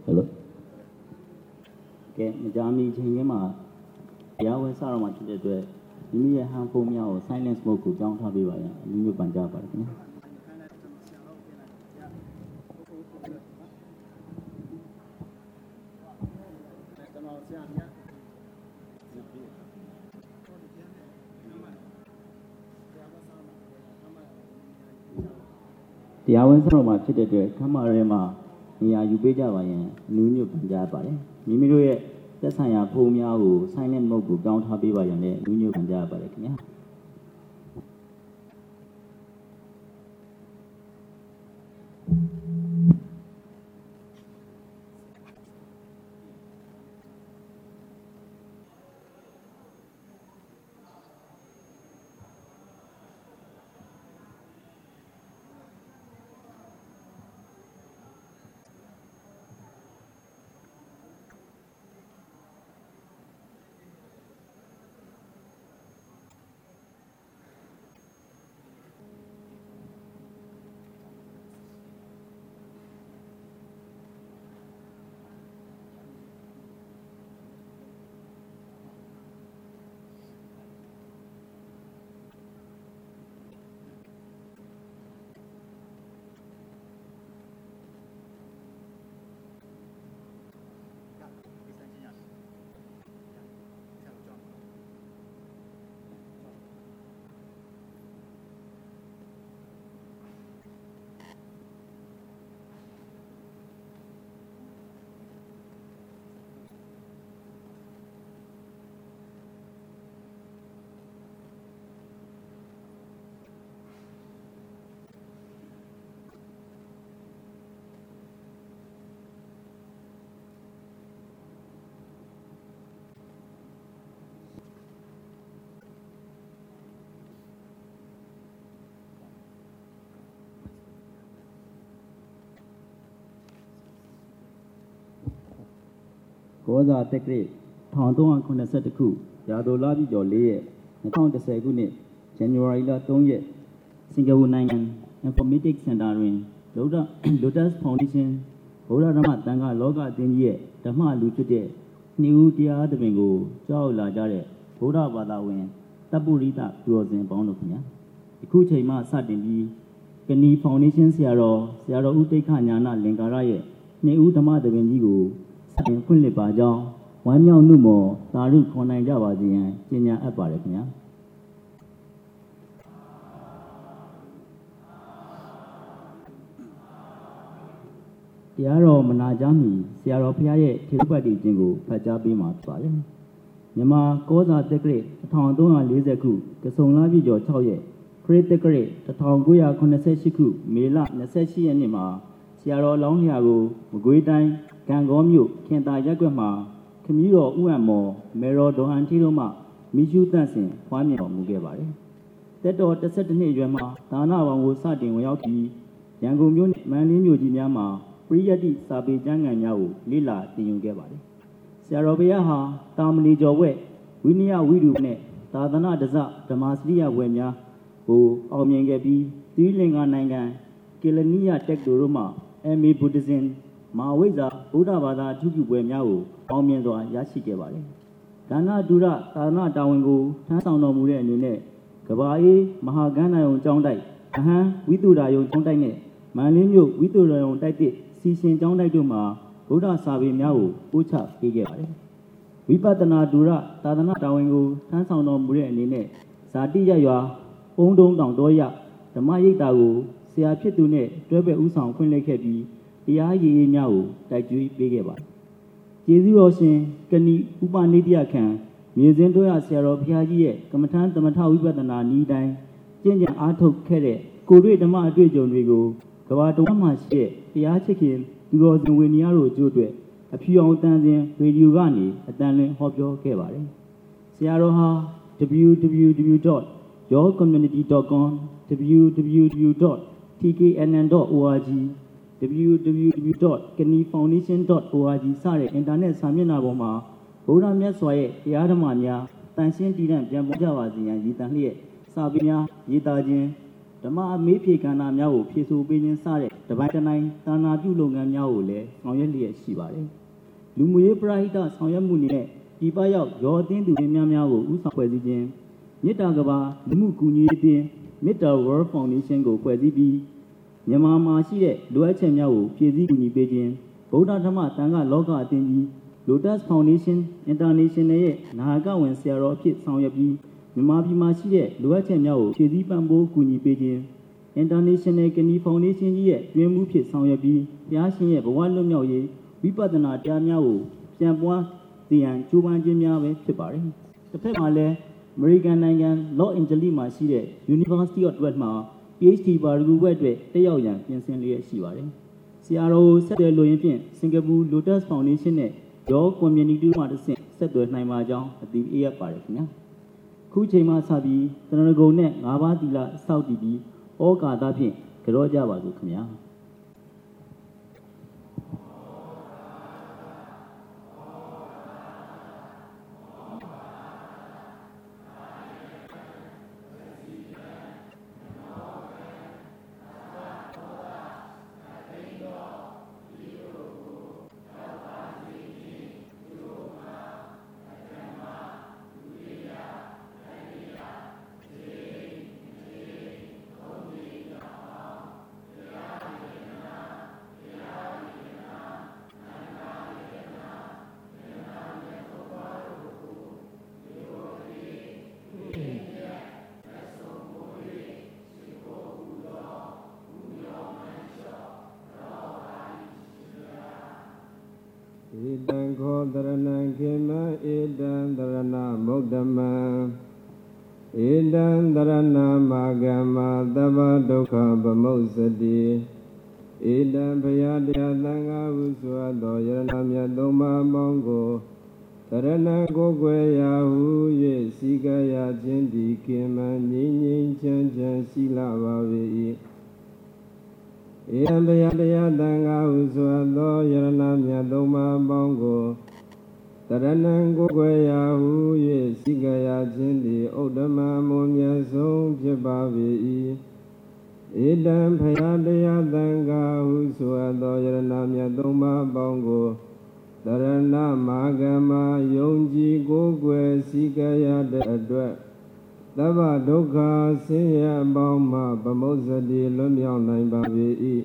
Hello. Okay, Majami Chingima, Yahweh Sarama to the dread. You need a handful meow, silent smoke, John Tabivaya, New Punjab. The Yahweh Sarama to the dread, Kamarema, Nia Ubejavayan, New Punjab. Mimiru, that's I have home meow, silent smoke, John Tabivaya, New Punjab. Goza Tekre, Tonton Conasetu, Yadolabi Jolie, and Count the Segunit, January La Tonye, Singapore Nine, Informatics and Darwin, Lotus Foundation, Ola Ramatanga, Loga Denye, Dama Lutude, New Dia the Bengo, Joe La Jare, Oda Badawin, Taburita, Rosen Bonopia, the Kuchema Sadini, Kenny Foundation Siaro, Siaro Utekanyana, Lengaraye, New Dama the Bendigo. In Kunle Baja, 1 young Numo, Taru Kona Javazian, Jenya Apareknia. Tiaro Manajami, Sierra Piaye, Tilbadi Jingo, Pajabi Matwale. Yama, Goza the Great, Tondona Lizeku, the Songavi Jo Choye, Great the Great, the Tonguya Koneseshiku, Mila, Neseshi and Nima, Sierra Long Yago, Muguitai. Kangomu, Kenta Yagama, Camilo Uamo, Mero Dohantiloma, Mishu dancing, Famio Mugevari. That door the certain Yama, Tana was starting Wayaki, Yango Munich, Maninu Jinyama, Priyadi Sabi Jangan Yao, Lila, the Yugevari. Sarabiaha, Tamli Jowe, Winia Widune, Tadana Daza, Damaslia Wenya, who Omiangabi, Dealing on Nangan, Kilania Tek Duruma, Emi Buddhism. Maweza, Buddha Vada, Tuki Wemyao, Omiendo, Yashikevare. Dana Dura, Tana Dawango, Tansano Mure and Nune, Kabai, Mahagana on Jondai, Aha, Vidura on Jondai, Malinyo, Vidura on Dite, Sishin Jondai Duma, Buddha Sabi Miao, Ucha, Igevare. Vipatana Dura, Tadana Dawango, Tansano Mure and Nune, Sadia Yua, Ondong Doya, the Mayitago, Sia Pitune, Drebe Usang, Kunlekebi. Yayi Yao, that you begeva. Jizzy Roshin, Kani, Upanidia can, Musendoya Sierra Piagie, Kamatan, the Matau Badana, Nidai, Ginger Arto Kere, Kuri the Madrid John Rigo, Kawatoma share, Piachikin, Duros and Winiaro Jodre, a few dancing Radio Gani, a dancing Hopjo Kevari. Sierra www.yourcommunity.com, www.tknn.org. www.kennyfoundation.org စတဲ့ internet စာမျက်နှာပေါ်မှာဗုဒ္ဓမြတ်စွာရဲ့တရားဓမ္မများတန်ရှင်းတည်တံ့ပြန်ပေါ်ကြပါစေရန်ရည်တန်လျက်စာပေများရေးသားခြင်းဓမ္မအမေးဖြေကဏ္ဍများကိုဖြေဆိုပေးခြင်းစတဲ့တပိုင်းတစ်နိုင်သာနာပြုလုပ်ငန်းများကိုလည်းဆောင်ရွက်လျက်ရှိပါတယ်။လူမှုရေးပရဟိတဆောင်ရွက်မှုနဲ့ဒီပရောက်ရောအသင်းသူများကိုဥဆောင်ဖွဲ့စည်းခြင်းမေတ္တာကဘာလူမှုကူညီရေးအသင်းမေတ္တာ World Foundation ကိုဖွဲ့စည်းပြီးမြန်မာမှာရှိတဲ့လိုအပ်ချက်များကိုဖြည့်ဆည်းကူညီပေးခြင်းဗုဒ္ဓဓမ္မသံဃာလောကအသင်းကြီး Lotus Foundation International ရဲ့နာယကဝင်ဆရာတော်အဖြစ်ဆောင်ရွက်ပြီးမြန်မာပြည်မှာရှိတဲ့လိုအပ်ချက်များကိုဖြည့်ဆည်းပံ့ပိုးကူညီပေးခြင်း International Kidney Foundation ကြီးရဲ့တွင်မှုဖြစ်ဆောင်ရွက်ပြီးဘုရားရှင်ရဲ့ဘဝလွတ်မြောက်ရေးဝိပဿနာတရားများကိုပြန်ပွားသိရန်ကြိုးပမ်းခြင်းများပဲဖြစ်ပါတယ်။တစ်ဖက်မှာလည်း American နိုင်ငံ Los Angeles မှာရှိတဲ့ University of West မှာ PhD ပါရဂူဘွဲ့အတွက်တက်ရောက်ရန်ပြင်ဆင်လျက်ရှိပါတယ်။ဆရာတော်ကိုဆက်သွယ်လိုရင်ဖြင့် Singapore Lotus Foundation နဲ့ Your Community မှာတစ်ဆင့်ဆက်သွယ်နိုင်ပါကြောင်းအသိပေးရပါတယ်ခင်ဗျာ။ခုချိန်မှစပြီးတရဏဂုံနဲ့၅ပါးသီလစောင့်တည်ပြီးဩကာသဖြင့်ကြောကြပါစို့ခင်ဗျာ။ Idan kodarana kema idan darana mukdama idan darana magama dava dukha bamosati idan bhayadya thanga uswado yarana myatoma mongo darana gogwaya hu ye sikaya chindi kema nying chan chan sila bhavi Idan bhayadya thanga uswado yarana myatoma mongo darana gogwaya hu ye sikaya chindi uddama munya song phit ba vi Idan bhayadya thanga uswado yarana myatoma mongo darana magama yongji gogwe sikaya de atwat Dava dukha siya bauma bamosati lumyaw naing ba vi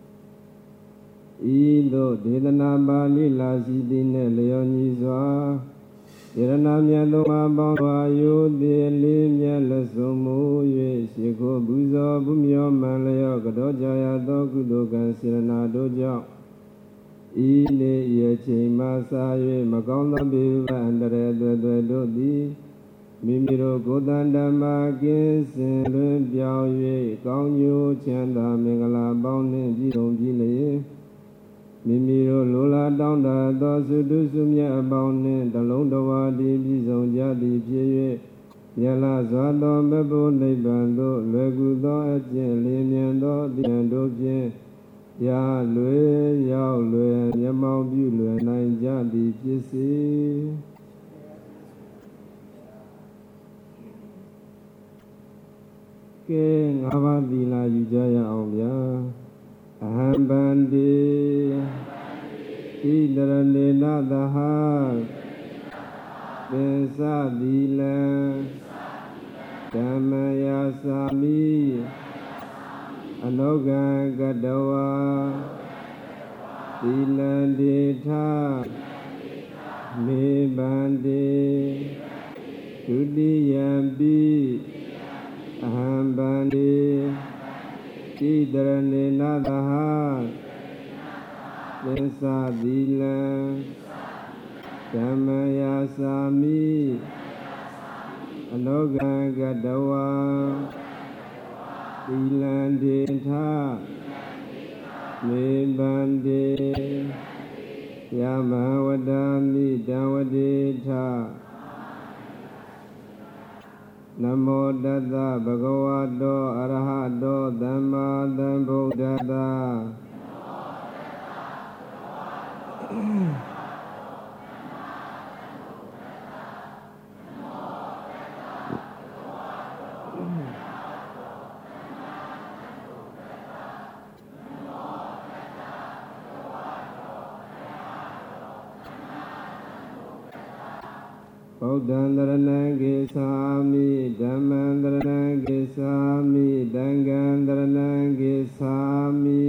Ido dedana bali la si ti ne leo nyi swa Yarana myatoma bangwa yo de li myat la sum mu yue shiko buzo bumyo man leo kado jaya to kudo kan sirana do jaw Ine ye chain ma sa yue makaung tha pi va andare twe twe do ti Mimi ro Godan Dhamma Kin Sin Luan Piao Yue Kaung Nyu Chan Da Mingala Baung Nin Ji Dong Ji Le Mimi ro Lola Daung Da Do Su Du Su Mya Baung Nin Da Long Da Wa Di Pi Song Ja Di Phi Yue Nyala Swa Do Me Bo Nai Ban Do Lue Gu Do A Chin Lin Mian Do Tian Do Phin Ya Lue Yao Lue Nyamao Pyu Lue Nai Ja Di Phi Si Ke ngava thila yu ja ya aung bya aham bandi Tidarane na daha Pensa thila Dhammaya sami Anogan gadawa Thilande tha Me bandi Dudiyampi Aham bandi Tidarane na daha Pensa thila Dhammaya sami Anogan gadawa Thilande tha Me bandi Yama wadami dawade tha Namo Tassa Bhagavato Arahato Dhamma Sambuddhassa Bodhandaranang Gesami, Dhammandaranang Gesami, Dangandaranang Gesami.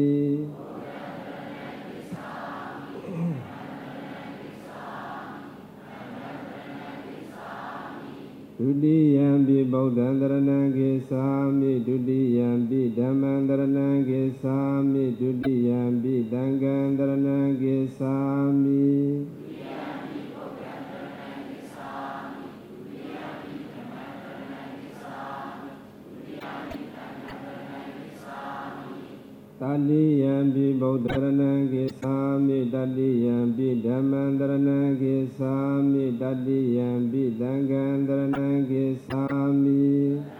Dudiyampi Bodhandaranang Gesami, Dudiyampi Dhammandaranang Gesami, Dudiyampi Dangandaranang Gesami. Tadiyampi Bodharanang Gesami, Tadiyampi Dhammandaranang Gesami, Tadiyampi Dangandaranang Gesami.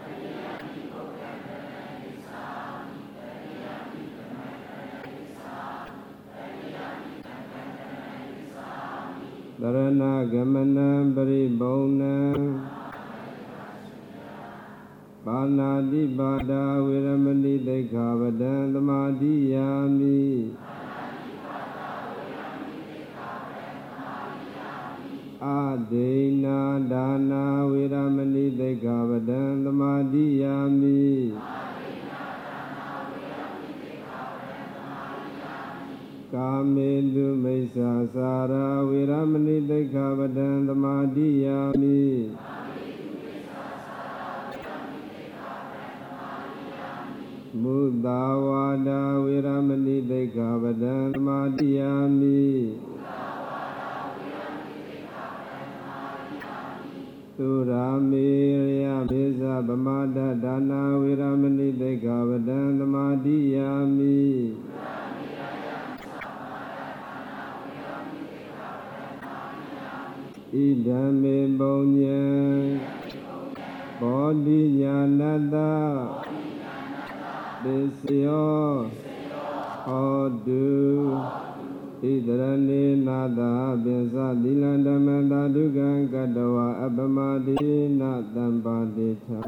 Dharana Gamanam Paribhaunam Panadi Bada Viramani Dekhavadam Tamadiyami. Adena Dana Viramani Dekhavadam Tamadiyami. Kamedu Mesa Sara Viramani Dekhavadam Tamadiyami. Mudawada Viramani Dekhavadam Tamadiyami. Suramirya Mesa Bamada Dana Viramani Dekhavadam Tamadiyami. Idame Bonyan Bodhi Nyanata Desyo Hodu Idrani Nada Bisa Dilandamanda Dugan Kadawa Abamadi Natambadita.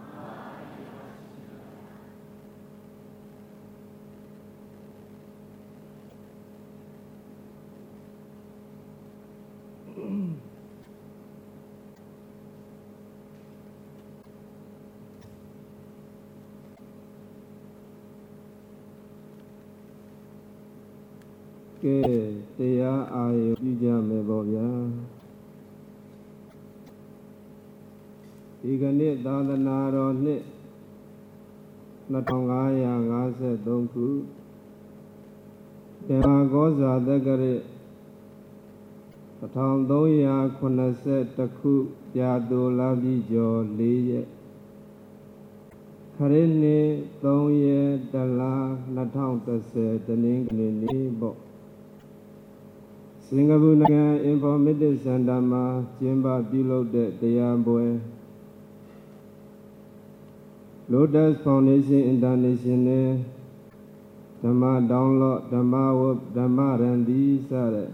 တရားအာရုံပြုကြမယ်ပေါ့ဗျာဒီကနေ့သာသနာတော်နှစ်2553ခုတေမာဂောဇာတက္ကရာ1380ခုပြာတူလာပြီကျော်4ရက်ခရစ်နှစ်3ရက်တလ2010တနင်္ဂနွေနေ့ပေါ့စင်ကာပူနိုင်ငံ Informative Center မှာကျင်းပပြုလုပ်တဲ့တရားပွဲ Lotus Foundation International ဓမ္မ Download ဓမ္မ Web ဓမ္မရန်ဒီစတဲ့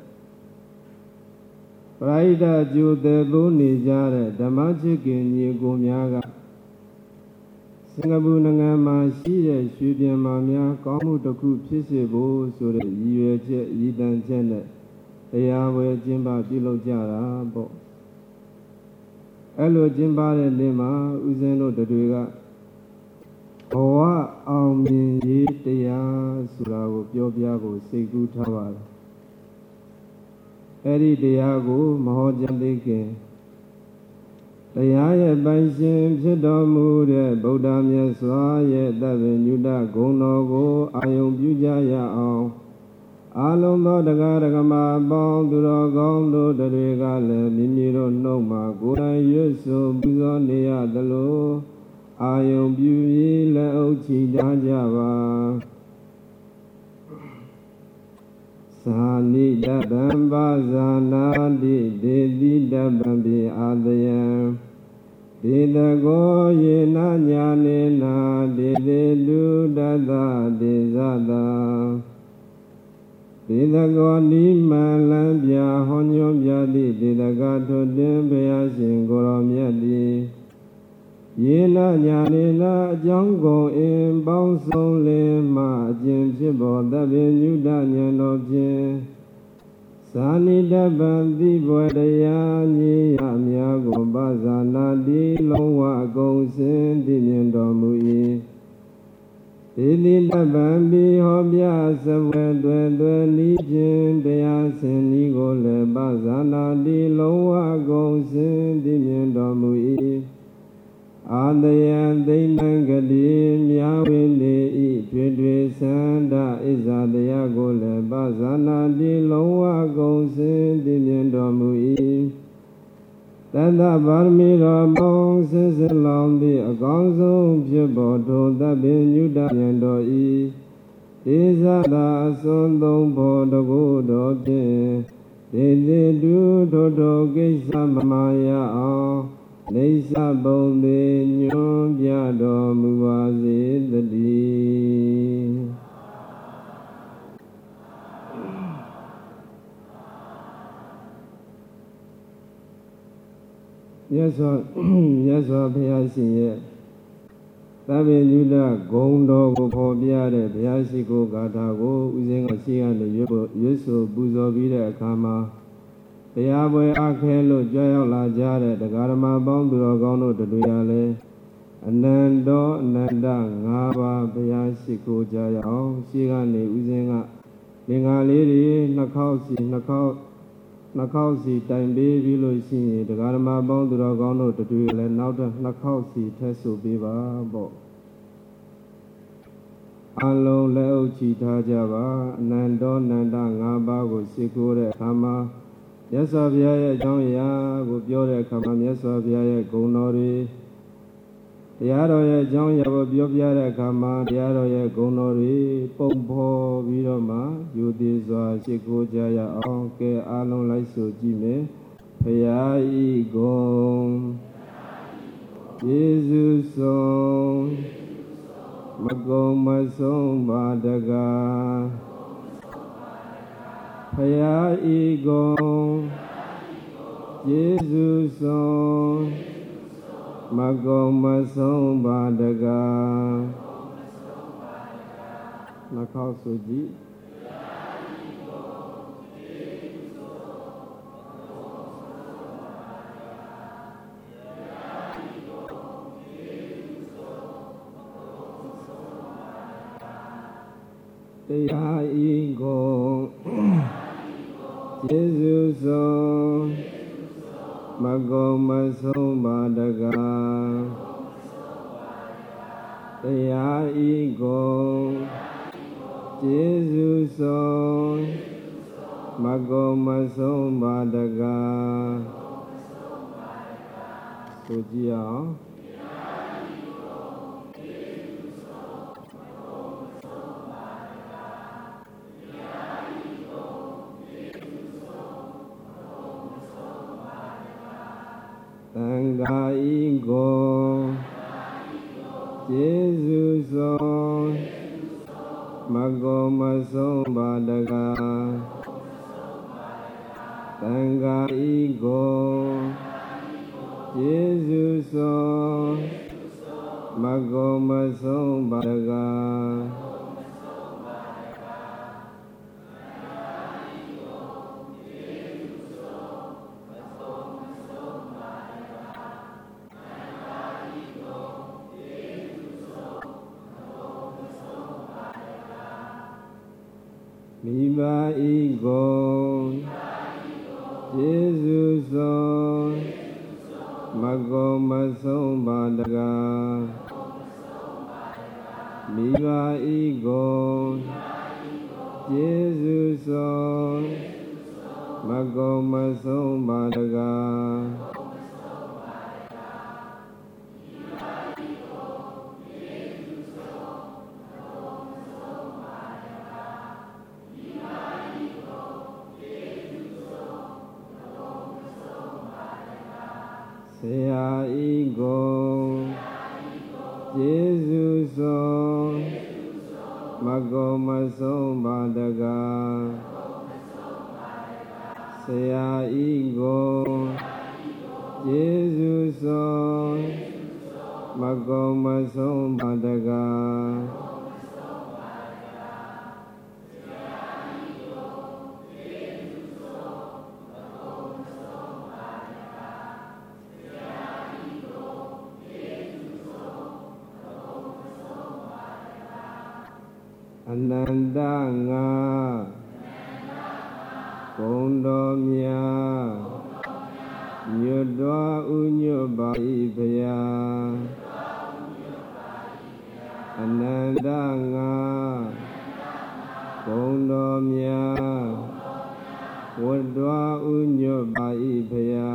ပရိဒတ်ကျိုးတဲ့လို့နေကြတဲ့ဓမ္မချစ်ခင်ညီကိုများကစင်ကာပူနိုင်ငံမှာရှိတဲ့ရွှေပြည်မာများကောင်းမှုတစ်ခုဖြစ်စေဖို့ဆိုတဲ့ရည်ရွယ်ချက်ရည်တန်ချက်နဲ့တရားဝယ်ကျင်းပပြုလုပ်ကြတာပေါ့အဲ့လိုကျင်းပတဲ့နေ့မှာဦးဇင်းတို့တွေကဘဝအောင်မြင်ရေးတရားဆိုတာကိုပြောပြဖို့စိတ်ကူးထားပါတယ်အဲ့ဒီတရားကိုမဟောကြားသေးခင်တရားရဲ့ပိုင်ရှင်ဖြစ်တော်မူတဲ့ဗုဒ္ဓမြတ်စွာရဲ့တပည့်ညုတဂုဏ်တော်ကိုအာယုံပြုကြရအောင်အာလုံးသောတရားဓမ္မပေါင်းသူတော်ကောင်းတို့တွေကလည်းမိမိတို့နှုတ်မှာကိုယ်တိုင်ရွတ်ဆိုပူဇော်နေရသလိုအာယုံပြုပြီးလက်အုပ်ချီကြပါသာနိတတံပါဇာနာတိဒေတိတပံပိအာတယံဒေတကောယေနညာနေနာဒေတေလူတတဒေဇတာဒေတကောနိမံလံပြဟောညွှန်ပြသည့်ဒေတကထွတ်တင်ဘုရားရှင်ကိုရောမြတ်သည်ယေနညာနေနာအကြောင်းကုန်အင်းပေါင်းစုံလင်မှအကျင့်ဖြစ်ပေါ်သဗ္ဗညုတဉာဏ်တော်ဖြင့်စသာနိတပံတိဘဝတရားကြီးရမြတ်ကိုပါဇာနာတိလုံးဝအကုန်စင်တည်မြင်တော်မူ၏ဒေတိတပံပိဟောပြစဝဲတွယ်တွယ်ဤဖြင့်တရားစင်ဤကိုလည်းပါဇာနာတိလုံးဝအကုန်စင်တည်မြင်တော်မူ၏အာတယံသိဏံကတိမြာဝိနေဤတွေ့သန္တာဣဇာတရားကိုလည်းပါဇာနာတိလုံးဝအကုန်စင်တည်မြင်တော်မူ၏တတဗာရမီတော်ပေါင်းဆင်းစလောင်သည့်အကောင်းဆုံးဖြစ်ပေါ်ထိုသဗ္ဗညုတပြန်တော်ဤဒေဇတာအစွန်းသုံးဖို့တကုတော်ဖြင့်ဒေတိတုထိုထိုကိစ္စမမာရအောင်နေသဘုံသေးညွန်ပြတော်မူပါစေတည်းမြတ်စွာဘုရားရှင်ရဲ့သဗ္ဗညုတဂုဏ်တော်ကိုဖော်ပြတဲ့ဘုရားရှိခိုးဂါထာကိုဥစဉ်ကရှိကနေရွတ်ဆိုပူဇော်ပြီးတဲ့အခါမှာတရားပွဲအခဲလို့ကြွရောက်လာကြတဲ့တရားဓမ္မပေါင်းသူတော်ကောင်းတို့တို့ရလဲအနန္တောအနန္တ၅ပါးဘုရားရှိခိုးကြရအောင်ရှိကနေဥစဉ်ကလင်္ကာလေးတွေနှစ်ခေါက်စီတိုင်ပေးပြီးလို့ရှိရင်တရားဓမ္မပေါင်းသူတော်ကောင်းတို့တို့ရလဲနောက်ထပ်နှစ်ခေါက်စီထပ်ဆိုပေးပါပေါ့အလုံးလက်အုပ်ချီထားကြပါအနန္တောအနန္တ၅ပါးကိုရှိခိုးတဲ့အခါမှာမြတ်စွာဘုရားရဲ့အကြောင်းအရာကိုပြောတဲ့အခါမှာမြတ်စွာဘုရားရဲ့ဂုဏ်တော်တွေတရားတော်ရဲ့အကြောင်းအရာကိုပြောပြတဲ့အခါမှာတရားတော်ရဲ့ဂုဏ်တော်တွေပုံဖော်ပြီးတော့မှယူသည်စွာရှိခိုးကြရအောင်ကဲအားလုံးလိုက်ဆိုကြည့်မယ်ဘုရားဤဂုဏ်ယေရှုဆုံးမကုံမဆုံးပါတကားဘုရားဤဂုဏ်ယေရှုဆုံးမကုံမဆုံးပါတကားနှခေါက်ဆိုကြည့်တရားဤဂုဏ်ယေရှုဆုံးမကုံမဆုံးပါတကားတရားဤဂုဏ်ယေရှုဆုံးမကုံမဆုံးပါတကားဆိုကြည့်အောင်သံဃာဤဂုဏ်ယေရှုဆုံးမကုံမဆုံးပါတကားသံဃာဤဂုဏ်ယေရှုဆုံးမကုံမဆုံးပါတကားမိဘဤဂုဏ်ယေရှုဆုံးမကုံမဆုံးပါတကားမိဘဤဂုဏ်ယေရှုဆုံးမကုံမဆုံးပါတကားဆရာဤဂုဏ်ယေရှုဆုံးမကုံမဆုံးပါတကားဆရာဤဂုဏ်ယေရှုဆုံးမကုံမဆုံးပါတကား Ananda nga Kondomya Nyodwa Unyobai Baya Ananda nga Kondomya Wodwa Unyobai Baya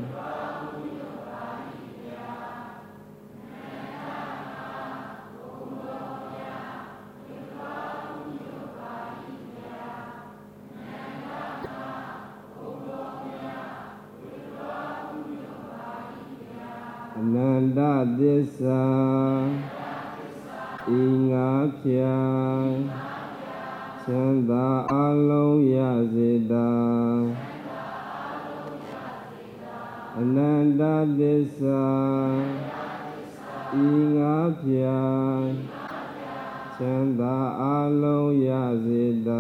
Ananda Disa Inga Pya Chanda Along Yazida Ananda Disa Inga Pya Chanda Along Yazida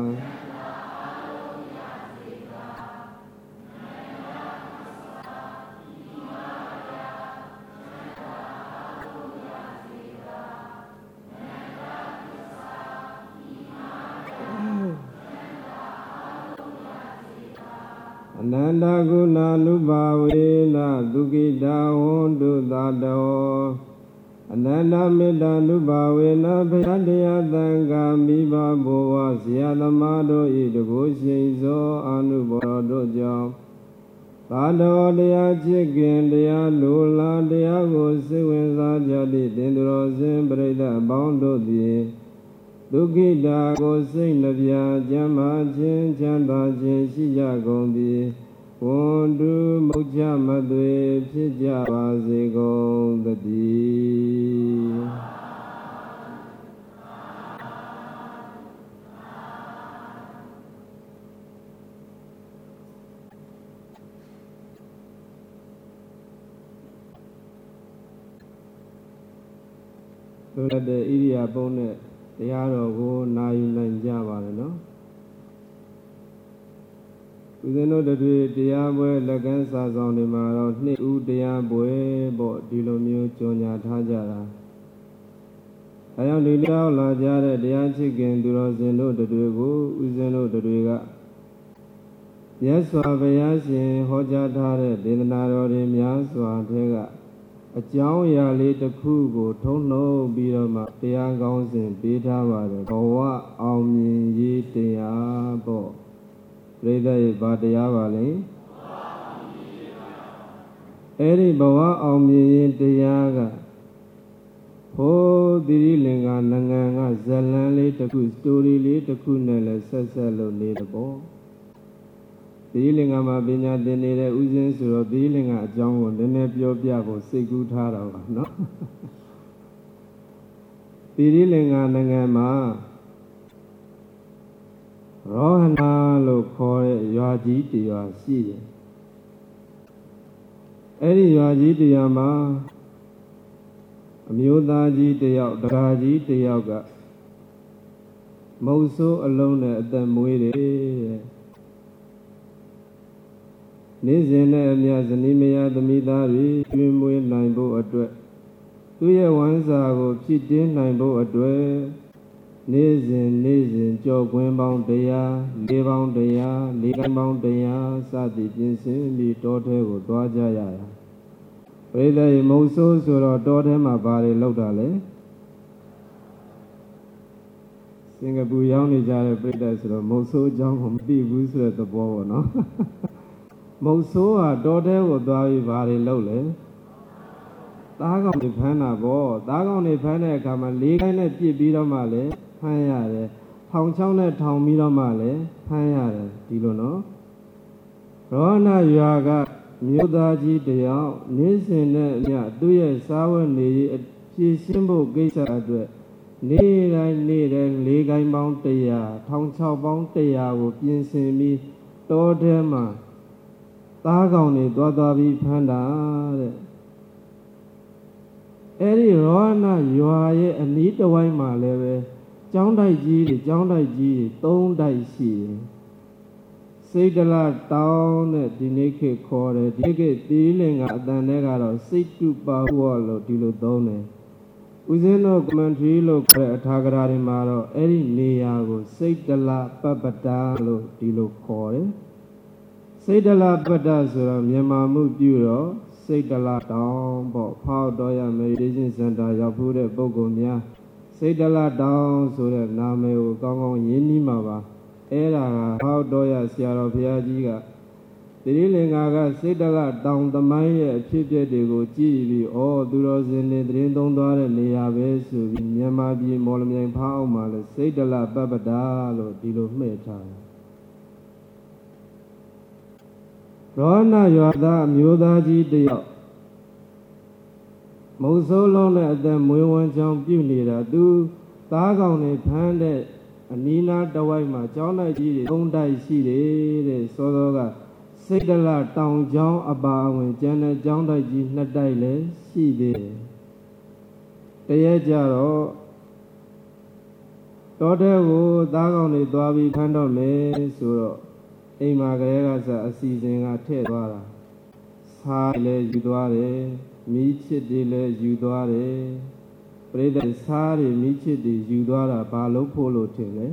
Ananda Guna Nubhavena Dukita Hondu Dado Ananda Meda Nubhavena Bhayadaya Tanga Miva Bova Siyadamado Idago Shinzo Anuboro Jam Tado Daya Chikin Daya Lula Daya Go Siwenza Jadi Dendro Zimbreda Bondo Di Dukita Go Sinavya Jama Chin Chanda Chin Shija Gondi Wondu Moja Madwe Pija Vazigo Dadi The area bonnet, the arrow, now you know Java, no? We know that the Yabwe Lagansas on the Maro, Niu de Yabwe, bought Dilomio, Jonia Tajara. I only know La Jara, the Anchigan, Durozeno, the Dugo, Uzeno, the Duga. Yes, Fabiasi, Hoja Tare, Dinaro, Miaswa, Tega. A Chow Yali, the Kugo, Tono, Birama, the Angons in Beta, Boa, Almin, Yi, the Abo. Reda Badayavali Eri Bawa Almin, the Yaga. Ho, Dirilinga, Nanga, Zalan, later, story, later, Kunela, Sassalo, later, Bo. Dealing a Binya, the Nere Uzins, or dealing at John, the Nepio Piavo, say good Hara, no? Dealing a Nangama Rohana lo call Yaji to your sea. Eddie Yaji to Yama Amudaji to Yao, Daraji to Yoga Moso alone at the Muide. Nizene Yazanimea the Midari, Twimwe Nimbo Adwe. 2 years once ago, she did Nimbo Adwe. Nizin, Joe Gwembound Dea, Lebound Dea, Ligambound Dea, Sadi Jinsin, the daughter of Dwajaya. Whether Moso or daughter my body locally. Singapore young is a breeders of Moso John from the Goose at the Bow, no? Moso, a daughter of Dwavi Valley Lowley. Dagon the Pana Bo, Dagon the Pana come and leak and a bit of Male, Payare, Hong Chong at Town Milo Male, Payare, Dilono. Rona Yaga, Mudaji Dea, Nisin, do ye sour knee, she symbol gates address. Need and Legai Mount Dea, Tong Chow Mount Dea will be seen me, daughter ma. Dagoni Dwadavi Panda Eri Rona, you are a neat away my level. John Dai G, don't die see. Say the lad down at the naked quarter, dig it dealing at the negaro, sit to Bawall or Dilodone. Uzeno commentary lo Atagarari Maro, Eri Niago, Saitala Papatalo, Dilo Kore. Saitala Patasura, Yamamu Duro, Saitala down, Pau Doya Meditation Center, Yapure Bogomia, Saitala down, so that Name Gong Yini Mava, Era, Pau Doya, Sierra Piagiga. Tirilingaga Saitala down the Maya, Chipia de Gochi, all Duros in the Drindondar and Niavesu, Yamabi, Molamian Pauma, Saitala Babadalo, Dilo Meta. Rona Yoda, Mudaji de Moso long at the Muan Jump Unida, do Tagon a Panda, Nina Dawaima, Jona G, don't die see Sodoga. Saitala town John about when Janet John Daji not die, see there. The Jaro daughter wo Dagon a Dwabi Pandome, so Emagas a season at Tedwara. Sile Juduare, Michi dele Juduare, Brother Sari Michi de Juduara, Balo Polo Tele.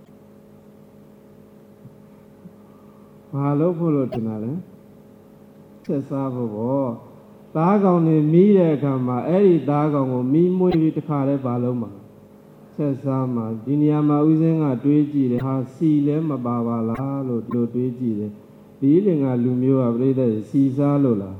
Hello, Polo Tinale. Says Savo. Dagon in me there come, Eddie Dagon, me movie to Kare Baloma. Says Sama, Diniama using a Twiji, the house sea lem above a lalo to Twiji, dealing a Lumio, brother Caesar Lola.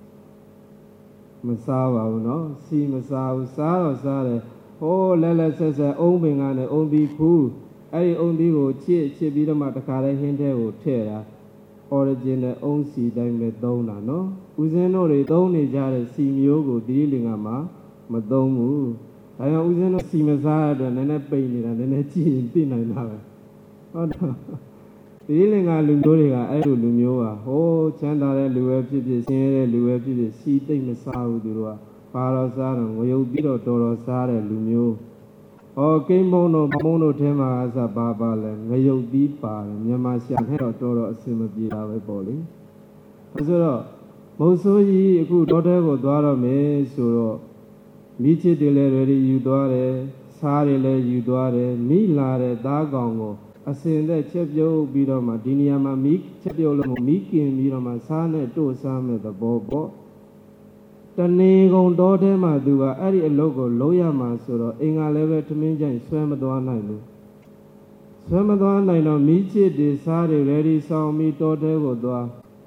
Masawa, no, see Masawa, Sara, oh, Lella says, Oming and the Ombi Poo. I only go Chibida Matakara Hinte or Terra. Origin own sea dime with dona, no? Uzeno re doni jare simiogo dealing ama, Madomu. I am Uzeno Simazad and a painted and then a chin pin I know. Dealing a Lundoria, I do Lumioa, oh, Chandara, Luepi, Sierra, Luepi, sea thing Masau, Parasan, Will be or Dorosara, Lumio. O Kimono Mono Tema as a Babal and Rayo Deepa and Yamasian Head of Toro Simati Boli. Azuro, Mosoyi, good daughter of Dora Me, Suro, Michi Dele, Udore, Sarile, Udore, Milare, Dagongo, Ascend Chepio, Bidoma, Diniama, Meek, Chepiolo, Miki, and Mirama, Sane, to Sam at the Bobo. The Negon daughter Madua, Ari a logo, Loya Masuro, Inga level to Minja, Swamadwana. Swamadwana, no Michi, Desari, ready saw me daughter Vodua.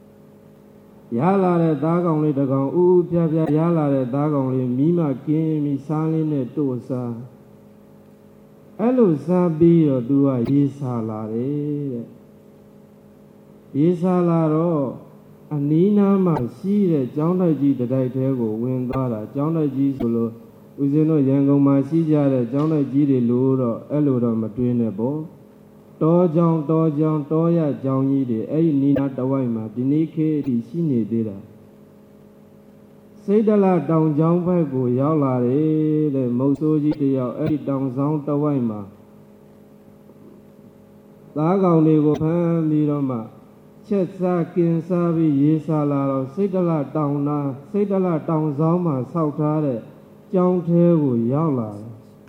Yala, Dagon, little gon, ooh, Pia, Yala, Dagon, Mima, Kim, Salin, Tosa. Hello, Sabi, or do I Yisala? Yisala. Anina ma see the Jonaji the Daitego, when Dara, Jonaji solo, Uzeno Yango ma see the Jonaji the Luro, Eloda Matrinebo, Dojong, Toya, Johnny the A Nina Dawaima, the Nike, the Sine Dida. Say the la down John Pago, Yala, the Mosoji, the A down Sound Dawaima. Dagon Nego Pam Miroma. Chetsa Kin Sabi Yesala, Sidala down Zama, Sautare, John Tegu, Yala.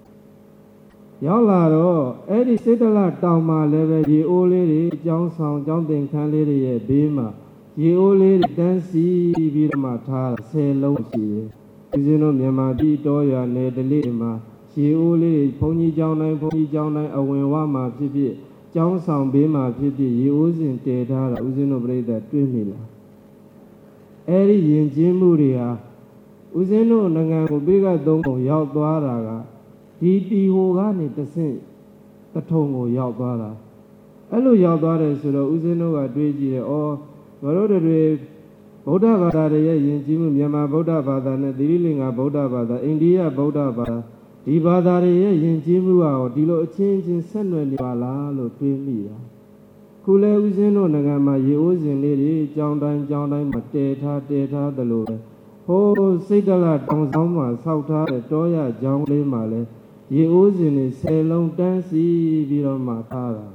Yala, Eddie Sidala down my level, ye old lady, John Song, John Din Canlady, Bima, ye old lady, Dancy, Vidamata, say low she. Uzino Yamadi, Doya, Nedalima, she old lady, Pony John, Awama, Pipi. John Sound Bima Pity, using in Teta, Uzino Breda, Twimila. Eri in Jimuria Uzeno Nangan, bigger Dongo, Yaudwaraga, Titi Hogani, the same, the Tongo Yaudwara. Hello Yaudwara, so Uzeno, Adreji, or Varoda Boda Vada, in Jimu Yama Boda Vada, the Dilinga Boda Vada, India Boda Vada. Ibadare in Jimua, Dilo change in Senwala, lo Twimia. Kule Uzeno Nagama, Yozin Lady, John Dine, Mateta, the Lord. Oh, Sidala, Donzama, Sauta, Toya, John Lemale, Yozin is Salon Dancy, Viro Matara.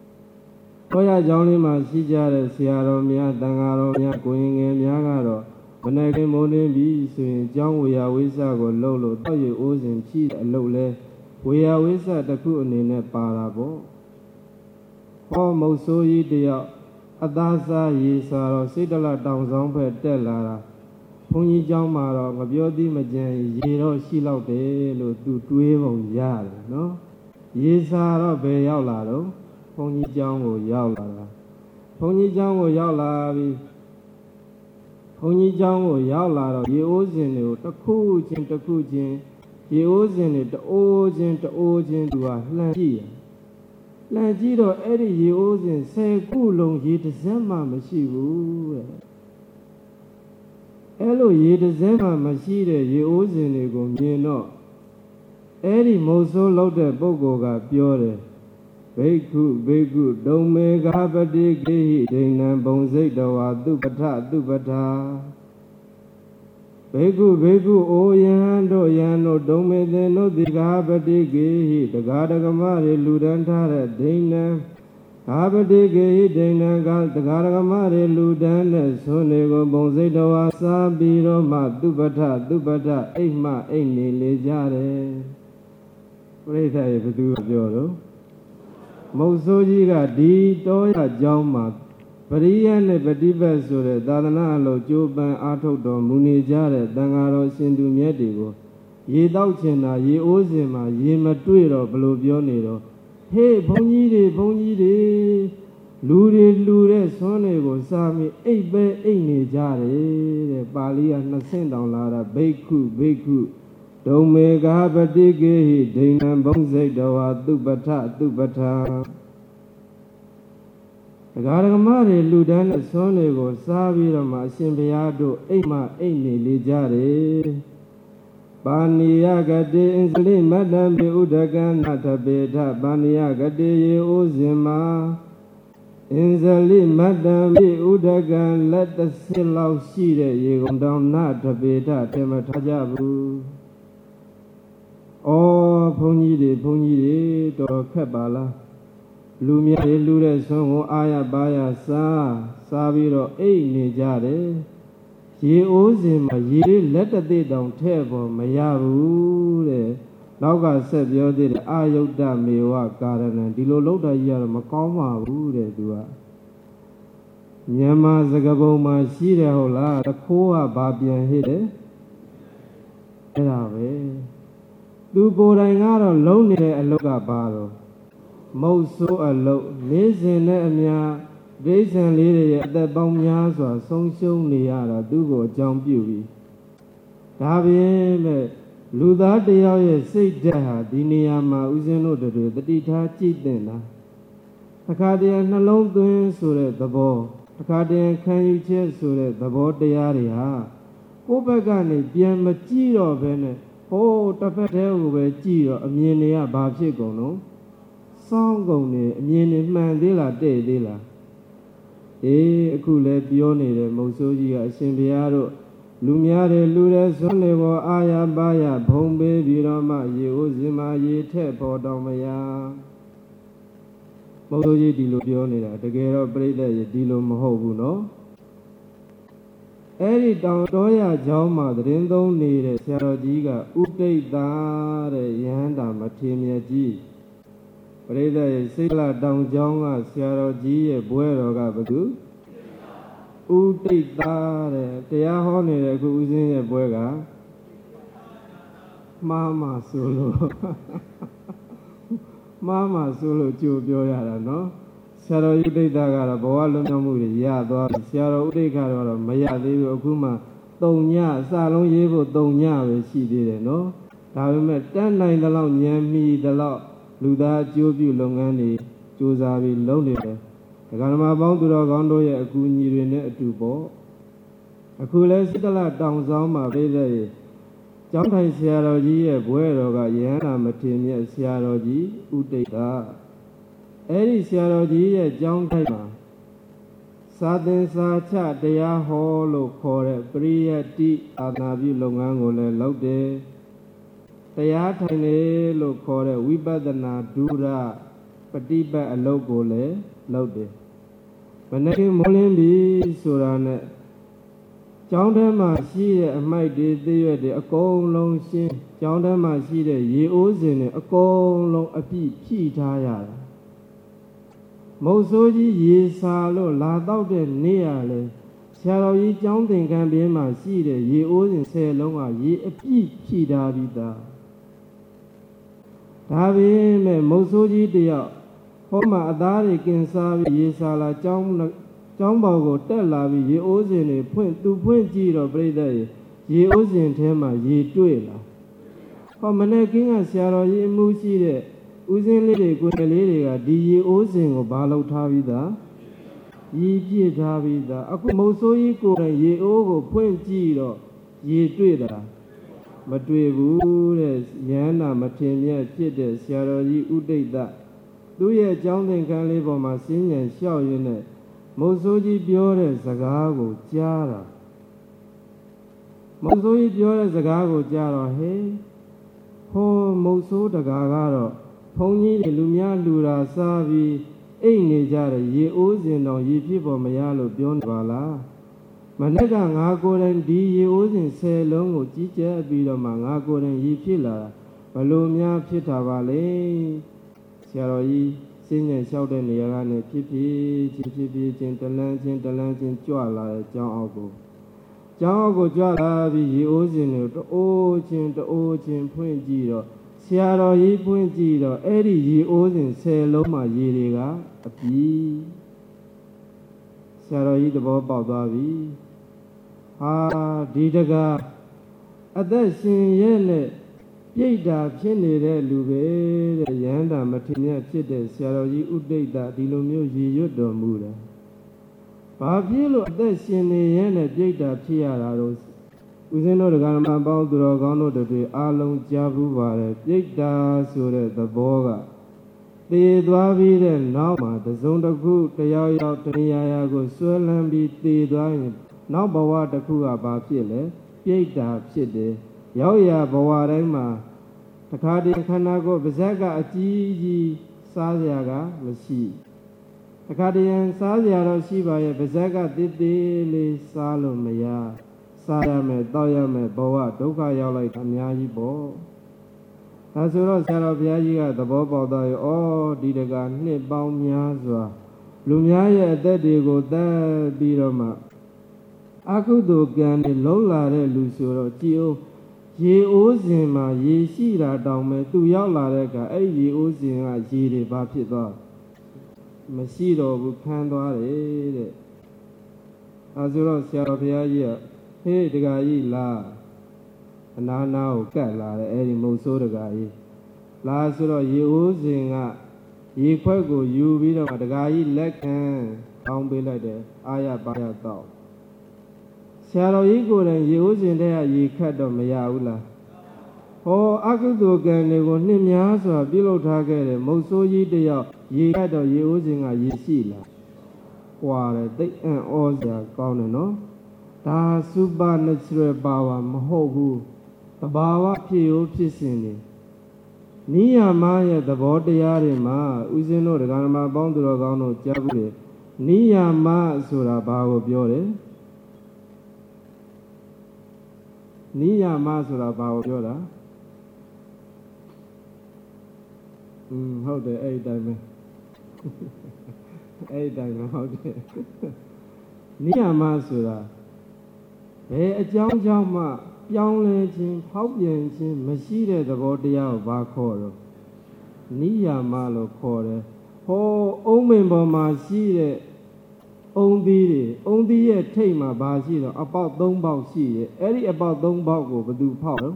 Toya John Lima, Sijare, Sierra Mia, Dangaro, Mia, going in Yagaro. မနေ့ကမိုးနေပြီဆိုရင်ကျောင်းဝေယဝိဆကိုလှုပ်လို့တောက်ရအိုးစဉ်ဖြည့်တဲ့အလုပ်လဲဝေယဝိဆတစ်ခုအနေနဲ့ပါတာပေါ့ဟောမုတ်ဆိုးကြီးတယောက်အသားစားရေစားတော့စိတ်တလတောင်ဆောင်ဖက်တက်လာတာဘုန်းကြီးကျောင်းမှာတော့မပြောသေးမကြံရေတော့ရှိလောက်တယ်လို့သူတွေးပုံရတယ်နော်ရေစားတော့ဘယ်ရောက်လာတော့ဘုန်းကြီးကျောင်းကိုရောက်လာတာဘုန်းကြီးကျောင်းကိုရောက်လာပြီဘုန်းကြီးကျောင်းကိုရောက်လာတော့ရေအိုးစင်တွေကိုတစ်ခုချင်းတစ်ခုချင်းရေအိုးစင်တွေတအိုးချင်းသူကလှမ်းကြည့်တော့အဲ့ဒီရေအိုးစင်10ခုလုံးရေတစ်စက်မှမရှိဘူးတဲ့အဲ့လိုရေတစ်စက်မှမရှိတဲ့ရေအိုးစင်တွေကိုမြင်တော့အဲ့ဒီမုတ်ဆိုးလောက်တဲ့ပုဂ္ဂိုလ်ကပြောတယ်ဘိက္ခုဒုံမေဃပတိကိဟိဒိဏံဘုံစိတ်တော်ဝါသူပထဘိက္ခုအိုယဟန်တို့ဒုံမေသင်တို့ဒီဃပတိကိဟိတဂါဒကမတွေလူဒန်းထားတဲ့ဒိဏံဃပတိကိဟိဒိဏံကတဂါဒကမတွေလူဒန်းတဲ့ဆွန်းတွေကိုဘုံစိတ်တော်ဝါစားပြီးတော့မှသူပထအိမ်မှအိမ်နေလေကြတယ်ပြိဿရေဘသူပြောတော့မုတ်ဆိုးကြီးကဒီတောရကျောင်းမှာပရိယနဲ့ပฏิပတ်ဆိုတဲ့သာသနာအလို့ကြိုးပမ်းအားထုတ်တော်မူနေကြတဲ့တန်ဃာတော်ရှင်သူမြတ်တွေကိုရေတောက်ချင်တာရေအိုးစင်မှာရေမတွေ့တော့ဘလို့ပြောနေတော့ဟေးဘုန်းကြီးတွေလူတွေလှူတဲ့ဆွမ်းတွေကိုစားပြီးအိပ်ပဲအိပ်နေကြတယ်တဲ့ပါဠိက2ဆင့်တောင်လာတာဘိက္ခုဒုံမေဃပတိကိဟိဒိဏံဘုံစိတ်တော်ဝါသူပထဒဂါရကမတွေလူတန်းတဲ့ဆွမ်းတွေကိုစားပြီးတော့မှအရှင်ဘုရားတို့အိမ်မှအိမ်နေလေကြတယ်ပါဏိယကတိအင်္စလိမတ္တံပိဥဒကံနထပေထပါဏိယကတိရေဩဇင်မာအင်္စလိမတ္တံပိဥဒကံလက်တစ်စင်းလောက်ရှိတဲ့ရေကုန်တောင်နထပေထတေမထားကြဘူးဩဘုန်းကြီးတွေတော်ခက်ပါလားလူများတွေလူတဲ့ဆွမ်းကိုအာရပါရစားပြီးတော့အိတ်နေကြတယ်ရေအိုးစင်မှာရေလက်တသိတောင်ထဲ့ပေါ်မရဘူးတဲ့နောက်ကဆက်ပြောသေးတယ်အာယုဒ္ဓမေဝကာရဏံဒီလိုလောက်တာကြီးကတော့မကောင်းပါဘူးတဲ့သူကမြန်မာစကားပုံမှာရှိတယ်ဟုတ်လားတခိုးကဘာပြန်ဟစ်တယ်အဲ့ဒါပဲသူကိုယ်တိုင်ကတော့လုံးနေတဲ့အလုပ်ကဘာတော့မုတ်ဆိုးအလုပ်နေ့စဉ်နဲ့အများဒိဋ္ဌံလေးတွေရဲ့အသက်ပေါင်းများစွာဆုံးရှုံးနေရတာသူ့ကိုအကြောင်းပြုပြီးဒါပြင်မဲ့လူသားတယောက်ရဲ့စိတ်ဓာတ်ဟာဒီနေရာမှာဥစဉ်တို့တွေတတိထားကြည့်တင်တာတစ်ခါတည်းနှလုံးသွင်းဆိုတဲ့သဘောတစ်ခါတည်းခံယူချက်ဆိုတဲ့သဘောတရားတွေဟာကိုယ့်ဘက်ကနေပြန်မကြည့်တော့ဘဲနဲ့ဟိုးတစ်ဖက်တည်းကိုပဲကြည့်တော့အမြင်တွေကဘာဖြစ်ကုန်လို့စောင်းကုန်နေအမြင်တွေမှန်သေးလားတဲ့သေးလားအခုလည်းပြောနေတယ်မုတ်ဆိုးကြီးကအရှင်ဘုရားတို့လူများတယ်လူတဲ့ဆွမ်းနေပေါ်အာရပါရဘုံပေးပြီးတော့မှရေအိုးစင်မာရေထက်ပေါ်တော်မရမုတ်ဆိုးကြီးဒီလိုပြောနေတာတကယ်တော့ပြိဿရေဒီလိုမဟုတ်ဘူးနော်အဲ့ဒီတောင်တော်ရเจ้าမှာသတင်းသုံးနေတဲ့ဆရာတော်ကြီးကဥတိတ်တာတဲ့ယဟန္တာမထေမြတ်ကြီးပရိသတ်ရဲ့စိတ်လတောင်ကျောင်းကဆရာတော်ကြီးရဲ့ဘွဲတော်ကဘယ်သူဥတိတ်တာတဲ့တရားဟောနေတဲ့အခုဦးစင်းရဲ့ဘွဲကမှားမှဆိုလို့ကြိုပြောရတာနော်ဆရာတော်ဥဒိဋ္ဌကတော့ဘဝလွန်မြောက်မှုတွေရသွားပြီဆရာတော်ဥဒိဋ္ဌကတော့မရသေးဘူးအခုမှ3ညအစလုံးရေးဖို့3ညပဲရှိသေးတယ်နော်ဒါပေမဲ့တန်းနိုင်တဲ့လောက်ဉာဏ်မီတဲ့လောက်လူသားအကျိုးပြုလုပ်ငန်းတွေစူးစမ်းပြီးလုပ်နေတယ်ဒကာဓမ္မပေါင်းသူတော်ကောင်းတို့ရဲ့အကူအညီတွေနဲ့အတူပေါ့အခုလဲစိတ္တလတောင်ဆောင်မှာပြည့်တဲ့ကျောင်းထိုင်ဆရာတော်ကြီးရဲ့ဘွဲတော်ကယဟန္တာမထေမြတ်ဆရာတော်ကြီးဥဒိဋ္ဌအဲ့ဒီဆရာတော်ကြီးရဲ့ကျောင်းထိုင်မှာစာသင်စာချတရားဟောလို့ခေါ်တဲ့ပရိယတ္တိအာနာပြုလုပ်ငန်းကိုလည်းလုပ်တယ်တရားထိုင်တယ်လို့ခေါ်တဲ့ဝိပဿနာဒုရပฏิပတ်အလုပ်ကိုလည်းလုပ်တယ်မနေ့မိုးလင်းပြီဆိုတာနဲ့ကျောင်းထဲမှာရှိတဲ့အမိုက်တွေသေးရွက်တွေအကုန်လုံးရှင်းကျောင်းထဲမှာရှိတဲ့ရေအိုးစင်တွေအကုန်လုံးအပြည့်ဖြည့်ထားရတာမုတ်ဆိုးကြီးရေစာလို့လာတော့တဲ့နေ့ရလဲဆရာတော်ကြီးကျောင်းသင်္ကန်းပြင်းမှာရှိတဲ့ရေအိုးစင်10လုံးကရေအပြည့်ဖြည့်ထားပြီးသားဒါပေမဲ့မုတ်ဆိုးကြီးတယောက်ဟောမှာအသားတွေကင်စားပြီးရေစာလာကျောင်းပေါကိုတက်လာပြီးရေအိုးစင်တွေဖွင့်ကြည့်တော့ပြိတ္တရေအိုးစင်ထဲမှာရေတွေ့လာဟောမနေ့ကင်းကဆရာတော်ကြီးအမှုရှိတဲ့ဦးစင်းလေးတွေကိုယ်လေးတွေကဒီရေအိုးစင်ကိုဘာလုပ်ထားပြီးသားရေပြည့်ထားပြီးသားအခုမုတ်ဆိုးကြီးကိုယ်တိုင်ရေအိုးကိုဖွင့်ကြည့်တော့ရေတွေ့တာမတွေ့ဘူးတဲ့ရဟန္တာမထင်မြတ်ဖြစ်တဲ့ဆရာတော်ကြီးဥဒိဋ္ဌသူ့ရဲ့ကျောင်းသင်္ကန်းလေးပေါ်မှာစင်းញံလျှောက်ရင်းနဲ့မုတ်ဆိုးကြီးပြောတဲ့စကားကိုကြားတာမုတ်ဆိုးကြီးပြောတဲ့စကားကိုကြားတော့ဟေးဟောမုတ်ဆိုးတကာကတော့ဘုန်းကြီးတွေလူများလူတာစားပြီးအိတ်နေကြတယ်ရေအိုးစင်တော်ရေဖြစ်ပေါ်မရလို့ပြောနေပါလားမနေ့ကငါကိုယ်တိုင်ဒီရေအိုးစင်10လုံးကိုကြီးကျယ်ပြီးတော့မှငါကိုယ်တိုင်ရေဖြစ်လာဘလို့များဖြစ်တာပါလေဆရာတော်ကြီးစင်းញံလျှောက်တဲ့နေရာကနေဖြစ်ချင်းတလန်းချင်းကြွလာတဲ့ကျောင်းအောက်ကိုကြွလာပြီးရေအိုးစင်တွေတအိုးချင်းဖွင့်ကြည့်တော့ဆရာတော်ကြီးဖွင့်ကြည့်တော့အဲ့ဒီရေအိုးစင်10လုံးမှာရေတွေကအပြည့်ဆရာတော်ကြီးသဘောပေါက်သွားပြီဟာဒီတကအသက်ရှင်ရဲ့နဲ့ပြိတ္တာဖြစ်နေတဲ့လူပဲတဲ့ရဟန္တာမထင်မြတ်ဖြစ်တဲ့ဆရာတော်ကြီးဥဒိဋ္ဌဒီလိုမျိုးရည်ရွတ်တော်မူတယ်ဘာဖြစ်လို့အသက်ရှင်နေရဲ့နဲ့ပြိတ္တာဖြစ်ရတာတော့ဦးဇင်းတို့တရားမှန်ပေါင်းသူတော်ကောင်းတို့တွေအားလုံးကြားဘူးပါတယ်ပြိတ္တာဆိုတဲ့သဘောကတည်သွားပြီးတဲ့နောက်မှာတစုံတစ်ခုတယောက်ယောက်တဏှာရာကိုဆွဲလန်းပြီးတည်သွားရင်နောက်ဘဝတစ်ခုကဘာဖြစ်လဲပြိတ္တာဖြစ်တယ်ရောက်ရဘဝတိုင်းမှာတခါတည်းခန္ဓာကိုယ်ပါဇက်ကအကြီးကြီးစားစရာကမရှိတခါတည်းစားစရာတော့ရှိပါရဲ့ပါဇက်ကတည်တည်လေးစားလို့မရစားရမယ်တောက်ရမယ်ဘဝဒုက္ခရောက်လိုက်တာအများကြီးပေါ့ဒါဆိုတော့ဆရာတော်ဘုရားကြီးကသဘောပေါက်သွားရောဒီတကနှစ်ပေါင်းများစွာလူများရဲ့အသက်တွေကိုတတ်ပြီးတော့မှအကုသိုလ်ကံတွေလုံးလာတဲ့လူဆိုတော့ကြည်အောင်ရေအိုးစင်မှာရေရှိတာတောင်မဲ့သူရောက်လာတဲ့အခါအဲ့ရေအိုးစင်ကရေတွေဘာဖြစ်သွားမရှိတော့ဘူးခန်းသွားတယ်တဲ့အဲဆိုတော့ဆရာတော်ဘုရားကြီးကဟေးတက္ကကြီးလာအနာကိုကတ်လာတယ်အဲ့ဒီမုတ်ဆိုးတက္ကကြီးလာဆိုတော့ရေအိုးစင်ကရေခွက်ကိုယူပြီးတော့တက္ကကြီးလက်ခံပေါင်းပေးလိုက်တယ်အာရပါရတော့ဆရာတော်ကြီးကိုယ်တိုင်ရေအိုးစင်တဲ့ကရေခတ်တော့မရဘူးလားဟောအကုသိုလ်ကံတွေကိုနှစ်များစွာပြုလုပ်ထားခဲ့တယ်မုတ်ဆိုးကြီးတယောက်ရေခတ်တော့ရေအိုးစင်ကရေရှိလားကွာတယ်သိအံ့ဩစရာကောင်းတယ်နော်ဒါစူပါနချရယ်ပါဝါမဟုတ်ဘူးသဘာဝဖြစ်ရိုးဖြစ်စဉ်နေနိယာမရဲ့သဘောတရားတွေမှာဥစဉ်တို့ဒကာဓမ္မပေါင်းသူတော်ကောင်းတို့ကြားဘူးတယ်နိယာမဆိုတာဘာကိုပြောတယ်နိယာမဆိုတာဘာကိုပြောတာဟုတ်တယ်အဲ့ဒီတိုင်းပဲအဲ့ဒီတိုင်းပဲဟုတ်တယ်နိယာမဆိုတာဘယ်အကြောင်းကြောင့်မှပြောင်းလဲခြင်းဖောက်ပြန်ခြင်းမရှိတဲ့သဘောတရားကိုဘာခေါ်တော့နိယာမလို့ခေါ်တယ်ဟောအုံးမင်ပေါ်မှာရှိတဲ့အုံးသီးတွေအုံးသီးရဲ့ထိတ်မှာဘာရှိတော့အပေါက်3ပေါက်ရှိရဲ့အဲ့ဒီအပေါက်3ပေါက်ကိုဘယ်သူဖောက်တော့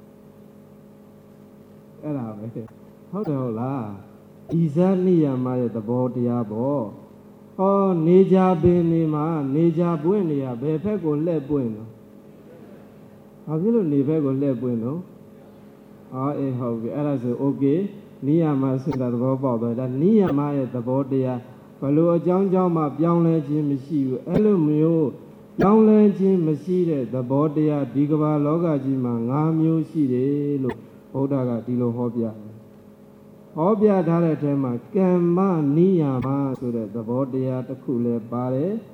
အဲ့ဒါပဲဟုတ်တယ်ဟုတ်လားဒီဇာနိယာမရဲ့သဘောတရားပေါ့ဟောနေကြပင်နေမှာနေကြပွင့်နေရဘယ်ဖက်ကိုလှည့်ပွင့်တော့ဘာဖြစ်လို့နေဘက်ကိုလှည့်ပွင့်တော့အေးဟုတ်ပြီအဲ့ဒါဆို okay နိယာမဆိုတာသဘောပေါက်တော့ဒါနိယာမရဲ့သဘောတရားဘလို့အကြောင်းကြောင့်မှပြောင်းလဲခြင်းမရှိဘူးအဲ့လိုမျိုးပြောင်းလဲခြင်းမရှိတဲ့သဘောတရားဒီကမ္ဘာလောကကြီးမှာ5မျိုးရှိတယ်လို့ဘုရားကဒီလိုဟောပြတယ်ဟောပြထားတဲ့အထဲမှာကမ္မနိယာမဆိုတဲ့သဘောတရားတစ်ခုလည်းပါတယ်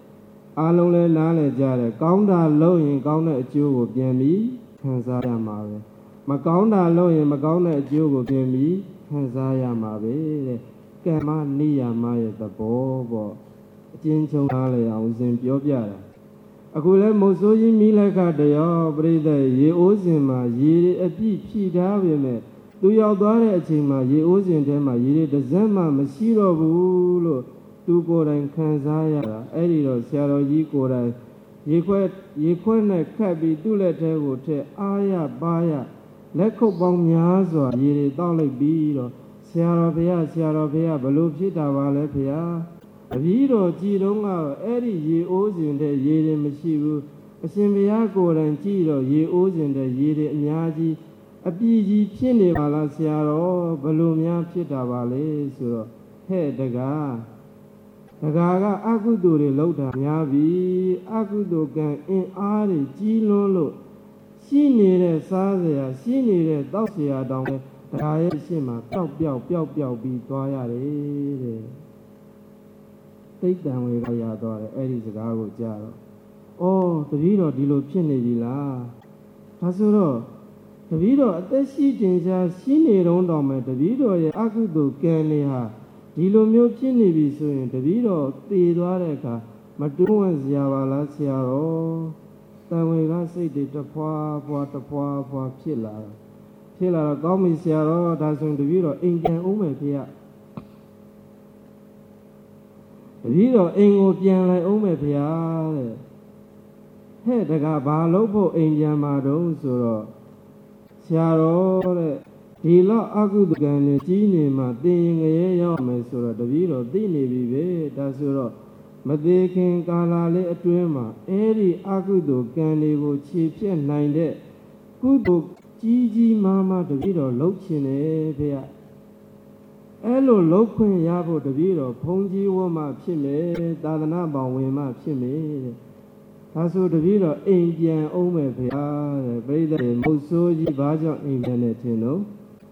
အားလုံးလည်းနားလည်ကြတယ်ကောင်းတာလုပ်ရင်ကောင်းတဲ့အကျိုးကိုပြန်ပြီးခံစားရမှာပဲမကောင်းတာလုပ်ရင်မကောင်းတဲ့အကျိုးကိုပြန်ပြီးခံစားရမှာပဲတဲ့ကံမနိယာမရဲ့သဘောပေါ့အကျဉ်းချုပ်ထားလေအောင်စဉ်ပြောပြတာအခုလဲမုတ်ဆိုးကြီးမိလိုက်ခတရားပြိဿရေအိုးစင်မှာရေအပြည့်ဖြည့်ထားပေမဲ့သူရောက်သွားတဲ့အချိန်မှာရေအိုးစင်ထဲမှာရေတစ်စက်မှမရှိတော့ဘူးလို့သူကိုယ်တိုင်ခံစားရတာအဲ့ဒီတော့ဆရာတော်ကြီးကိုယ်တိုင်ရေခွက်နဲ့ခတ်ပြီးသူ့လက်ထဲကိုထည့်အားရပါရလက်ခုပ်ပေါင်းများစွာရေတွေတောက်လိုက်ပြီးတော့ဆရာတော်ဘုရားဘလို့ဖြစ်တာပါလဲဘုရားတပည့်တော်ကြည်တော့ကတော့အဲ့ဒီရေအိုးစင်တဲ့ရေတွေမရှိဘူးအရှင်ဘုရားကိုယ်တိုင်ကြည်တော့ရေအိုးစင်တဲ့ရေတွေအများကြီးအပြည့်ကြီးဖြစ်နေပါလားဆရာတော်ဘလို့များဖြစ်တာပါလဲဆိုတော့ဟဲ့တကားကအကုသိုလ်တွေလောက်တာများပြီအကုသိုလ်ကံအင်အားတွေကြီးလွန်းလို့ရှိနေတဲ့စားစရာရှိနေတဲ့တောက်စရာတောင်ပဲဒါရဲ့ရှင်းမှာပျောက်ပြီးသွားရတယ်တဲ့သိတ္တံဝေကရသွားတယ်အဲ့ဒီစကားကိုကြားတော့ဩတပည့်တော်ဒီလိုဖြစ်နေပြီလားဒါဆိုတော့တပည့်တော်အသက်ရှိတင်ရှားရှိနေတော့တောင်မှတပည့်တော်ရဲ့အကုသိုလ်ကံတွေဟာဒီလိုမျိုးဖြစ်နေပြီဆိုရင်တပည့်တော်သေသွားတဲ့အခါမတွန်းဝင်စရာပါလားဆရာတော်တန်ဝေကစိတ်တွေတဖွာဖွာဖြစ်လာတော့ကောင်းပြီဆရာတော်ဒါဆိုရင်တပည့်တော်အိမ်ပြန်ဦးမယ်ဖေရတပည့်တော်အိမ်ကိုပြန်လိုက်ဦးမယ်ဖေရတဲ့ဟဲ့တကားဘာလို့ဖို့အိမ်ပြန်မှာတော့ဆိုတော့ဆရာတော်တဲ့ဒီလောက်အကုသကံနဲ့ကြီးနေမှတင်ရင်ငရဲရောက်မယ်ဆိုတော့တပည့်တော်သိနေပြီပဲဒါဆိုတော့မသေးခင်ကာလလေးအတွင်းမှာအဲ့ဒီအကုသိုလ်ကံတွေကိုခြေပြက်နိုင်တဲ့ကုသိုလ်ကြီးမားတပည့်တော်လှုပ်ချင်တယ်ဖေရအဲ့လိုလှုပ်ခွင့်ရဖို့တပည့်တော်ဘုန်းကြီးဝတ်မှဖြစ်မယ်သာသနာပေါင်းဝင်မှဖြစ်မယ်တဲ့ဒါဆိုတပည့်တော်အိမ်ပြန်အောင်မယ်ဖေရတဲ့ပြိဿရေမုတ်ဆိုးကြီးဘာကြောင့်အိမ်ပြန်နေထင်တော့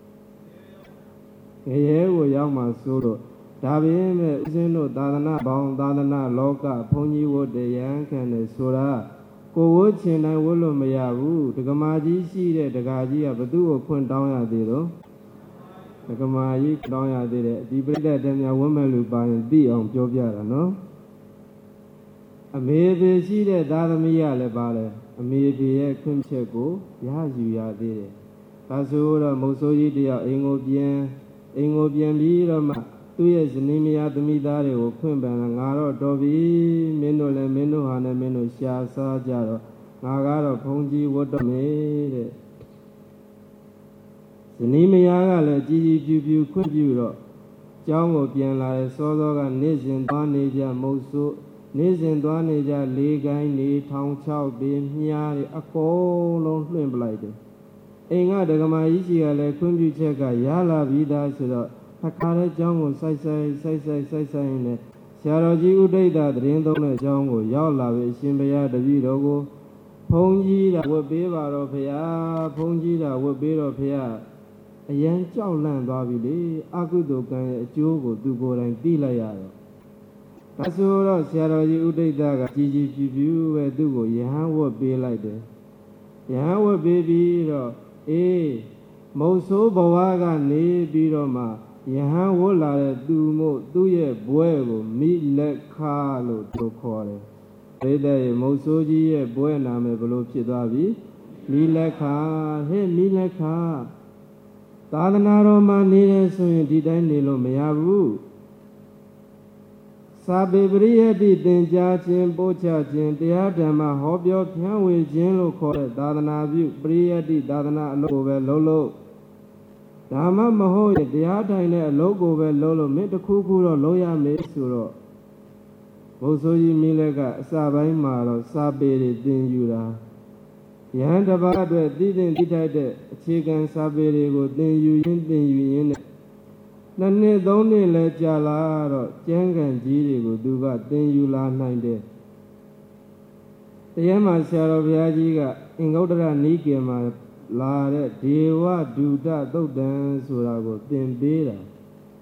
ငရဲကိုရောက်မှဆိုလို့ဒါပေမဲ့ဦးဇင်းတို့သာသနာပေါင်းသာသနာလောကဘုန်းကြီးဝတ်တရားခံတယ်ဆိုတာကိုဝတ်ချင်တိုင်းဝတ်လို့မရဘူးဒကမာကြီးရှိတဲ့ဒကာကြီးကဘသူ့ကိုဖွင့်တောင်းရသေးတော့ဒကမာကြီးတောင်းရသေးတယ်ဒီပြိတ္တတည်းများဝတ်မဲ့လူပါရင်သိအောင်ပြောပြတာနော်အမေဖေရှိတဲ့သာသမီးရလည်းပါလေအမေဖေရဲ့ခွင့်ချက်ကိုရယူရသေးတယ်ဒါဆိုတော့မုတ်ဆိုးကြီးတယောက်အိမ်ကိုပြန်ပြီးတော့မှသူ့ရဲ့ဇနီးမယားသမီးသားတွေကိုခွင့်ပန်လာငါတော့တော်ပြီမင်းတို့လည်းမင်းတို့ဟာနဲ့မင်းတို့ရှားစားကြတော့ငါကတော့ဘုန်းကြီးဝတ်တော်မယ်တဲ့ဇနီးမယားကလည်းကြီးပြူခွင့်ပြုတော့ကျောင်းကိုပြန်လာတဲ့စောစောကနေ့စဉ်သွားနေကြမုတ်ဆိုးနေ့စဉ်သွားနေကြလေးကိုင်းနေထောင်6ပင်မြားတွေအကုန်လုံးလွှင့်ပလိုက်တယ်အိမ်ကဒကမာကြီးကြီးကလည်းခွင့်ပြုချက်ကရလာပြီးသားဆိုတော့အခါတဲ့ကျောင်းကိုစိုက်နေဆရာတော်ကြီးဥဒိဋ္ဌသတင်းသုံးတဲ့ကျောင်းကိုရောက်လာပြီအရှင်ဘုရားတပည့်တော်ကိုဘုန်းကြီးတာဝတ်ပေးပါတော့ဖေဟာဘုန်းကြီးတာဝတ်ပေးတော့ဖေဟာအရန်ကြောက်လန့်သွားပြီလေအကုသိုလ်ကံရဲ့အကျိုးကိုသူကိုယ်တိုင်သိလိုက်ရတော့ဒါဆိုတော့ဆရာတော်ကြီးဥဒိဋ္ဌကကြီးပြူပဲသူ့ကိုယဟန်ဝတ်ပေးလိုက်တယ်ယဟန်ဝတ်ပေးပြီးတော့မုတ်ဆိုးဘဝကနေပြီးတော့မှယဟန်ဝတ်လာတဲ့သူ့ရဲ့ဘွဲကိုမိလက်ခါလို့သူခေါ်တယ်ပြိတ္တရေမုတ်ဆိုးကြီးရဲ့ဘွဲနာမည်ဘလို့ဖြစ်သွားပြီမိလက်ခါဟဲ့မိလက်ခါသာသနာတော်မှာနေတယ်ဆိုရင်ဒီတိုင်းနေလို့မရဘူးစာပေပရိယတ္တိသင်ကြားခြင်းပို့ချခြင်းတရားဓမ္မဟောပြောဖြန့်ဝေခြင်းလို့ခေါ်တဲ့သာသနာပြုပရိယတ္တိသာသနာအလုပ်ကိုပဲလုပ်ဒါမှမဟုတ်ရင်တရားထိုင်တဲ့အလုပ်ကိုပဲလုပ်လို့မင်းတစ်ခုတော့လုပ်ရမယ်ဆိုတော့ဘုဆိုးကြီးမိလက်ကအစပိုင်းမှာတော့စာပေတွေသင်ယူတာယဟန်တစ်ပါးအတွက်သိထိုက်တဲ့အခြေခံစာပေတွေကိုသင်ယူရင်းနဲ့2နှစ်3နှစ်လဲကြာလာတော့ကျမ်းဂန်ကြီးတွေကိုသူကသင်ယူလာနိုင်တယ်တရားမှာဆရာတော်ဘုရားကြီးကအင်္ဂုတ္တရနိကေမှာလာတဲ့ဒေဝဒုဒသုတ်တံဆိုတာကိုသင်ပေးတာ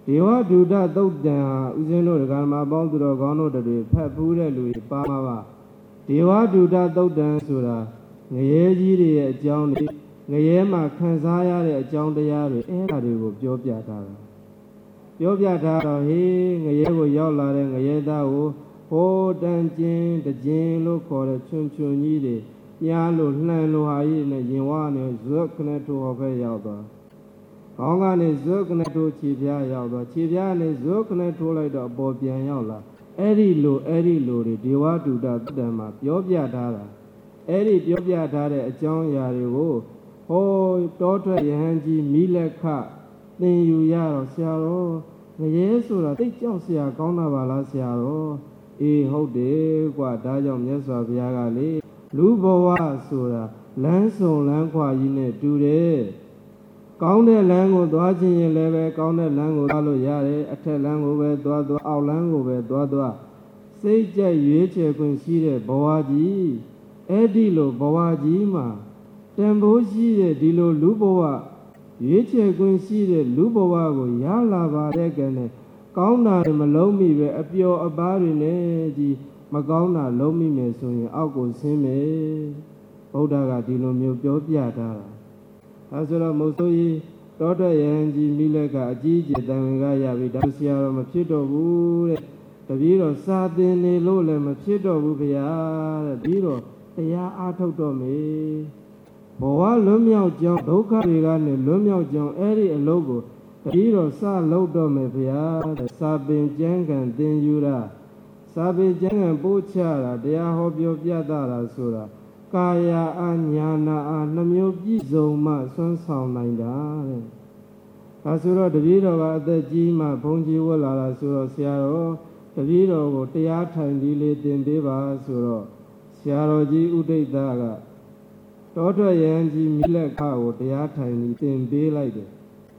ဒေဝဒုဒသုတ်တံဟာဦးဇင်းတို့ဓမ္မပေါင်းသူတော်ကောင်းတို့တွေဖတ်ဖူးတဲ့လူတွေပါမှာပါဒေဝဒုဒသုတ်တံဆိုတာငရဲကြီးတွေရဲ့အကြောင်းတွေငရဲမှာခံစားရတဲ့အကြောင်းတရားတွေအဲ့ဒါတွေကိုပြောပြထားတာပြောပြထားတော့ဟေးငရဲကိုရောက်လာတဲ့ငရဲသားကိုဟိုတန်ကျင်တကျင်လို့ခေါ်တဲ့ချွန်ကြီးတွေညားလို့လှန်လို့ဟာကြီးနဲ့ရင်ဝါနဲ့ဇွတ်ခနဲ့ထိုးဟောဖဲရောက်သွားခေါင်းကနေဇွတ်ခနဲ့ထိုးခြေပြားရောက်သွားခြေပြားနဲ့ဇွတ်ခနဲ့ထိုးလိုက်တော့အပေါ်ပြန်ရောက်လာအဲ့ဒီလိုတွေဒေဝဒုဒသုတ်တံမှာပြောပြထားတာအဲ့ဒီပြောပြထားတဲ့အကြောင်းအရာတွေကိုဟောတောထွက်ယဟန်ကြီးမိလက်ခသင်ယူရတော့ဆရာတော်ငရဲဆိုတာသိကြောက်ဆရာကောင်းတာပါလားဆရာတော်အေးဟုတ်တယ်ကွာဒါကြောင့်မြတ်စွာဘုရားကလေလူဘဝဆိုတာလမ်းဆုံလမ်းခွာကြီးနဲ့တူတယ်ကောင်းတဲ့လမ်းကိုသွားခြင်းရင်လည်းပဲကောင်းတဲ့လမ်းကိုသွားလို့ရတယ်အထက်လမ်းကိုပဲသွားအောက်လမ်းကိုပဲသွားစိတ်ကြိုက်ရွေးချယ်ခွင့်ရှိတဲ့ဘဝကြီးအဲ့ဒီလိုဘဝကြီးမှာတန်ဖိုးရှိတဲ့ဒီလိုလူဘဝရွေးချယ်ခွင့်ရှိတဲ့လူဘဝကိုရလာပါတဲ့ကဲနဲ့ကောင်းတာမလုံးမိပဲအပျော်အပါးတွေနဲ့ကြီးမကောင်းတာလုံးမိမယ်ဆိုရင်အောက်ကိုဆင်းမယ်ဗုဒ္ဓကဒီလိုမျိုးပြောပြထားတာဒါဆိုတော့မုတ်ဆိုးကြီးတောထွက်ယဟန်ကြီးမိလက်ကအကြီးအကျယ်တန်ဝင်ကရပြီဒါဆရာတော်မဖြစ်တော့ဘူးတဲ့တပည့်တော်စာသင်နေလို့လည်းမဖြစ်တော့ဘူးဗျာတဲ့ပြီးတော့တရားအားထုတ်တော့မေဘဝလွတ်မြောက်ကြောင်းဒုက္ခတွေကနေလွတ်မြောက်ကြောင်းအဲ့ဒီအလုပ်ကိုတပည့်တော်စလုပ်တော့မယ်ဗျာတဲ့စာပင်ကျမ်းဂန်သင်ယူတာစာပေကျမ်းဂန်ပို့ချတာတရားဟောပြောပြတာဆိုတာကာယအာညာနာအာနှမျိုးပြည့်စုံမှဆွမ်းဆောင်နိုင်တာတဲ့ဒါဆိုတော့တပည့်တော်ကအသက်ကြီးမှဘုန်းကြီးဝတ်လာတာဆိုတော့ဆရာတော်တပည့်တော်ကိုတရားထိုင်ဒီလေးသင်ပေးပါဆိုတော့ဆရာတော်ကြီးဥဒိဋ္ဌကတောထွက်ယဟန်ကြီးမိလက်ခကိုတရားထိုင်ဒီသင်ပေးလိုက်တယ်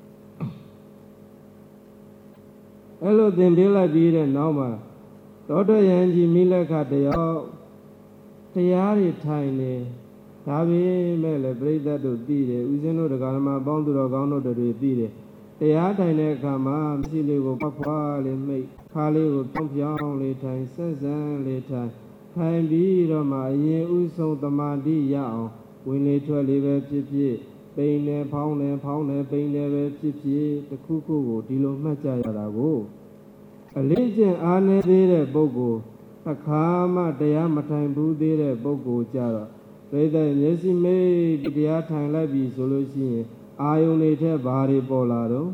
အဲ့လိုသင်ပေးလိုက်ပြီးတဲ့နောက်မှာတောထွက်ယဟန်ကြီးမိလက်ခတရားတွေထိုင်နေဒါပေမဲ့လည်းပြိဿတ်တို့သိတယ်ဦးဇင်းတို့ဓမ္မပေါင်းသူတော်ကောင်းတို့တွေသိတယ်တရားထိုင်တဲ့အခါမှာမရှိလေးကိုဖွားဖွားလေးမိတ်ခါလေးကိုဖြောင်းလေးထိုင်ဆက်ဆန်းလေးထိုင်ပြီးတော့မှအရင်ဥဆုံးတမာတိရအောင်ဝင်လေထွက်လေးပဲဖြစ်ဖြစ်ပိန်နေဖောင်းနေပိန်နေပဲဖြစ်ဖြစ်တစ်ခုခုကိုဒီလိုမှတ်ကြရတာကိုအလေးကျင့်အားနည်းသေးတဲ့ပုဂ္ဂိုလ်အခါမှတရားမထိုင်ဘူးသေးတဲ့ပုဂ္ဂိုလ်ကြတော့ပြိဿမျက်စိမိတ်တရားထိုင်လိုက်ပြီဆိုလို့ရှိရင်အာယုန်တွေထက်ဘာတွေပေါ်လာတော့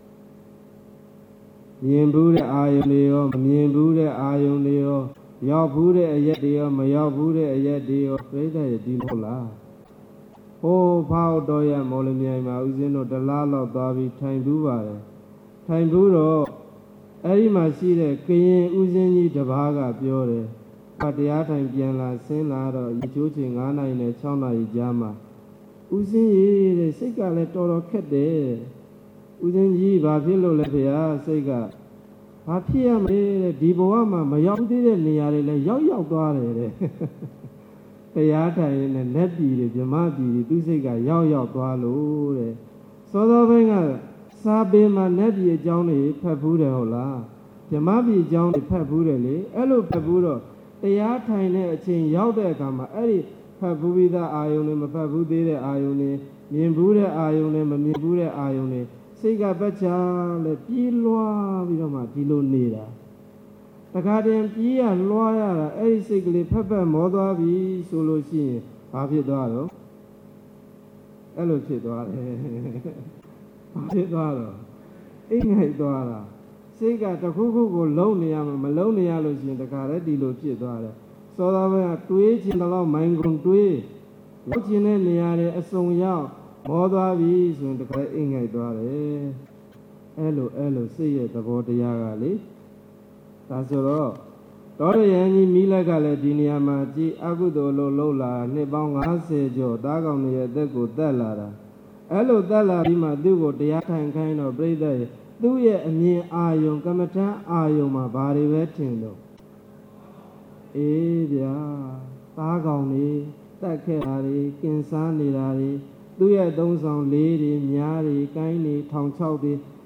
မြင်ဘူးတဲ့အာယုန်တွေရောမမြင်ဘူးတဲ့အာယုန်တွေရောရောက်ဘူးတဲ့အရက်တွေရောမရောက်ဘူးတဲ့အရက်တွေရောပြိဿရဲ့ဒီမဟုတ်လားဟိုးဖောက်တော်ရမော်လမြိုင်မှာဦးဇင်းတို့တလားလောက်သွားပြီးထိုင်ဘူးပါတယ်ထိုင်ဘူးတော့အဲ့ဒီမှာရှိတဲ့ကရင်ဦးဇင်းကြီးတစ်ပါးကပြောတယ်တရားထိုင်ပြန်လာဆင်းလာတော့ရေချိုးချိန်9နာရီနဲ့6နာရီကြားမှာဦးဇင်းကြီးတဲ့စိတ်ကလည်းတော်တော်ခက်တယ်ဦးဇင်းကြီးဘာဖြစ်လို့လဲဖေဟာစိတ်ကဘာဖြစ်ရမလဲတဲ့ဒီဘဝမှာမရောက်သေးတဲ့နေရာတွေလည်းရောက်သွားတယ်တဲ့တရားထိုင်နဲ့လက်ပြည်တွေဗြဟ္မပြည်တွေသူစိတ်ကရောက်သွားလို့တဲ့စောစောပိုင်းကစာပေမှာလက်ပြည်အကြောင်းတွေဖတ်ဘူးတယ်ဟုတ်လားဗြဟ္မပြည်အကြောင်းတွေဖတ်ဘူးတယ်လေအဲ့လိုဖတ်ဘူးတော့တရားထိုင်တဲ့အချိန်ရောက်တဲ့အခါမှာအဲ့ဒီဖတ်ဘူးပြီးသားအာယုန်တွေမဖတ်ဘူးသေးတဲ့အာယုန်တွေမြင်ဘူးတဲ့အာယုန်တွေမမြင်ဘူးတဲ့အာယုန်တွေစိတ်ကပတ်ချလဲပြေးလွှားပြီးတော့မှဒီလိုနေတာတခါတည်းပြေးရလွှားရတာအဲ့ဒီစိတ်ကလေးဖက်မောသွားပြီဆိုလို့ရှိရင်ဘာဖြစ်သွားတော့အဲ့လိုဖြစ်သွားတယ်ဘာဖြစ်သွားတော့အိမ်ငိုက်သွားတာစိတ်ကတခုခုကိုလုံးနေရမှာမလုံးနေရလို့ရှိရင်တခါတည်းဒီလိုဖြစ်သွားတယ်စောသားဘက်ကတွေးခြင်းတော့မိုင်းကုန်တွေးရောက်ခြင်းတဲ့နေရာတွေအစုံရောက်မောသွားပြီဆိုရင်တခါအိမ်ငိုက်သွားတယ်အဲ့လိုစိတ်ရဲ့သဘောတရားကလေဒါဆိုတော့တော်ရယန်ကြီးမိလက်ကလည်းဒီနေရာမှာကြည်အကုသိုလ်လို့လှုပ်လာနှစ်ပေါင်း50ကျော်သားကောင်တွေရဲ့အသက်ကိုတက်လာတာအဲ့လိုတက်လာပြီးမှသူ့ကိုတရားထိုင်ခိုင်းတော့ပြိဿရဲ့သူ့ရဲ့အမြင်အာယုံကမ္မထမ်းအာယုံမှာဘာတွေပဲထင်တော့အေးဗျာသားကောင်တွေတက်ခဲ့တာတွေကင်စားနေတာတွေသူ့ရဲ့သုံးဆောင်လေးတွေများတွေကိုင်းတွေထောင်ချောက်တွေ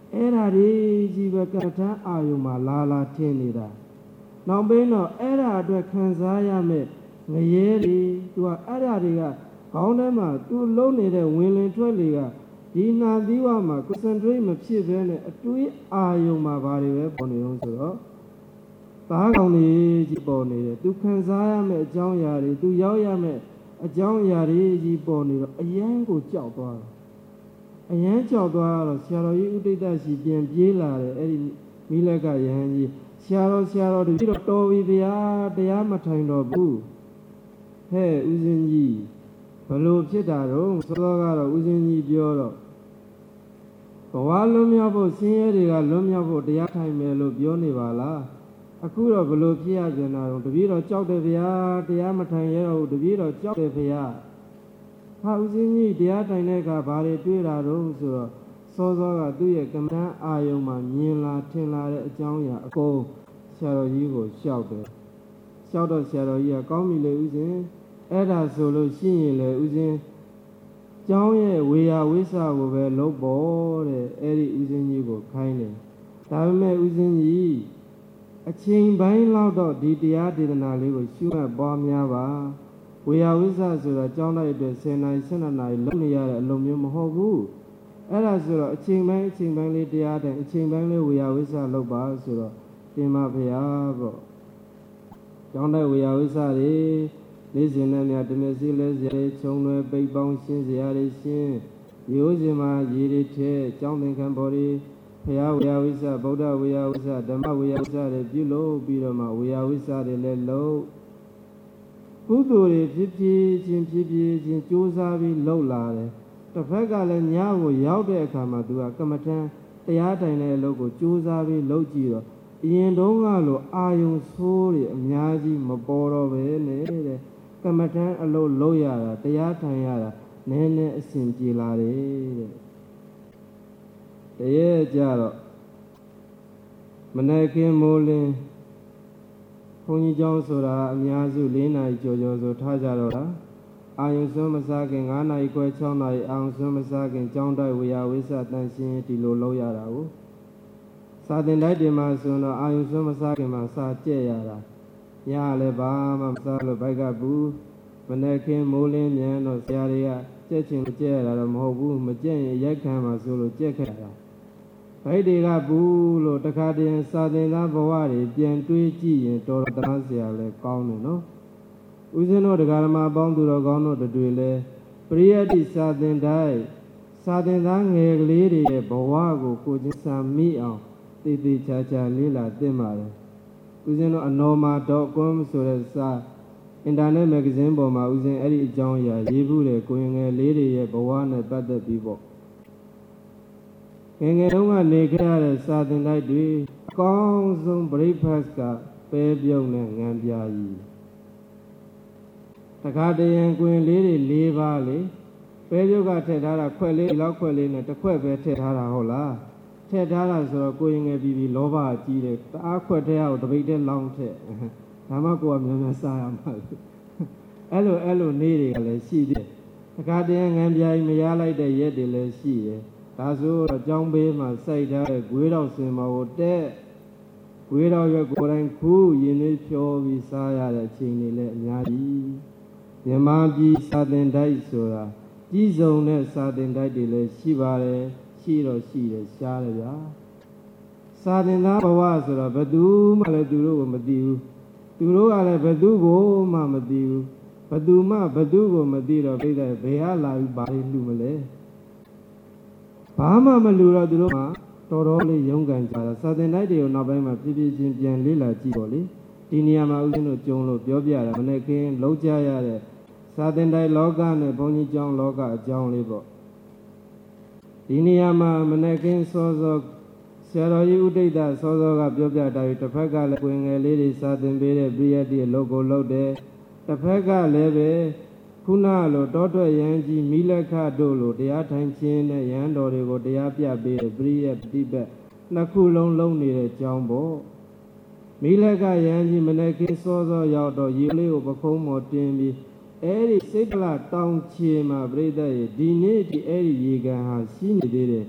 အဲ့ဒါတွေကြီးပဲကမ္မထမ်းအာယုံမှာလာထင်းနေတာနောက်ပြီးတော့အဲ့ဒါအတွက်ခံစားရမယ်ငရဲတွေသူကအဲ့ဒါတွေကခေါင်းထဲမှာသူလုံးနေတဲ့ဝင်လင်ထွက်လေကဒီနာသီးဝမှာ concentrate မဖြစ်ဘဲနဲ့အတွေးအာယုံမှာဘာတွေပဲပေါ်နေအောင်ဆိုတော့သားကောင်တွေကြီးပေါ်နေတယ်သူခံစားရမယ်အကြောင်းအရာတွေသူရောက်ရမယ်အကြောင်းအရာတွေကြီးပေါ်နေတော့အယံကိုကြောက်သွားတယ်အယံကြောက်သွားတော့ဆရာတော်ကြီးဥဒိဋ္ဌရှိပြန်ပြေးလာတယ်အဲ့ဒီမိလက်ကယဟန်ကြီးဆရာတော်တပည့်တော်တော်ပြီဗျာတရားမထိုင်တော့ဘူးဟဲ့ဦးဇင်းကြီးဘလို့ဖြစ်တာတော့စောကတော့ဦးဇင်းကြီးပြောတော့ဘဝလွတ်မြောက်ဖို့ဆင်းရဲတွေကလွတ်မြောက်ဖို့တရားထိုင်မယ်လို့ပြောနေပါလားအခုတော့ဘလို့ဖြစ်ရပြန်တာတော့တပည့်တော်ကြောက်တယ်ဗျာတရားမထိုင်ရတော့တပည့်တော်ကြောက်တယ်ဗျာဟာဦးဇင်းကြီးတရားထိုင်တဲ့အခါဘာတွေတွေ့တာတော့ဆိုတော့စောကသူ့ရဲ့ကမ္မဋ္ဌာန်းအာယုံမှာမြင်လာထင်လာတဲ့အကြောင်းအရာအကုန်ဆရာတော်ကြီးကိုလျှောက်တယ်လျှောက်တော့ဆရာတော်ကြီးကကောင်းပြီလေဦးဇင်းအဲ့ဒါဆိုလို့ရှိရင်လေဦးဇင်းကျောင်းရဲ့ဝေယဝိဆကိုပဲလုပ်ပေါ်တဲ့အဲ့ဒီဦးဇင်းကြီးကိုခိုင်းတယ်ဒါပေမဲ့ဦးဇင်းကြီးအချိန်ပိုင်းလောက်တော့ဒီတရားဒေသနာလေးကိုရှုမှတ်ပွားများပါဝေယဝိဆဆိုတော့ကျောင်းလိုက်အတွက်10နာရီ12နာရီလုပ်နေရတဲ့အလုပ်မျိုးမဟုတ်ဘူးအဲ့ဒါဆိုတော့အချိန်ပိုင်းလေးတရားတဲ့အချိန်ပိုင်းလေးဝေယဝိဆလုပ်ပါဆိုတော့တင်ပါဗျာပေါ့ကျောင်းတိုက်ဝေယဝိဆတွေနေ့စဉ်နဲ့များတမျက်စီလဲစရာတွေခြုံလွယ်ပိတ်ပေါင်းရှင်းစရာတွေရှင်းရိုးစင်မှာရေတွေထဲကျောင်းသင်္ကန်းပေါ်တွေဘုရားဝေယဝိဆဗုဒ္ဓဝေယဝိဆဓမ္မဝေယဝိဆတွေပြုလုပ်ပြီးတော့မှဝေယဝိဆတွေလည်းလုပ်ကုသိုလ်တွေဖြစ်ချင်းကြိုးစားပြီးလှုပ်လာတယ်တစ်ဖက်ကလည်းညကိုရောက်တဲ့အခါမှာသူကကမ္မထံတရားတိုင်တဲ့အလုပ်ကိုကြိုးစားပြီးလှုပ်ကြည့်တော့အရင်တုန်းကလိုအာယုံဆိုးတွေအများကြီးမပေါ်တော့ပဲနဲ့တဲ့ကမ္မထံအလုပ်လုပ်ရတာတရားထိုင်ရတာနည်းနည်းအဆင်ပြေလာတယ်တဲ့တရေကြတော့မနေ့ကမိုးလင်းဘုန်းကြီးကျောင်းဆိုတာအများစု4နာရီကျော်ဆိုထားကြတော့လားအာယုံစွန်းမစားခင်9နာရီခွဲ6နာရီအာယုံစွန်းမစားခင်ကျောင်းတိုက်ဝေယဝိဆတန်ရှင်းဒီလိုလုပ်ရတာကိုစာသင်တိုက်တင်မှာဆိုတော့အာယုံစွန်းမစားခင်မှာစာကြက်ရတာညလည်းဘာမှမစားလို့ဘိုက်ကဘူးမနေ့ကမိုးလင်းမြန်တော့ဆရာတွေကကြက်ချင်ကြက်ရတာတော့မဟုတ်ဘူးမကြက်ရင်ရိုက်ခံမှာဆိုလို့ကြက်ခဲ့တာဘိုက်တွေကဘူးလို့တခါတည်းစာသင်သားဘဝတွေပြန်တွေးကြည့်ရင်တော်တော်တန်းစရာလည်းကောင်းတယ်နော်ဦးဇင်းတို့တရားဓမ္မပေါင်းသူတော်ကောင်းတို့တွေလည်းပရိယတ္တိစာသင်တိုင်းစာသင်သားငယ်ကလေးတွေရဲ့ဘဝကိုချင်းစာမိအောင်တည်တည်ချာချာလေ့လာသင်ပါတယ်ဦးဇင်းတို့anorma.com ဆိုတဲ့စာအင်တာနက်မဂ္ဂဇင်းပေါ်မှာဦးဇင်းအဲ့ဒီအကြောင်းအရာရေးဘူးတယ်ကိုရင်ငယ်လေးတွေရဲ့ဘဝနဲ့ပတ်သက်ပြီးပေါ့ငယ်တုန်းကနေခဲ့ရတဲ့စာသင်တိုက်တွေအကောင်းဆုံး breakfast ကပဲပြုံးနဲ့ငံပြာကြီးတခါတရံကွင်လေးတွေ4ပါးလေပဲပြုတ်ကထည့်ထားတာခွက်လေးဒီလောက်ခွက်လေးနဲ့တစ်ခွက်ပဲထည့်ထားတာဟုတ်လားထည့်ထားတာဆိုတော့ကိုရင်ငယ်ပြီးလောဘကြီးတယ်တအားခွက်ထဲအောင်တပိတ်ထဲလောင်းထည့်ဒါမှကိုကများများစားရမှာအဲ့လိုနေတွေကလည်းရှိတယ်တခါတရံငံပြာကြီးမရလိုက်တဲ့ရက်တွေလည်းရှိတယ်ဒါဆိုတော့ကျောင်းဘေးမှာစိုက်ထားတဲ့ဂွေးတော်စင်မာကိုတက်ဂွေးတော်ရွက်ကိုယ်တိုင်ခူးရင်လေးဖြောပြီးစားရတဲ့အချိန်တွေလည်းအများကြီးမြန်မာပြည်စာသင်တိုက်ဆိုတာကြီးစုံတဲ့စာသင်တိုက်တွေလည်းရှိပါတယ်ရှိတော့ရှိတယ်ရှားတယ်ဗျာစာသင်သားဘဝဆိုတော့ဘယ်သူမှလည်းသူတို့ကိုမသိဘူးသူတို့ကလည်းဘယ်သူကိုမှမသိဘူးဘယ်သူမှဘယ်သူကိုမသိတော့ပြိတ္တဘယ်ဟာလာပြီးဘာလို့လှူမလဲဘာမှမလူတော့သူတို့ကတော်တော်လေးရုန်းကန်ကြတာစာသင်တိုက်တွေကိုနောက်ပိုင်းမှာဖြည်းဖြည်းချင်းပြန်လေ့လာကြည့်ပေါ့လေဒီနေရာမှာဦးဇင်းတို့ကြုံလို့ပြောပြတာမနေ့ကင်းလောက်ကြရတဲ့စာသင်တိုက်လောကနဲ့ဘုန်းကြီးကျောင်းလောကအကြောင်းလေးပေါ့ဒီနေရာမှာမနေ့ကင်းစောစောဆရာတော်ကြီးဥဒိဋ္ဌစောစောကပြောပြတာပြီးတစ်ဖက်ကလည်းဝင်ငယ်လေးတွေစာသင်ပေးတဲ့ပရိယတ်တိအလုပ်ကိုလုပ်တယ်တစ်ဖက်ကလည်းပဲခုနလိုတောထွက်ရန်ကြီးမိလက်ခတို့လိုတရားထိုင်ခြင်းနဲ့ရဟန်းတော်တွေကိုတရားပြပေးတဲ့ပရိယတ်တိဘက်နှစ်ခုလုံးလုံးနေတဲ့ကြောင်းပေါ့မိလက်ကရန်ကြီးမနေ့ကစောစောရောက်တော့ရေလေးကိုပခုံးမော်တင်ပြီးအဲ့ဒီစိတ်ကလတောင်ချေမှာပြိတ္တရဲ့ဒီနေ့ဒီအဲ့ဒီရေကန်ဟာရှိနေသေးတယ်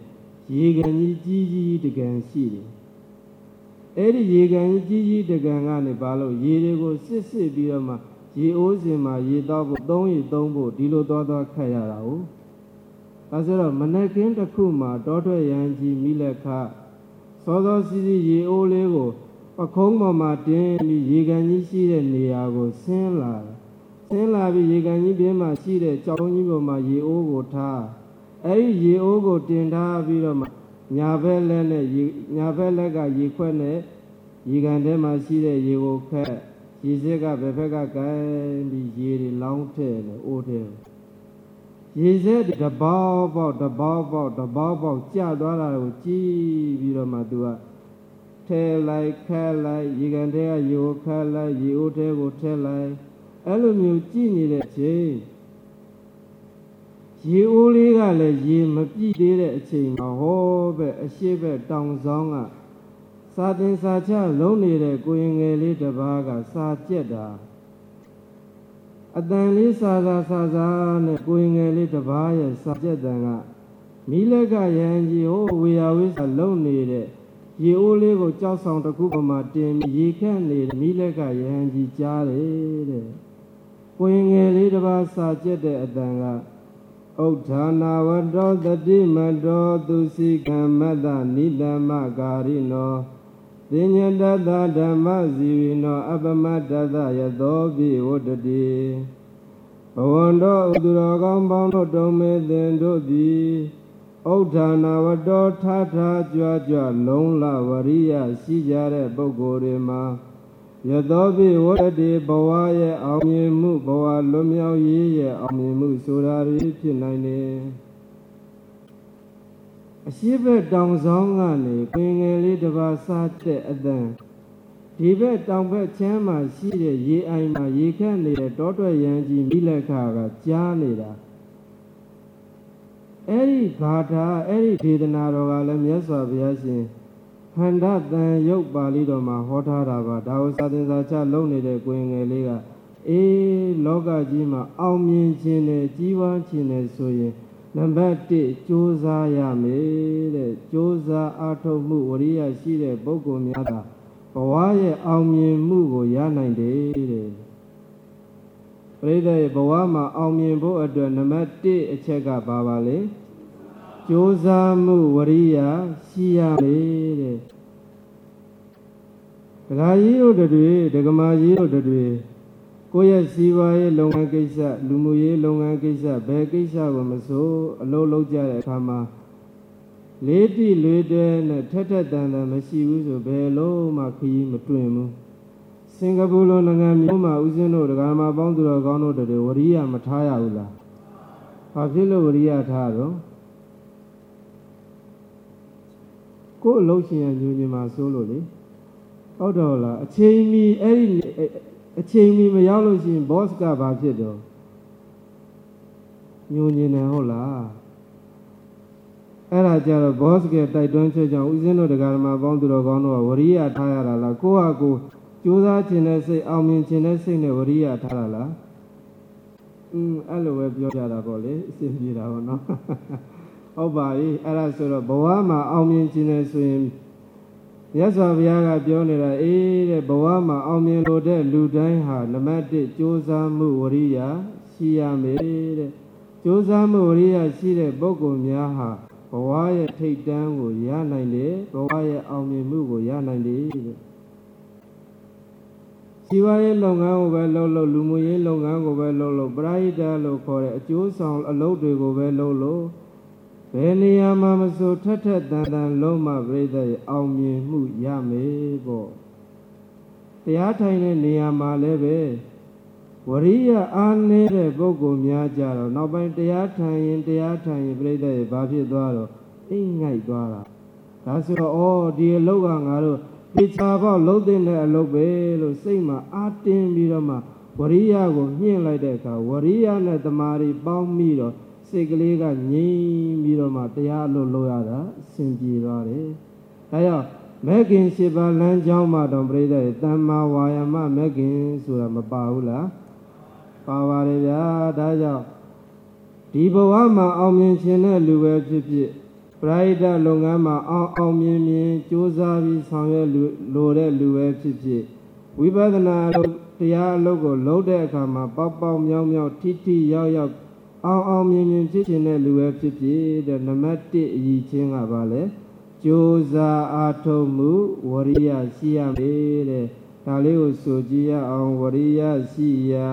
ရေကန်ကြီးကြီးတကန်ရှိတယ်အဲ့ဒီရေကန်ကြီးကြီးတကန်ကနေပါလို့ရေတွေကိုစစ်ပြီးတော့မှရေအိုးစင်မှာရေတောက်ဖို့သုံးဖို့ဒီလိုသွားခတ်ရတာဟုတ်ဒါဆိုတော့မနက်ကင်းတစ်ခုမှာတောထွက်ရန်ကြီးမိလက်ခစောစီရေအိုးလေးကိုပခုံးပေါ်မှာတင်းပြီးရေကန်ကြီးရှိတဲ့နေရာကိုဆင်းလာပြီးရေကန်ကြီးပြင်းမှာရှိတဲ့ကြောင်ကြီးပေါ်မှာရေအိုးကိုထားအဲ့ဒီရေအိုးကိုတင်ထားပြီးတော့မှညာဘက်လက်ကရေခွက်နဲ့ရေကန်ထဲမှာရှိတဲ့ရေကိုခက်ရေစက်ကဘယ်ဘက်ကကန်ပြီးရေတွေလောင်းထည့်နေအိုးထဲရေစက်တပေါက်ပေါက်ကျသွားတာကိုကြည့်ပြီးတော့မှသူကထဲလိုက်ခက်လိုက်ရေကန်ထဲကရေကိုခက်လိုက်ရေအိုးထဲကိုထည့်လိုက်အဲ့လိုမျိုးကြည့်နေတဲ့ချိန်ရေအိုးလေးကလည်းရေမပြည့်သေးတဲ့အချိန်မှာဟောပဲအရှိဘက်တောင်ဆောင်ကစာတင်စာချလုံးနေတဲ့ကိုရင်ငယ်လေးတစ်ပါးကစာကြက်တာအတန်လေးစာနဲ့ကိုရင်ငယ်လေးတစ်ပါးရဲ့စာကြက်တန်ကမိလက်ကရန်ကြီးဟိုဝေယဝိစာလုံးနေတဲ့ရေအိုးလေးကိုကြောက်ဆောင်တစ်ခုပေါ်မှာတင်ရေခန့်နေတဲ့မိလက်ကရန်ကြီးကြားတယ်တဲ့ကိုရင်ငယ်လေးတစ်ပါးစာကြက်တဲ့အတန်ကဥဋ္ဌာနာဝတောတတိမတောသူစိကံမတ္တနိတမကာရိနောသိညတတဓမ္မဇီဝိနောအပမတ္တသယသောပိဝတ္တိဘဝန္တောဥဒရောကောင်းပေါင်းတို့တုံမေသင်တို့သည်ဥဋ္ဌာနာဝတောထကြွလုံးလဝရိယရှိကြတဲ့ပုဂ္ဂိုလ်တွေမှာယသောပိဝတ္တိဘဝရဲ့အောင်မြင်မှုဘဝလွတ်မြောက်ရေးရဲ့အောင်မြင်မှုဆိုတာတွေဖြစ်နိုင်တယ်အရှိဘက်တောင်ဆောင်ကနေပင်ငယ်လေးတစ်ပါးစားတဲ့အတန်ဒီဘက်တောင်ဘက်ချမ်းမှာရှိတဲ့ရေအိုင်မှာရေခန့်နေတဲ့တောထွက်ရန်ကြီးမိလက်ခကကြားနေတာအဲ့ဒီဘာသာအဲ့ဒီဒေသနာတော်ကလည်းမြတ်စွာဘုရားရှင်ဟန္တာတန်ရုပ်ပါဠိတော်မှာဟောထားတာပါဒါကိုစာသင်စာချလုံးနေတဲ့ကိုရင်ငယ်လေးကအေးလောကကြီးမှာအောင်မြင်ခြင်းနဲ့ကြီးပွားခြင်းနဲ့ဆိုရင်နံပါတ်1ကြိုးစားရမယ်တဲ့ကြိုးစားအားထုတ်မှုဝရိယရှိတဲ့ပုဂ္ဂိုလ်များသာဘဝရဲ့အောင်မြင်မှုကိုရနိုင်တယ်တဲ့ပရိသတ်ရဲ့ဘဝမှာအောင်မြင်ဖို့အတွက်နံပါတ်1အချက်ကဘာပါလဲကြိုးစားမှုဝရိယရှိရမယ်တဲ့ဒကာကြီးတို့တွေဒကမာကြီးတို့တွေကိုယ့်ရဲ့စီးပွားရေးလုပ်ငန်းကိစ္စလူမှုရေးလုပ်ငန်းကိစ္စဘယ်ကိစ္စကိုမဆိုအလုပ်လုပ်ကြတဲ့အခါမှာလေးတိလေးတဲနဲ့ထက်တန်မရှိဘူးဆိုဘယ်လုံးမှခရီးမတွင်ဘူးစင်ကာပူလိုနိုင်ငံမျိုးမှာဦးဇင်းတို့ဒကာမပေါင်းသူတော်ကောင်းတို့တွေဝရိယမထားရဘူးလားဘာဖြစ်လို့ဝရိယထားတော့ကိုယ်အလုပ်ရှင်ရညူညင်မှာစိုးလို့လေဟုတ်တော့လားအချိန်မီအဲ့ဒီအချိန်မီမရောက်လို့ရှိရင် boss ကဘာဖြစ်တော့ညူညင်တယ်ဟုတ်လားအဲ့ဒါကြတော့ boss ကတိုက်တွန်းချက်ကြောင့်ဦးဇင်းတို့တရားဓမ္မပေါင်းသူတော်ကောင်းတို့ကဝရိယထားရတာလားကိုယ့်ဟာကိုယ်ကြိုးစားခြင်းနဲ့စိတ်အောင်မြင်ခြင်းနဲ့စိတ်နဲ့ဝရိယထားတာလားအဲ့လိုပဲပြောကြတာပေါ့လေအဆင်ပြေတာပေါ့နော်ဟုတ်ပါပြီအဲ့ဒါဆိုတော့ဘဝမှာအောင်မြင်ခြင်းနဲ့ဆိုရင်မြတ်စွာဘုရားကပြောနေတာအေးတဲ့ဘဝမှာအောင်မြင်လို့တဲ့လူတိုင်းဟာနံပါတ်1ကြိုးစားမှုဝရိယရှိရမယ်တဲ့ကြိုးစားမှုဝရိယရှိတဲ့ပုဂ္ဂိုလ်များဟာဘဝရဲ့ထိပ်တန်းကိုရနိုင်တယ်ဘဝရဲ့အောင်မြင်မှုကိုရနိုင်တယ်တဲ့စီဝါရေးလုပ်ငန်းကိုပဲလုပ်လူမှုရေးလုပ်ငန်းကိုပဲလုပ်ပရိဒတ်လို့ခေါ်တဲ့အကျိုးဆောင်အလုပ်တွေကိုပဲလုပ်ဘယ်နေရာမှာမဆိုထက်တန်လုံးမှပြိဿရဲ့အောင်မြင်မှုရမယ်ပေါ့တရားထိုင်တဲ့နေရာမှာလည်းပဲဝရိယအားနည်းတဲ့ပုဂ္ဂိုလ်များကြတော့နောက်ပိုင်းတရားထိုင်ရင်ပြိဿရဲ့ဘာဖြစ်သွားတော့အိမ်ငိုက်သွားတာဒါဆိုတော့ဒီအလုပ်ကငါတို့ပြချာပေါက်လုံးတဲ့အလုပ်ပဲလို့စိတ်မှာအားတင်းပြီးတော့မှဝရိယကိုညှင့်လိုက်တဲ့အခါဝရိယနဲ့တမာရီပေါင်းပြီးတော့စိတ်ကလေးကငြိမ်ပြီးတော့မှတရားအလုပ်လုပ်ရတာအဆင်ပြေသွားတယ်။ဒါကြောင့်မဲ့ခင်7ပါးလမ်းကြောင်းမှာတော့ပြိဿရဲ့တမ္မာဝါယာမမဲ့ခင်ဆိုတာမပါဘူးလား။ပါပါတယ်ဗျာ။ဒါကြောင့်ဒီဘဝမှာအောင်မြင်ခြင်းတဲ့လူပဲဖြစ်ဖြစ်ပရိဒတ်လုပ်ငန်းမှာအောင်မြင်ကြိုးစားပြီးဆောင်ရွက်လိုတဲ့လူပဲဖြစ်ဖြစ်ဝိပဿနာတရားအလုပ်ကိုလုပ်တဲ့အခါမှာပေါက်မြောက်ထိရောက်အောင်မြင်ဖြစ်ခြင်းတဲ့လူပဲဖြစ်ဖြစ်တဲ့နံပါတ်1အရေးချင်းကပါလေကြိုးစားအားထုတ်မှုဝရိယရှိရမယ်တဲ့ဒါလေးကိုဆိုကြည့်ရအောင်ဝရိယရှိရာ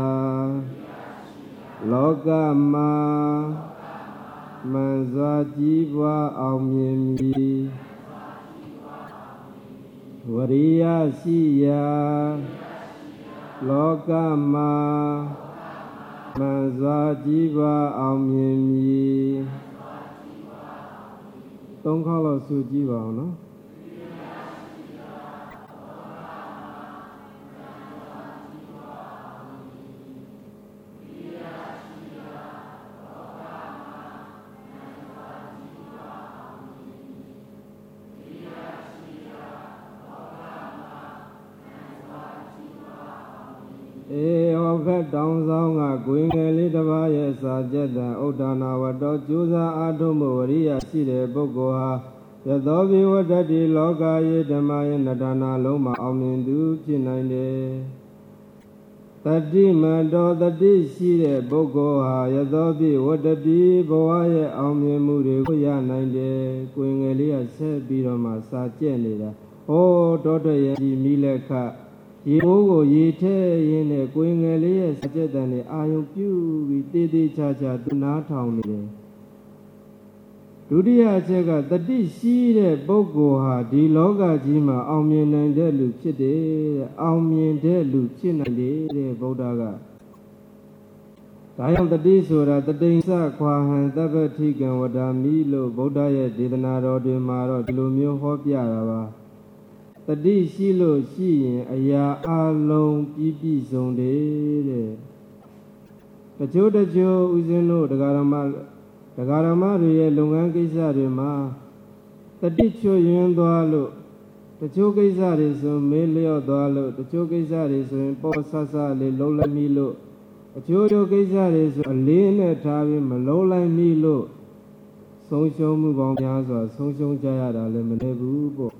လောကမှာမှန်စွာကြီးပွားအောင်မြင်မည်ဝရိယရှိရာလောကမှာမှန်စွာကြီးပွားအောင်မြင်မည်3ခေါက်လောက်ဆိုကြည့်ပါအောင်နော်ဟောဖက်တောင်းဆောင်ကကိုင်ငယ်လေးတစ်ပါးရဲ့စာချက်တံဥဒ္ဒနာဝတ္တောကျိုးစားအားထုတ်မှုဝရိယရှိတဲ့ပုဂ္ဂိုလ်ဟာယသောဘိဝတ္တိလောကယေဓမ္မယေနတနာလုံးမှာအောင်မြင်သူဖြစ်နိုင်တယ်တတိမတောတတိရှိတဲ့ပုဂ္ဂိုလ်ဟာယသောဘိဝတ္တိဘဝရဲ့အောင်မြင်မှုတွေကိုရနိုင်တယ်ကိုင်ငယ်လေးကဆက်ပြီးတော့မှစာကျက်နေတာဟောတောထွက်ရဲ့ဒီမိလက်ခရေဘိုးကိုရေထဲရင်းနဲ့ကိုင်ငယ်လေးရဲ့စကြက်တန်နဲ့အာယုံပြုပြီးတေးသေးချာချာသူနာထောင်နေတယ်ဒုတိယအချက်ကတတိရှိတဲ့ပုဂ္ဂိုလ်ဟာဒီလောကကြီးမှာအောင်မြင်နိုင်တဲ့လူဖြစ်တယ်တဲ့အောင်မြင်တဲ့လူဖြစ်နိုင်တယ်တဲ့ဗုဒ္ဓကဒါကြောင့်တတိဆိုတာတတိစခွာဟံတပ္ပတိကံဝဒာမိလို့ဗုဒ္ဓရဲ့ဒေသနာတော်တွေမှာတော့ဒီလိုမျိုးဟောပြတာပါတတိရှိလို့ရှိရင်အရာအလုံးပြည့်စုံတယ်တဲ့တချို့ဦးဇင်းတို့ဒကာရမတွေရဲ့လုပ်ငန်းကိစ္စတွေမှာတတိချွတ်ယွင်းသွားလို့တချို့ကိစ္စတွေဆိုမေးလျော့သွားလို့တချို့ကိစ္စတွေဆိုရင်ပေါ်ဆဆလေးလုံးလိုက်မိလို့အချို့ကိစ္စတွေဆိုအလေးနဲ့ထားပြီးမလုံးလိုက်မိလို့ဆုံးရှုံးမှုပေါင်းများစွာဆုံးရှုံးကြရတာလည်းမနည်းဘူးပေါ့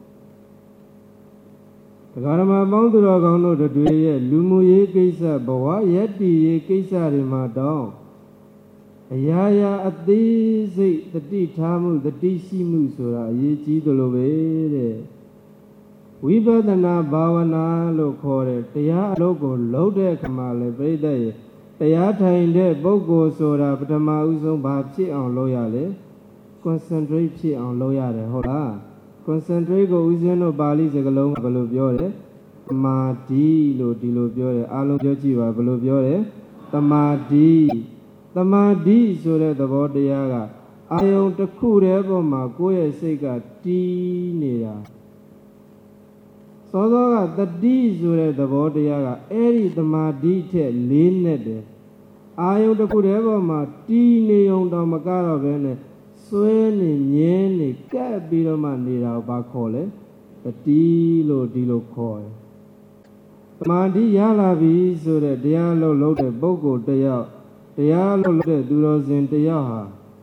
ဒကာရမပေါင်းသူတော်ကောင်းတို့တွေရဲ့လူမှုရေးကိစ္စဘဝယတ္တိရေးကိစ္စတွေမှာတောင်းအရာရာအသေးစိတ်တတိထားမှုတတိရှိမှုဆိုတာအရေးကြီးသလိုပဲတဲ့ဝိပဿနာဘာဝနာလို့ခေါ်တဲ့တရားအလုပ်ကိုလုပ်တဲ့အခါမှာလည်းပြိတ္တရဲ့တရားထိုင်တဲ့ပုဂ္ဂိုလ်ဆိုတာပထမဦးဆုံးဘာဖြစ်အောင်လုပ်ရလဲ concentrate ဖြစ်အောင်လုပ်ရတယ်ဟုတ်လားconcentrate ကိုဦးဇင်းတို့ပါဠိစကားလုံးကဘယ်လိုပြောလဲသမာဓိလို့ဒီလိုပြောတယ်အားလုံးပြောကြည့်ပါဘယ်လိုပြောတယ်သမာဓိဆိုတဲ့သဘောတရားကအာယုံတစ်ခုတည်းပေါ်မှာကိုယ့်ရဲ့စိတ်ကတည်နေတာစောစောကတတိဆိုတဲ့သဘောတရားကအဲ့ဒီသမာဓိထက်လေးနဲ့တယ်အာယုံတစ်ခုတည်းပေါ်မှာတည်နေုံတော့မကတော့ပဲနဲ့ဆွဲနေမြဲနေကပ်ပြီးတော့မှနေတာကိုဘာခေါ်လဲတတိလို့ဒီလိုခေါ်တယ်သမာဓိရလာပြီဆိုတဲ့တရားလုပ်တဲ့ပုဂ္ဂိုလ်တယောက်တရားလုပ်တဲ့သူတော်စင်တယောက်ဟာ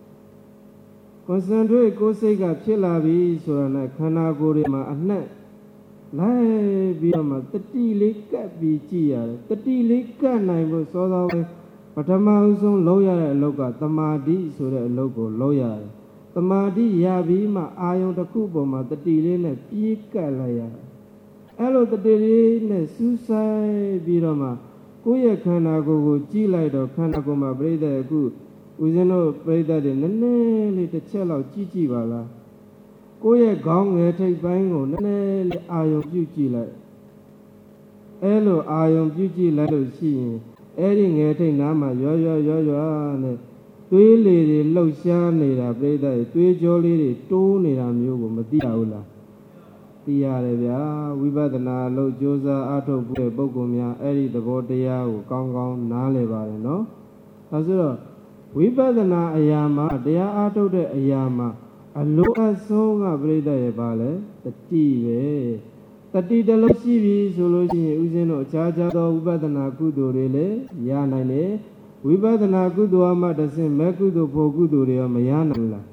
concentrate ကိုယ်စိတ်ကဖြစ်လာပြီဆိုတာနဲ့ခန္ဓာကိုယ်တွေမှာအနှံ့လိုက်ပြီးတော့မှတတိလေးကပ်ပြီးကြည့်ရတယ်တတိလေးကပ်နိုင်ဖို့စောစောပဲပထမဦးဆုံးလုပ်ရတဲ့အလုပ်ကသမာဓိဆိုတဲ့အလုပ်ကိုလုပ်ရတယ်သမာဓိရပြီးမှအာယုံတစ်ခုပေါ်မှာတတိလေးနဲ့ပြေးကပ်လိုက်ရတယ်အဲ့လိုတတိလေးနဲ့စူးစိုက်ပြီးတော့မှကိုယ့်ရဲ့ခန္ဓာကိုယ်ကိုကြည့်လိုက်တော့ခန္ဓာကိုယ်မှာပြိတ္တအခုဦးဇင်းတို့ပြိတ္တတွေနည်းနည်းလေးတစ်ချက်လောက်ကြည့်ပါလားကိုယ့်ရဲ့ခေါင်းငယ်ထိပ်ပိုင်းကိုနည်းနည်းလေးအာယုံပြုကြည့်လိုက်အဲ့လိုအာယုံပြုကြည့်လိုက်လို့ရှိရင်အဲ့ဒီငယ်ထိပ်နားမှာရွနဲ့သွေးလေးတွေလှုပ်ရှားနေတာပြိတ္တတွေသွေးကြောလေးတွေတိုးနေတာမျိုးကိုမသိရဘူးလားသိရတယ်ဗျာဝိပဿနာလို့ကြိုးစားအားထုတ်တဲ့ပုဂ္ဂိုလ်များအဲ့ဒီသဘောတရားကိုကောင်းကောင်းနားလည်ပါတယ်နော်ဒါဆိုတော့ဝိပဿနာအရာမှာတရားအားထုတ်တဲ့အရာမှာအလိုအဆုံးကပြိတ္တရဲ့ပါလဲတတိပဲတတိတလုံးရှိပြီဆိုလို့ရှိရင်ဥစဉ်တို့အခြားသောဝိပဿနာကုသိုလ်တွေလည်းရနိုင်တယ်ဝိပဿနာကုသိုလ်အမှတဆင့်မဲ့ကုသိုလ်ဖို့ကုသိုလ်တွေရောမရနိုင်လား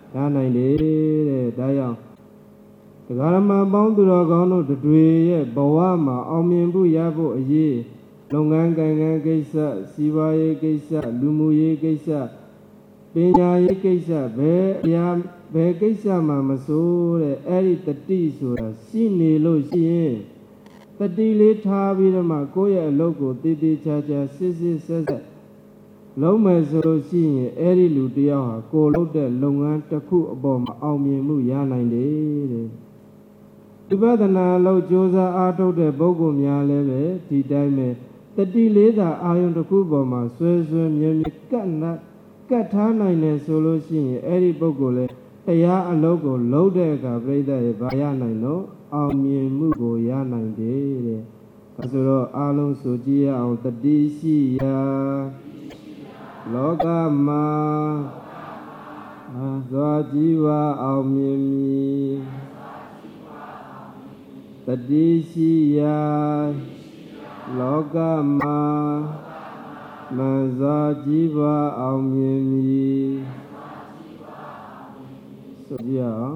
ရနိုင်တယ်တဲ့ဒါကြောင့်ဒကာရမပေါင်းသူတော်ကောင်းတို့တွေရဲ့ဘဝမှာအောင်မြင်မှုရဖို့အရေးလုပ်ငန်းကိုင်ငန်းကိစ္စစီးပွားရေးကိစ္စလူမှုရေးကိစ္စပညာရေးကိစ္စဘယ်ကိစ္စမှမစိုးတဲ့အဲ့ဒီတတိဆိုတာရှိနေလို့ရှိရင်တတိလေးထားပြီးတော့မှကိုယ့်ရဲ့အလုပ်ကိုတည်တည်ချာချာစစ်စစ်ဆက်ဆက်လုံးမယ်ဆိုလို့ရှိရင်အဲ့ဒီလူတယောက်ဟာကိုယ်လုပ်တဲ့လုပ်ငန်းတစ်ခုအပေါ်မှာအောင်မြင်မှုရနိုင်တယ်တဲ့ဒီပဒနာလို့ကြိုးစားအားထုတ်တဲ့ပုဂ္ဂိုလ်များလည်းပဲဒီတိုင်းပဲတတိလေးသာအာယုံတစ်ခုပေါ်မှာဆွဲမြဲကတ်ထားနိုင်တယ်ဆိုလို့ရှိရင်အဲ့ဒီပုဂ္ဂိုလ်လည်းတရားအလုပ်ကိုလုပ်တဲ့အခါပြိဿရဲ့ဗာရနိုင်တော့အောင်မြင်မှုကိုရနိုင်တယ်တဲ့ဒါဆိုတော့အားလုံးဆိုကြည့်ရအောင်တတိရှိရာလောကမှာစွာကြည်ဝါအောင်မြင်မည်တတိရှိရာလောကမှာမန်စွာကြည်ဝါအောင်မြင်မည်ဆိုကြအောင်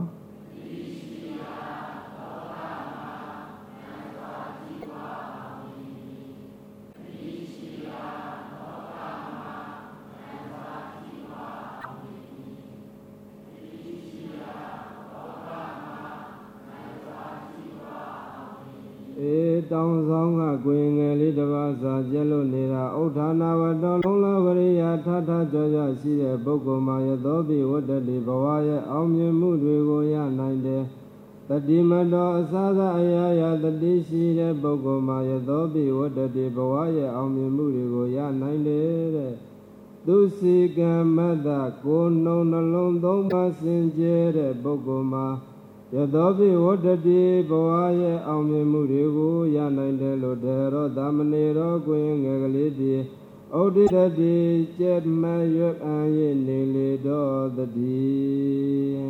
တောင်ဆောင်ကကိုရင်ငယ်လေးတစ်ပါးစာကျက်လို့နေတာဥထာနာဝတ္တလုံးလဝရိယထထကြောကြရှိတဲ့ပုဂ္ဂိုလ်မှာယသောပိဝတ္တတိဘဝရဲ့အောင်မြင်မှုတွေကိုရနိုင်တယ်တတိမတော်အစသာအရာရာတတိရှိတဲ့ပုဂ္ဂိုလ်မှာယသောပိဝတ္တတိဘဝရဲ့အောင်မြင်မှုတွေကိုရနိုင်တယ်တဲ့သူစီကံမတ္တကိုယ်နှုံနှလုံးသုံးပါးစင်ကြဲတဲ့ပုဂ္ဂိုလ်မှာယသောပိဝတ္တတိဘဝရဲ့အောင်မြင်မှုတွေကိုရနိုင်တယ်လို့တေရောသမဏေရောကိုရင်ငယ်ကလေးဒီဩဒိတတိကျက်မှန်ရွတ်အံရဲ့နေလေတော်တည်း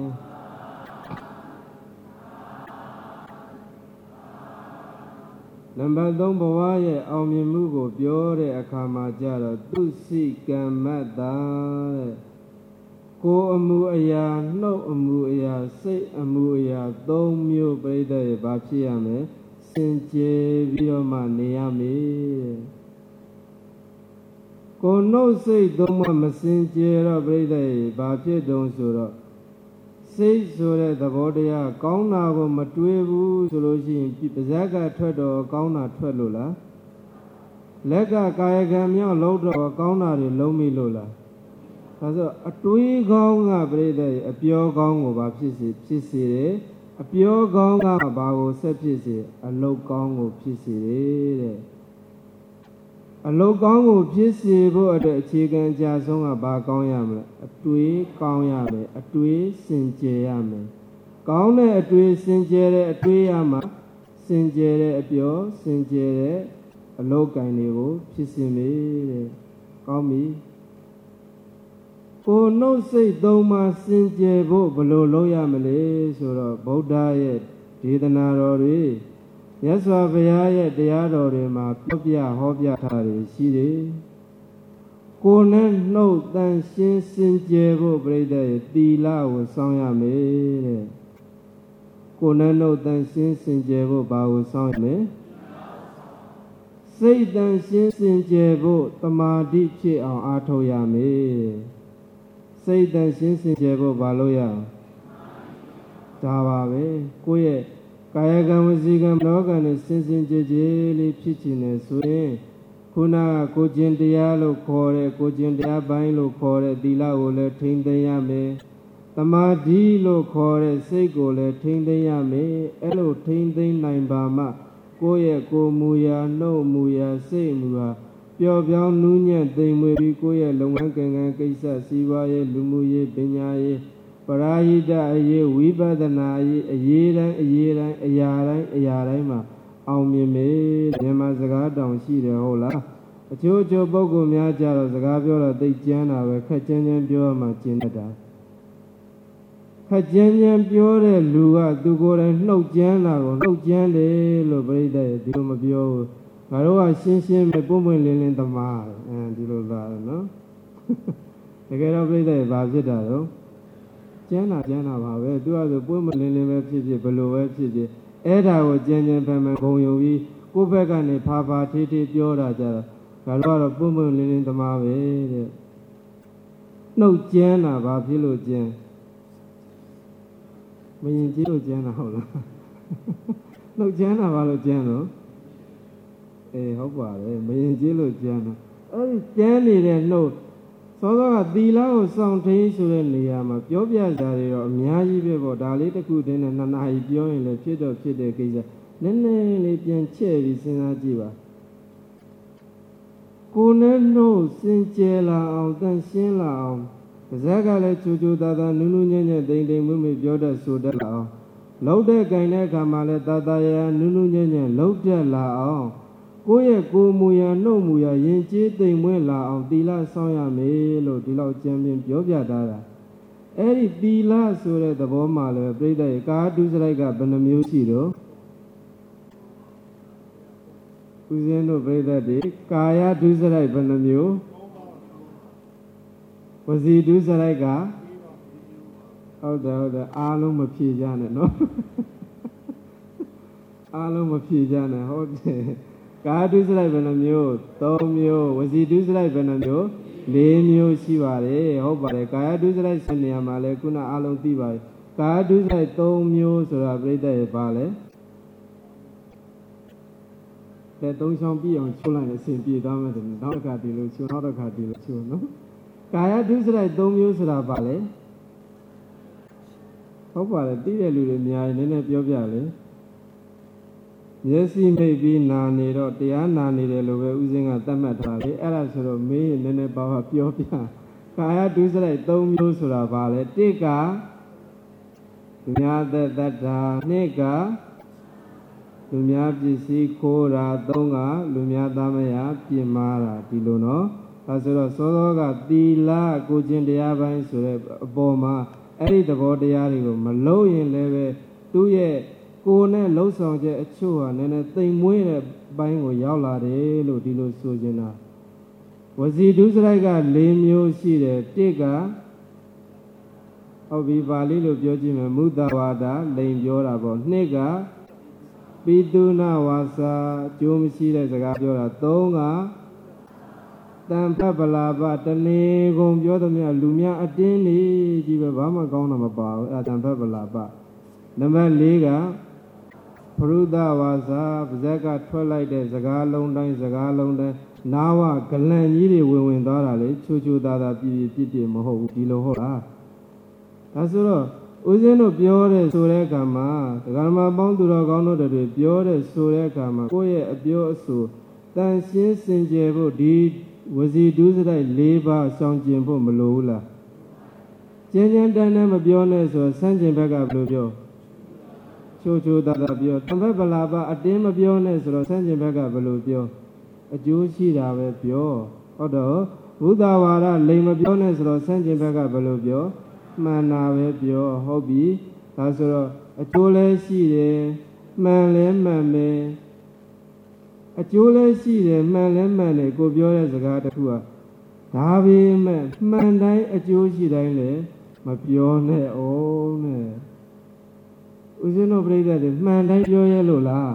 နံပါတ်3ဘဝရဲ့အောင်မြင်မှုကိုပြောတဲ့အခါမှာကြတော့သူစိကမ္မတ္တာတဲ့ကိုယ်အမှုအရာနှုတ်အမှုအရာစိတ်အမှုအရာ3မျိုးပြိတ္တရဲ့ဘာဖြစ်ရမလဲစင်ကြယ်ပြီးတော့မှနေရမယ်ကိုယ်နှုတ်စိတ်3မျိုးမစင်ကြယ်တော့ပြိတ္တရဲ့ဘာဖြစ်တုံးဆိုတော့စိတ်ဆိုတဲ့သဘောတရားကောင်းတာကိုမတွေးဘူးဆိုလို့ရှိရင်ပါးစပ်ကထွက်တော့ကောင်းတာထွက်လို့လားလက်ကကာယကံမြောက်လုံးတော့ကောင်းတာတွေလုံးမိလို့လားဒါဆိုအတွေးကောင်းကပြိတ္တရဲ့အပြောကောင်းကိုဘာဖြစ်စေတယ်အပြောကောင်းကဘာကိုဆက်ဖြစ်စေအလုပ်ကောင်းကိုဖြစ်စေတယ်တဲ့အလုပ်ကောင်းကိုဖြစ်စေဖို့အတွက်အခြေခံအကျဆုံးကဘာကောင်းရမလဲအတွေးကောင်းရမယ်အတွေးစင်ကြယ်ရမယ်ကောင်းတဲ့အတွေးစင်ကြယ်တဲ့အတွေးရမှာစင်ကြယ်တဲ့အပြောစင်ကြယ်တဲ့အလုပ်ကိုင်တွေကိုဖြစ်စေမယ်တဲ့ကောင်းပြီကိုယ်နှုတ်စိတ်3ပါးစင်ကြယ်ဖို့ဘယ်လိုလုပ်ရမလဲဆိုတော့ဗုဒ္ဓရဲ့ဒေသနာတော်တွေမြတ်စွာဘုရားရဲ့တရားတော်တွေမှာပြောပြဟောပြထားတယ်ရှိတယ်ကိုယ်နဲ့နှုတ်တန်ရှင်းစင်ကြယ်ဖို့ပြိတ္တရဲ့သီလကိုစောင့်ရမယ်တဲ့ကိုယ်နဲ့နှုတ်တန်ရှင်းစင်ကြယ်ဖို့ဘာကိုစောင့်ရမလဲစိတ်တန်ရှင်းစင်ကြယ်ဖို့တမာတိဖြစ်အောင်အားထုတ်ရမယ်စိတ်တန်ရှင်းစင်ကြယ်ဖို့ဘာလို့ရဒါပါပဲကိုယ့်ရဲ့ကာယကံဝစီကံလောကနဲ့စင်စင်ကြယ်ကြယ်လေးဖြစ်ခြင်းနဲ့ဆိုရင်ခုနကကိုကျင့်တရားလို့ခေါ်တဲ့ကိုကျင့်တရားပိုင်းလို့ခေါ်တဲ့သီလကိုလည်းထိမ့်သိမ်းရမယ်တမာတိလို့ခေါ်တဲ့စိတ်ကိုလည်းထိမ့်သိမ်းရမယ်အဲ့လိုထိမ့်သိမ်းနိုင်ပါမှကိုယ့်ရဲ့ကိုယ်မူရာနှုတ်မူရာစိတ်မူရာပျော်ပြောင်းနူးညံ့သိမ်မွေ့ပြီးကိုယ့်ရဲ့လုပ်ငန်းကိစ္စစီးပွားရေးလူမှုရေးပညာရေးပရာဟိတအရေးဝိပဿနာအရေးတိုင်းအရာတိုင်းမှာအောင်မြင်မယ်မြန်မာစကားတောင်ရှိတယ်ဟုတ်လားအချို့ပုဂ္ဂိုလ်များကြတော့စကားပြောတော့သိကျမ်းတာပဲခက်ကျန်းပြောမှကျင်တတ်တာခက်ကျန်းပြောတဲ့လူကသူကိုယ်တိုင်နှုတ်ကျမ်းတာကိုနှုတ်ကျမ်းတယ်လို့ပြိတ္တဒီလိုမပြောဘူးငါတို့ကရှင်းပဲပွင့်လင်းသမားဒီလိုသာနော်တကယ်တော့ပြိတ္တဘာဖြစ်တာတော့ကျန်းတာပါပဲသူကဆိုပွင့်မလင်းလင်းပဲဖြစ်ဖြစ်ဘလို့ပဲဖြစ်ဖြစ်အဲ့ဒါကိုကျန်းဖန်ဖန်ဂုံယူပြီးကိုယ့်ဘက်ကနေဖာထေးပြောတာကြတော့ဒါတော့ပွင့်လင်းလင်းသမားပဲတဲ့နှုတ်ကျန်းတာဘာဖြစ်လို့ကျန်းမရင်ကြီးလို့ကျန်းတာဟုတ်လားနှုတ်ကျန်းတာဘာလို့ကျန်းတော့ဟုတ်ပါတယ်မရင်ကြီးလို့ကျန်းတာအဲ့ဒီကျန်းနေတဲ့နှုတ်သောသောကသီလကိုစောင့်ထိန်ဆိုတဲ့နေရာမှာပြောပြကြတယ်တော့အများကြီးပဲပေါ့ဒါလေးတစ်ခုတည်းနဲ့2 နာရီပြောရင်လည်းဖြစ်တော့ဖြစ်တဲ့ကိစ္စနည်းနည်းလေးပြန်ချဲ့ပြီးစဉ်းစားကြည့်ပါကိုယ်နဲ့နှုတ်စင်ကြယ်လာအောင်တန်ရှင်းလာအောင်ပါဇက်ကလည်းချူချူတာတာနုနုညံ့ညံ့တိမ်တိမ်မွေ့မွေ့ပြောတတ်ဆိုတတ်လာအောင်လှုပ်တဲ့ကင်တဲ့အခါမှာလည်းတာတာရနုနုညံ့ညံ့လှုပ်တတ်လာအောင်ကိုယ့်ရဲ့ကိုယ်မူရနှုတ်မူရယဉ်ကျေးသိမ်မွေ့လာအောင်သီလဆောင်ရမယ်လို့ဒီလောက်ကြံပြင်းပြောပြထားတာအဲ့ဒီသီလဆိုတဲ့သဘောမှာလည်းပြိဿရဲ့ကာဒုစရိုက်ကဘယ်နှမျိုးရှိတော့ဦးဇင်းတို့ပြိဿတွေကာယဒုစရိုက်ဘယ်နှမျိုးဝစီဒုစရိုက်ကဟုတ်တယ်အားလုံးမဖြေကြနဲ့နော်အားလုံးမဖြေကြနဲ့ဟုတ်တယ်ကာယဒုစရိုက်ဘယ်နှမျိုး3မျိုးဝစီဒုစရိုက်ဘယ်နှမျိုး4မျိုးရှိပါတယ်ဟုတ်ပါတယ်ကာယဒုစရိုက်ဆက်နေရာမှာလဲခုနအားလုံးသိပါတယ်ကာယဒုစရိုက်3မျိုးဆိုတာပြိဿရဲ့ပါလဲတဲ့3ချောင်းပြည့်အောင်ချိုးလိုက်ရင်အဆင်ပြေသွားမယ်တဲ့နောက်တစ်ခါဒီလိုချိုးနောက်တစ်ခါဒီလိုချိုးနော်ကာယဒုစရိုက်3မျိုးဆိုတာပါလေဟုတ်ပါတယ်သိတဲ့လူတွေအများကြီးနည်းနည်းပြောပြလေမျက်စိမိတ်ပြီးနာနေတော့တရားနာနေတယ်လို့ပဲဥစဉ်ကသတ်မှတ်ထားလေအဲ့ဒါဆိုတော့မေးရင်နည်းနည်းပါပါပြောပြကာယဒုစရိုက်3မျိုးဆိုတာပါလေတစ်ကလူများသက်တ္တာနှစ်ကလူများပစ္စည်းခိုးတာ3ကလူများသားမယားပြင်မာတာဒီလိုနော်ဒါဆိုတော့စောစောကသီလကိုကျင့်တရားပိုင်းဆိုတဲ့အပေါ်မှာအဲ့ဒီသဘောတရားတွေကိုမလုံးရင်လည်းပဲသူ့ရဲ့ကိုယ်နဲ့လှုပ်ဆောင်ချက်အချို့ဟာနည်းနည်းသိမ်မွေးတဲ့ဘိုင်းကိုရောက်လာတယ်လို့ဒီလိုဆိုချင်တာဝစီဒုစရိုက်က4မျိုးရှိတယ်တစ်ကဟုတ်ပြီပါဠိလိုပြောကြည့်မယ်မုဒ္ဒဝါဒလိန်ပြောတာပေါ့နှစ်ကပိတုနာဝါစာအကျိုးမရှိတဲ့စကားပြောတာ3ကတန်ဖတ်ပလာပတနေကုန်ပြောသမျှလူများအတင်းနေကြီးပဲဘာမှကောင်းတာမပါဘူးအဲတန်ဖတ်ပလာပနံပါတ်4ကပရုဒဝါစာပါဇက်ကထွက်လိုက်တဲ့စကားလုံးတိုင်းနာဝဂလန်ကြီးတွေဝင်သွားတာလေချိုချိုသားသားပြည့်မဟုတ်ဘူးဒီလိုဟုတ်လားဒါဆိုတော့ဦးဇင်းတို့ပြောတဲ့ဆိုတဲ့အခါမှာဒကာမပေါင်းသူတော်ကောင်းတို့တွေပြောတဲ့ဆိုတဲ့အခါမှာကိုယ့်ရဲ့အပြောအဆိုတန်ရှင်းစင်ကြယ်ဖို့ဒီဝစီဒုစရိုက်4ပါးဆောင်ကျင်ဖို့မလိုဘူးလားကျဉ်းတန်းမပြောနဲ့ဆိုဆန့်ကျင်ဘက်ကဘယ်လိုပြောချိုသားသားပြောတံဖက်ပလာပအတင်းမပြောနဲ့ဆိုတော့ဆန့်ကျင်ဘက်ကဘယ်လိုပြောအကျိုးရှိတာပဲပြောဟုတ်တော့ဘုဒ္ဓဝါဒလိမ်မပြောနဲ့ဆိုတော့ဆန့်ကျင်ဘက်ကဘယ်လိုပြောမှန်တာပဲပြောဟုတ်ပြီဒါဆိုတော့အကျိုးလည်းရှိတယ်မှန်လည်းမှန်ပဲအကျိုးလည်းရှိတယ်မှန်လည်းမှန်တယ်ကိုပြောတဲ့စကားတစ်ခုကဒါပေမဲ့မှန်တိုင်းအကျိုးရှိတိုင်းလည်းမပြောနဲ့အောင်နဲ့ဦးဇင်းတို့ပြိဿတွေမှန်တိုင်းပြောရဲလို့လား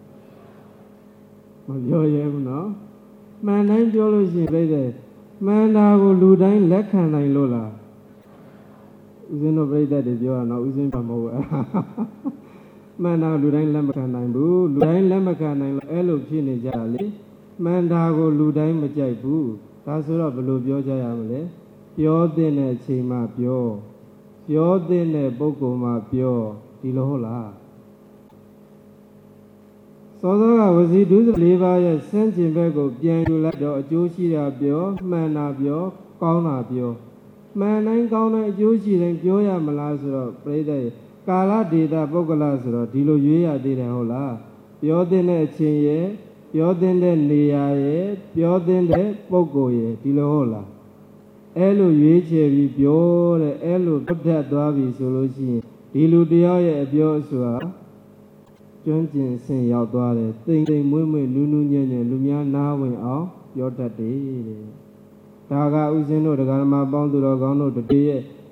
မပြောရဲဘူးနော်မှန်တိုင်းပြောလို့ရှိရင်ပြိဿမှန်တာကိုလူတိုင်းလက်ခံနိုင်လို့လားဦးဇင်းတို့ပြိဿတွေပြောတာနော်ဦးဇင်းဘာမဟုတ်ဘူးမှန်တာလူတိုင်းလက်မခံနိုင်ဘူးလူတိုင်းလက်မခံနိုင်လို့အဲ့လိုဖြစ်နေကြတာလေမှန်တာကိုလူတိုင်းမကြိုက်ဘူးဒါဆိုတော့ဘယ်လိုပြောကြရမလဲပြောတဲ့အချိန်မှပြောတဲ့ပုဂ္ဂိုလ်မှပြောဒီလိုဟုတ်လားစောစောကဝစီဒုစရိုက်4ပါးရဲ့ဆန့်ကျင်ဘက်ကိုပြန်ယူလိုက်တော့အကျိုးရှိတာပြောမှန်တာပြောကောင်းတာပြောမှန်တိုင်းကောင်းတိုင်းအကျိုးရှိတိုင်းပြောရမလားဆိုတော့ပြိဿရဲ့ကာလဒေတာပုဂ္ဂလဆိုတော့ဒီလိုရွေးရသေးတယ်ဟုတ်လားပြောတဲ့အချိန်ရဲ့ပြောတဲ့နေရာရဲ့ပြောတဲ့ပုဂ္ဂိုလ်ရဲ့ဒီလိုဟုတ်လားအဲ့လိုရွေးချယ်ပြီးပြောတဲ့အဲ့လိုတွတ်ထက်သွားပြီဆိုလို့ရှိရင်ဒီလူတယောက်ရဲ့အပြောအဆိုတာကျွမ်းကျင်ဆင်ရောက်သွားတယ်တိမ်တိမ်မွေ့မွေ့နူးနူးညံ့ညံ့လူများနားဝင်အောင်ပြောတတ်တယ်တဲ့ဒါကဥစဉ်တို့ဒကာမပေါင်းသူတော်ကောင်းတို့တည်းရဲ့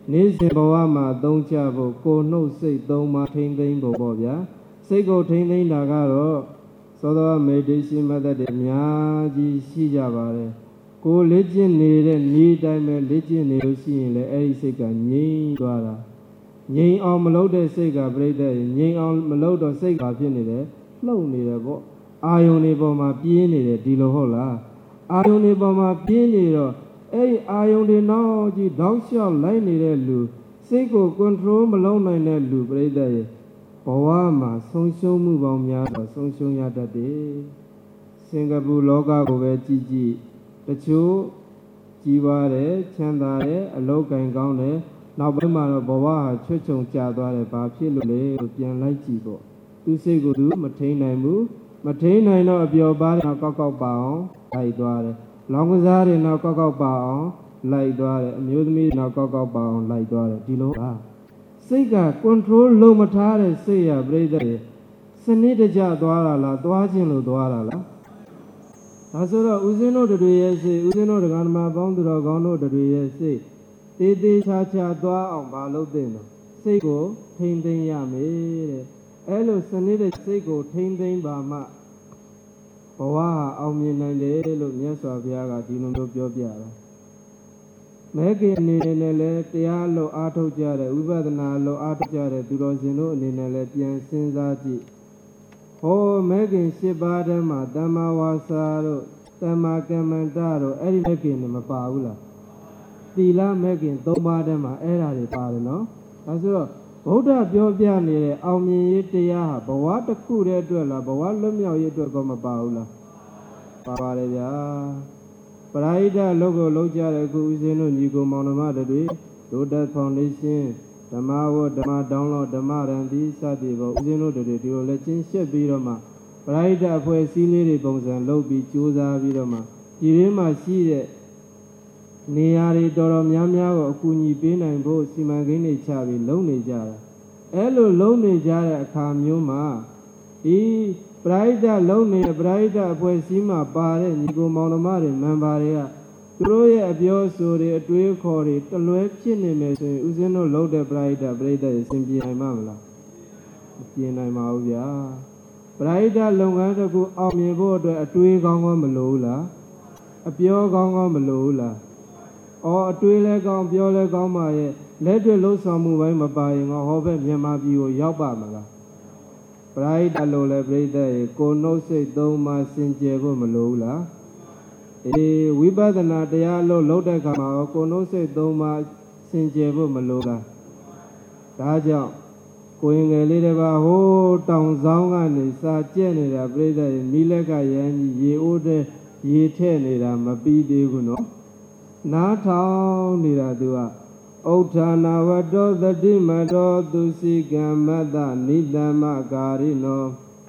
နေ့စဉ်ဘဝမှာသုံးချဖို့ကိုနှုတ်စိတ်သုံးပါထိမ့်သိမ့်ဖို့ပေါ့ဗျာစိတ်ကိုထိမ့်သိမ့်တာကတော့သောသောမေတ္တာရှိမှတ်တဲ့အများကြီးရှိကြပါတယ်ကိုလေ့ကျင့်နေတဲ့နေ့တိုင်းပဲလေ့ကျင့်နေလို့ရှိရင်လည်းအဲ့ဒီစိတ်ကငြိမ်သွားတာငြိမ်အောင်မလုပ်တဲ့စိတ်ကပြိတ္တငြိမ်အောင်မလုပ်တော့စိတ်ကဖြစ်နေတယ်လှုပ်နေတယ်ပေါ့အာယုန်တွေပေါ်မှာပြင်းနေတယ်ဒီလိုဟုတ်လားအာယုန်တွေပေါ်မှာပြင်းနေတော့အဲ့ဒီအာယုန်တွေနောက်ကြီးတောက်လျှောက်လိုက်နေတဲ့လူစိတ်ကို control မလုပ်နိုင်တဲ့လူပြိတ္တရဲ့ဘဝမှာဆုံးရှုံးမှုပေါင်းများတော့ဆုံးရှုံးရတတ်တယ်စင်ကာပူလောကကိုပဲကြည့်ကြည့်တချို့ကြီးပါတယ်ချမ်းသာတယ်အလုပ်ကံကောင်းတယ်နောက်ပိုင်းမှာတော့ဘဝဟာချွတ်ချုံကျသွားတယ်ဘာဖြစ်လို့လဲလို့ပြန်လိုက်ကြည့်ပေါ့သူစိတ်ကိုသူမထိန်နိုင်ဘူးမထိန်နိုင်တော့အပျော်ပါးတဲ့ကောက်ကောက်ပါအောင်လိုက်သွားတယ်လောင်ကစားတွေနောက်ကောက်ကောက်ပါအောင်လိုက်သွားတယ်အမျိုးသမီးနောက်ကောက်ကောက်ပါအောင်လိုက်သွားတယ်ဒီလိုပါစိတ်က control လုံးမထားတဲ့စိတ်ရပြိတ္တစနစ်တကျသွားတာလားသွားခြင်းလို့သွားတာလားဒါဆိုတော့ဦးဇင်းတို့တွေရဲ့စိတ်ဦးဇင်းတို့ဒကာဓမ္မပေါင်းသူတော်ကောင်းတို့တွေရဲ့စိတ်တေးသေးချာချာသွားအောင်မလုပ်သင့်တော့စိတ်ကိုထိမ့်သိမ့်ရမယ်တဲ့အဲ့လိုစနစ်တဲ့စိတ်ကိုထိမ့်သိမ့်ပါမှဘဝဟာအောင်မြင်နိုင်တယ်လို့မြတ်စွာဘုရားကဒီလိုမျိုးပြောပြတာမဲခင်အနေနဲ့လည်းတရားလို့အားထုတ်ကြတဲ့ဝိပဿနာလို့အားထုတ်ကြတဲ့သူတော်ရှင်တို့အနေနဲ့လည်းပြန်စဉ်းစားကြည့်ဟောမဲခင်၈ပါးတည်းမှာတမ္မာဝါစာတို့တမ္မာကမ္မန္တတို့အဲ့ဒီမဲခင်တွေမပါဘူးလားသီလမဲခင်၃ပါးတည်းမှာအဲ့ဒါတွေပါတယ်နော်ဒါဆိုတော့ဗုဒ္ဓပြောပြနေတဲ့အောင်မြင်ရေးတရားဟာဘဝတစ်ခုတည်းအတွက်လားဘဝလွတ်မြောက်ရေးအတွက်ကောမပါဘူးလားပါပါတယ်ဗျာပရိဒတ်လောကလုံးကြတဲ့ခုဦးဇင်းတို့ညီကိုမောင်နှမတွေဒိုတက်ဖောင်ဒေးရှင်းဓမ္မဝဓမ္မဒေါင်းလောဓမ္မရန်ဒီစသည်ပေါ့ဦးဇင်းတို့တွေဒီလိုလက်ချင်းရှက်ပြီးတော့မှပရိဒတ်အဖွဲ့စည်းလေးတွေပုံစံလုပ်ပြီးကြိုးစားပြီးတော့မှဒီရင်းမှာရှိတဲ့နေရာတွေတော်တော်များများကိုအကူအညီပေးနိုင်ဖို့စီမံကိန်းတွေချပြီးလုပ်နေကြတာအဲ့လိုလုပ်နေကြတဲ့အခါမျိုးမှာဒီပရိဒတ်လုံးနေတဲ့ပရိဒတ်အဖွဲ့အစည်းမှာပါတဲ့ညီကိုမောင်နှမတွေမန်ပါတွေကသူတို့ရဲ့အပြောဆိုတွေအတွေးခေါ်တွေတလွဲဖြစ်နေမယ်ဆိုရင်ဦးဇင်းတို့လုပ်တဲ့ပရိဒတ်အစဉ်ပြေနိုင်မှာမလားမပြေနိုင်ပါဘူးဗျာပရိဒတ်လုပ်ငန်းတစ်ခုအောင်မြင်ဖို့အတွက်အတွေးကောင်းကောင်းမလိုဘူးလားအပြောကောင်းကောင်းမလိုဘူးလားအော်အတွေးလဲကောင်းပြောလဲကောင်းပါရဲ့လက်တွေ့လှုပ်ဆောင်မှုပိုင်းမပါရင်ငါဟောဘက်မြန်မာပြည်ကိုရောက်ပါမလားပရိဒတ်လို့လဲပြိတ္တရေကိုနှုတ်စိတ်သုံးပါစင်ကြယ်ဖို့မလိုဘူးလားအေးဝိပဿနာတရားလို့လုပ်တဲ့အခါမှာကိုနှုတ်စိတ်သုံးပါစင်ကြယ်ဖို့မလိုလားဒါကြောင့်ကိုရင်ငယ်လေးတစ်ပါးဟိုးတောင်ဆောင်ကနေစာကျက်နေတာပြိတ္တရေမိလက်ကရမ်းကြီးရေအိုးတဲ့ရေထဲ့နေတာမပြီးသေးဘူးနော်နားထောင်နေတာသူကဥဋ္ဌာဏဝတ္တောသတိမတောသူစိကံမတ္တနိတမ္မကာရိနော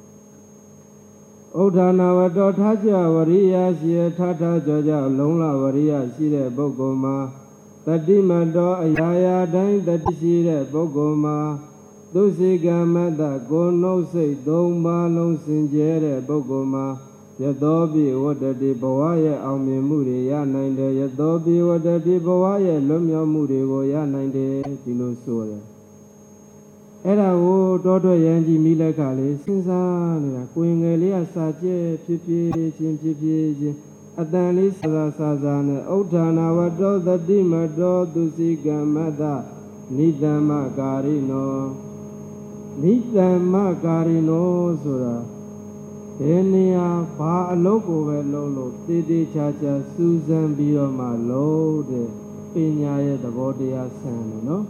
ဥဋ္ဌာဏဝတ္တောထားကြဝရိယရှိထားကြောကြလုံးလဝရိယရှိတဲ့ပုဂ္ဂိုလ်မှာတတိမတောအရာရာတိုင်းတတိရှိတဲ့ပုဂ္ဂိုလ်မှာသူစိကံမတ္တကိုနှုတ်စိတ်၃ပါးလုံးစင်ကြဲတဲ့ပုဂ္ဂိုလ်မှာယသောပိဝတ္တတိဘဝရဲ့အောင်မြင်မှုတွေရနိုင်တယ်ယသောပိဝတ္တတိဘဝရဲ့လွတ်မြောက်မှုတွေကိုရနိုင်တယ်ဒီလိုဆိုတယ်အဲ့ဒါကိုတောထွက်ရန်ကြီးမိလက်ကလေးစဉ်းစားနေတာကိုရင်ငယ်လေးကစာကျက်ဖြစ်ချင်းအတန်လေးစာနဲ့ဥဋ္ဌာဏဝတ္တောသတိမတောသူစိကံမတ္တနိတမ္မကာရိနောနိတမ္မကာရိနောဆိုတာဘယ်နေရာဘာအလုပ်ကိုပဲလုပ်လို့တည်တည်ချာချာစူးစမ်းပြီးတော့မှလုပ်တဲ့ပညာရဲ့သဘောတရားဆန်တယ်နော်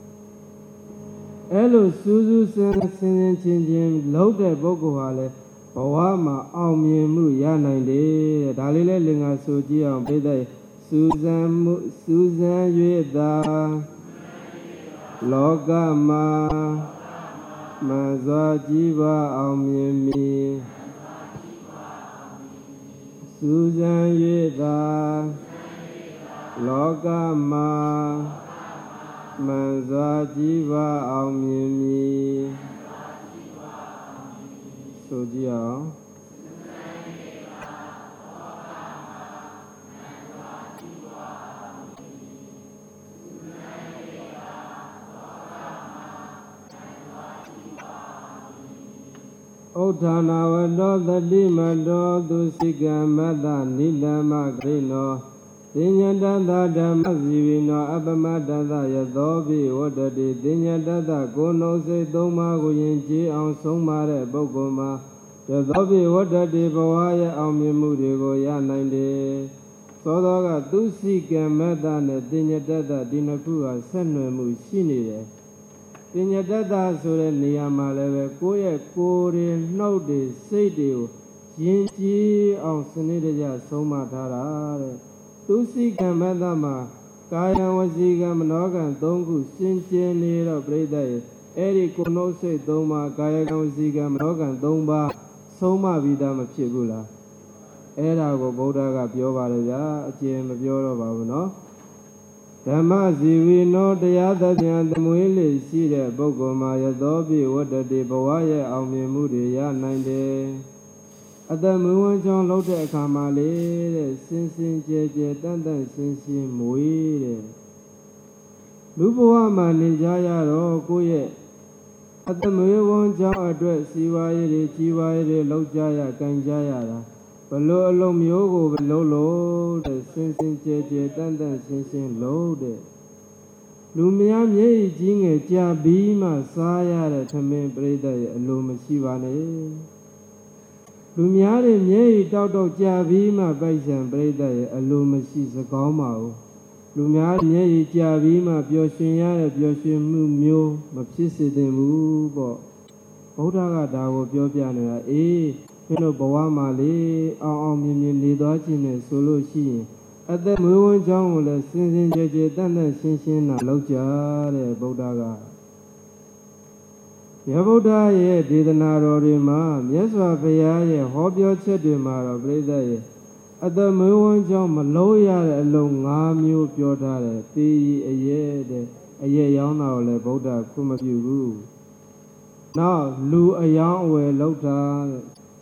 အဲ့လိုစူးစူးစမ်းစမ်းချင်းလုပ်တဲ့ပုဂ္ဂိုလ်ဟာလည်းဘဝမှာအောင်မြင်မှုရနိုင်တယ်တဲ့ဒါလေးလဲလင်္ကာဆိုကြည့်အောင်ပြတဲ့စူးစမ်း၍သာလောကမှာမစွာကြည်ပါအောင်မြင်မည်စူးစမ်း၍သာလောကမှာမစွာကြည်ပါအောင်မြင်မည်ဆိုကြည့်အောင် Uddhana Vado Tati Mado Dusika Mata Nidama Krino Dinyatata Dhamma Sivino Apamatata Yathopi Wadati Dinyatata Kono Se Thoma Kuyinchi Ang Songmare Bokoma Yathopi Wadati Bawaya Ang Mimuri Goya Nande Sodoga Dusika Mata Ne Dinyatata Dinakua Senwe Mushini Dinyatata Sure Niyama Leve Koye Kore Naude Seide Yinchi Ang Sinideja Soma Tara Dusika Madama Kaya Wasika Manogan Dongu Sinche Nero Breda Eri Kono Se Doma Kaya Wasika Manogan Domba Soma Vidama Chibula Era Go Bodaga Piovaja Achim Pioro Bavano Dhamma Zivi no Dayata Jan Muili Sire Bogoma Yadobi Wadadi Bawaya Almi Mudia 90 Adamu John Lotte Kamale, Sinsin Jeje, Dandan Sinsin Muire Luboa Manijaya Rokuye Adamu John address Siwaye, Chiwaye, Lojaya, Ganjaya, Below Lom Yogo, Lolo, the Sinsin Jeje, Dandan Sinsin Lode Lumia Ye Jing, Jabima, Saya, Tame Breda, Lum Sivane Lumiare Nye Dodo Javima Baisan Breda Alumasi Sagomao Lumiare Nye Javima Bioshinya Bioshimu Mio Mapsisi de Mubo Odaga Dago Biopiana Pino Bawama Le Mimi Lidocine Solushi at the Muon John will Sinsin Jeje Dana Sinsina Loja Bodaga Yabuda ye Didana Rima, Yeswa Paya, Hobio Chedima, Breda, at the Muon John Maloya alone, Amu Piota, a ye yana Boda, Kumabu. Now, Lu a young way Lota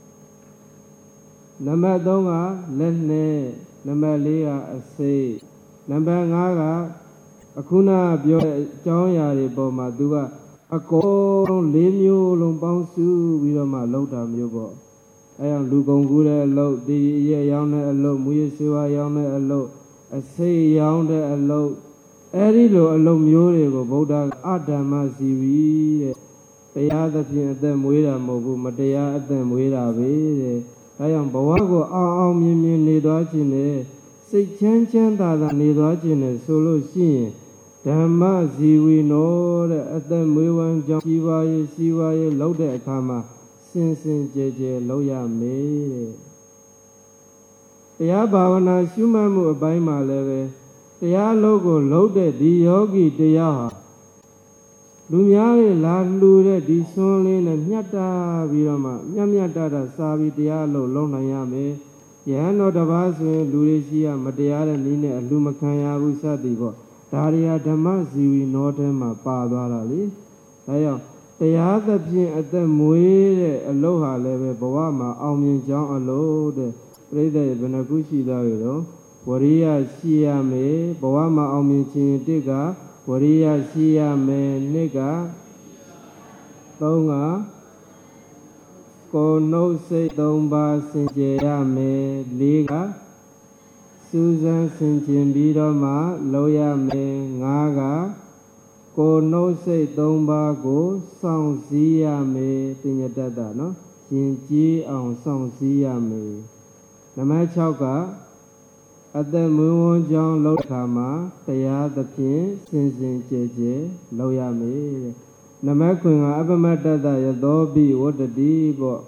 Namadonga, Lene, Namalia, a say, Nambangaga, Akuna Bio John Yari Boma Dua. A call Limio Lombansu with my Lota Mubo. I am Lugongura low, the Yana alone, Muyasiwa Yana alone, a say yonder alone, Erilo alone Murigo, Boda Adama Zivi, the other thing at them with a mobu, Matea at them with a way. I am Bawago, Mimi Nidwachine, say Chan Dada Nidwachine, solo scene. Dhamma Zivi no at the Muan Jivaye Sivaye Lode Kama Sinsin Jeje Loya Me. The Abavana Shumamu Baima Leve, the logo loaded the yogi de Yaha. Lumiare La Lure di Sonlin and Nyata Virama, Yamyata Savi Dialo Lonayame, Yano Davasme, Luresia, Madeara Nine, and Lumakaya Usadivo. Daria Dhamma Zivi Notema Padwarali. They are the pin at the Muire Aloha Leve Bawama, Almin John Alode, Breda Benagushi Davilo, Waria Shia Me, Bawama Almin Chinitiga, Waria Shia Me Nega, Tonga, Kono Se Domba Sinjaya Me Liga. Susan Sinjin Bidoma, Loya Me, Naga, Kono Se Domba Go, Song Zia Me, Tinyatata, no? Jinji on Song Zia Me. Nama Chauka, at the Muon John Lokama, Taya the Pin, Sinjin Jeje, Loya Me. Nama Kunga Abamatata, Yadobi, what the Debo.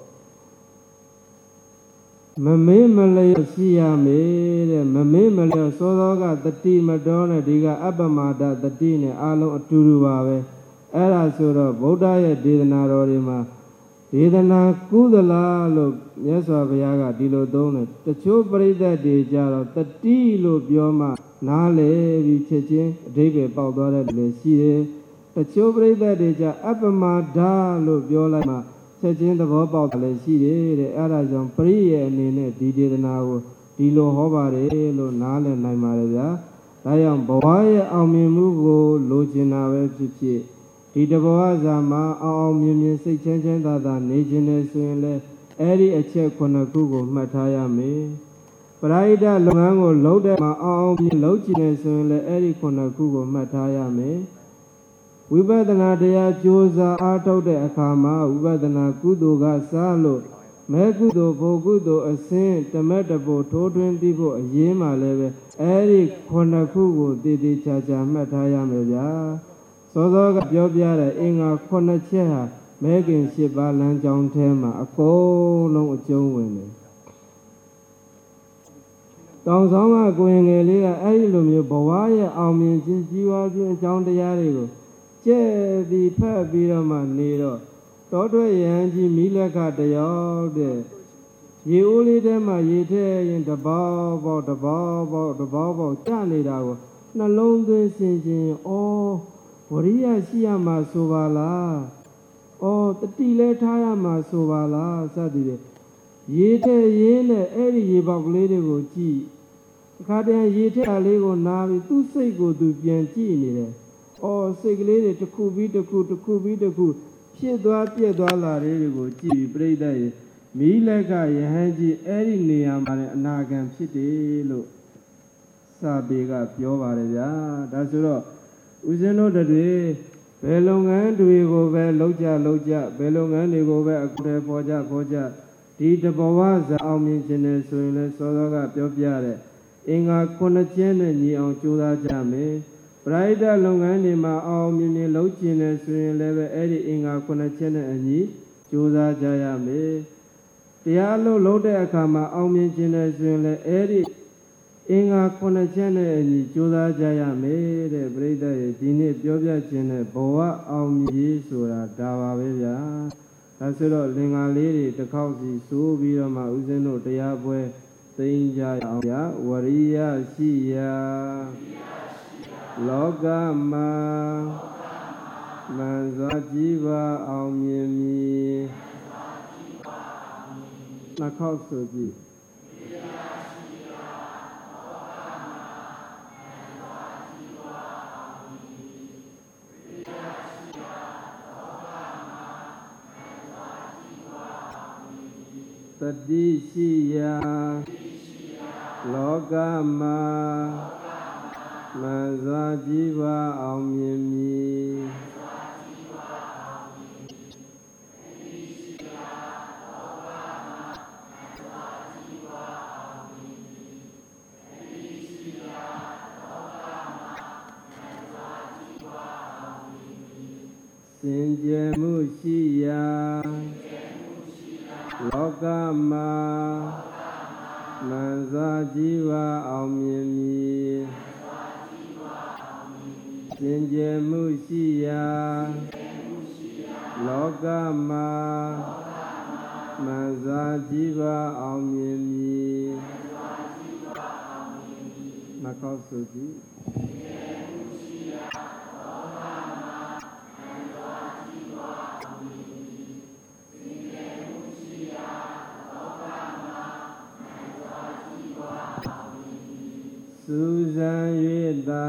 Mame Malay Sia made Mame Malay Sodoga, the tea Madonna Diga Abamada, the Dine Alo Turuave, Era Sura, Bodaya Didana Rorima, Didana Kudala, Yeswa Viaga, Dilo Donut, the Chobreda de Jaro, the Tilo Bioma, Nale, Vicheche, David Baldora, the Chobreda de Ja Abamada, Biolama. Checking the Bob Lesi, the Arajan Pri and Didi now, Dilo Hobare, Lo Nal and Naimaraja, I am Bawaya Amimugo, Lojina Chichi, ဒီတဘောဇာမှာအောင်မြင်မြင်စိတ်ချမ်းချမ်းသာသာနေခြင်းနဲ့ဆိုရင်လည်းအဲ့ဒီအချက်ခုနှစ်ခုကိုမှတ်ထားရမယ်ပရိဒတ်လုပ်ငန်းကိုလုပ်တဲ့မှာအောင်မြင်လုပ်ကြည့်နေဆိုရင်လည်းအဲ့ဒီခုနှစ်ခုကိုမှတ်ထားရမယ်ဝိပဿနာတရားကြိုးစားအားထုတ်တဲ့အခါမှာဝိပဿနာကုသိုလ်ကစားလို့မဲကုသိုလ်ဘုကုသိုလ်အစင်းတမက်တဖို့ထိုးထွင်းသိဖို့အရေးမှလည်းပဲအဲ့ဒီခုနှစ်ခုကိုတည်တည်ချာချာမှတ်ထားရမယ်ဗျာစောစောကပြောပြတဲ့အင်္ဂါခုနှစ်ချက်ဟာမဲခင်၈ပါးလမ်းကြောင်းထဲမှာအကုန်လုံးအကျုံးဝင်တယ်တောင်ဆောင်ကကိုရင်ငယ်လေးကအဲ့ဒီလိုမျိုးဘဝရဲ့အောင်မြင်ခြင်းကြီးပွားခြင်းအကြောင်းတရားတွေကိုကျဲပြီးဖတ်ပြီးတော့မှနေတော့တောထွက်ရဟန်းကြီးမိလက္ခတယောက်တဲ့ရေအိုးလေးထဲမှာရေထဲရင်တဘောပေါက်တဘောပေါက်တဘောပေါက်ကျနေတာကိုနှလုံးသွင်းစဉ်ချင်းဩဝရိယရှိရမှာဆိုပါလားဩတတိလဲထားရမှာဆိုပါလားစသည်ဖြင့်ရေထဲရင်းနဲ့အဲ့ဒီရေပေါက်ကလေးတွေကိုကြည့်အခါတည်းရေထဲအလေးကိုနားပြီးသူ့စိတ်ကိုသူပြန်ကြည့်နေတယ်ဩစိတ်ကလေးတွေတစ်ခုပြီးတစ်ခုတစ်ခုပြီးတစ်ခုဖြစ်သွားပြက်သွားလာတွေကိုကြည့်ပြီးပြိဋ္ဌာရဲ့မိလက်ကယဟန်ကြီးအဲ့ဒီနေရာမှာလည်းအနာဂံဖြစ်တယ်လို့စာပေကပြောပါတယ်ဗျာဒါဆိုတော့ဦးဇင်းတို့တွေဘယ်လုပ်ငန်းတွေကိုပဲလုပ်ကြဘယ်လုပ်ငန်းတွေကိုပဲအကူအပေါ်ကြဒီတဘဝဇာအောင်မြင်ခြင်းနဲ့ဆိုရင်လည်းစောစောကပြောပြတဲ့အင်္ဂါခုနှစ်ချက်နဲ့ညီအောင်ကြိုးစားကြမယ်ပရိဒတ်လုပ်ငန်းတွေမှာအောင်မြင်မြင်လုပ်ကျင်နေဆိုရင်လည်းပဲအဲ့ဒီအင်္ဂါခုနှစ်ချက်နဲ့အညီကြိုးစားကြရမယ်တရားလုပ်တဲ့အခါမှာအောင်မြင်ခြင်းနဲ့ဆိုရင်လည်းအဲ့ဒီအင်္ဂါခုနှစ်ချက်နဲ့အညီကြိုးစားကြရမယ်တဲ့ပရိဒတ်ရဲ့ဒီနေ့ပြောပြခြင်းနဲ့ဘဝအောင်မြင်ရေးဆိုတာဒါပါပဲဗျာဒါဆိုတော့လင်္ကာလေးတွေတစ်ခေါက်စီဆိုပြီးတော့မှဦးဇင်းတို့တရားပွဲသိင်ကြအောင်ဗျာဝရိယရှိရာလောကမှာမန်စွာကြည်ပါအောင်မြင်မည်နှခေါက်ဆိုကြည့်တတိရှိရာလောကမှာမန်စွာကြည်ပါအောင်မြင်မည်စင်ကြယ်မှုရှိရာလောကမှာမန်စွာကြည်ပါအောင်မြင်မည်စင်ကြယ်မှုရှိရာလောကမှာမန်စွာကြည်ပါအောင်မြင်မည်နှခေါက်ဆိုကြည့်စူးစမ်း၍သာ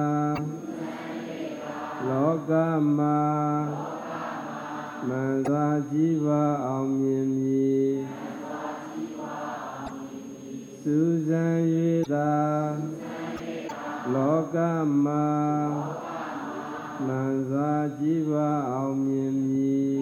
လောကမှာမန်စွာကြည်ပါအောင်မြင်မည်စူးစမ်း၍သာလောကမှာမန်စွာကြည်ပါအောင်မြင်မည်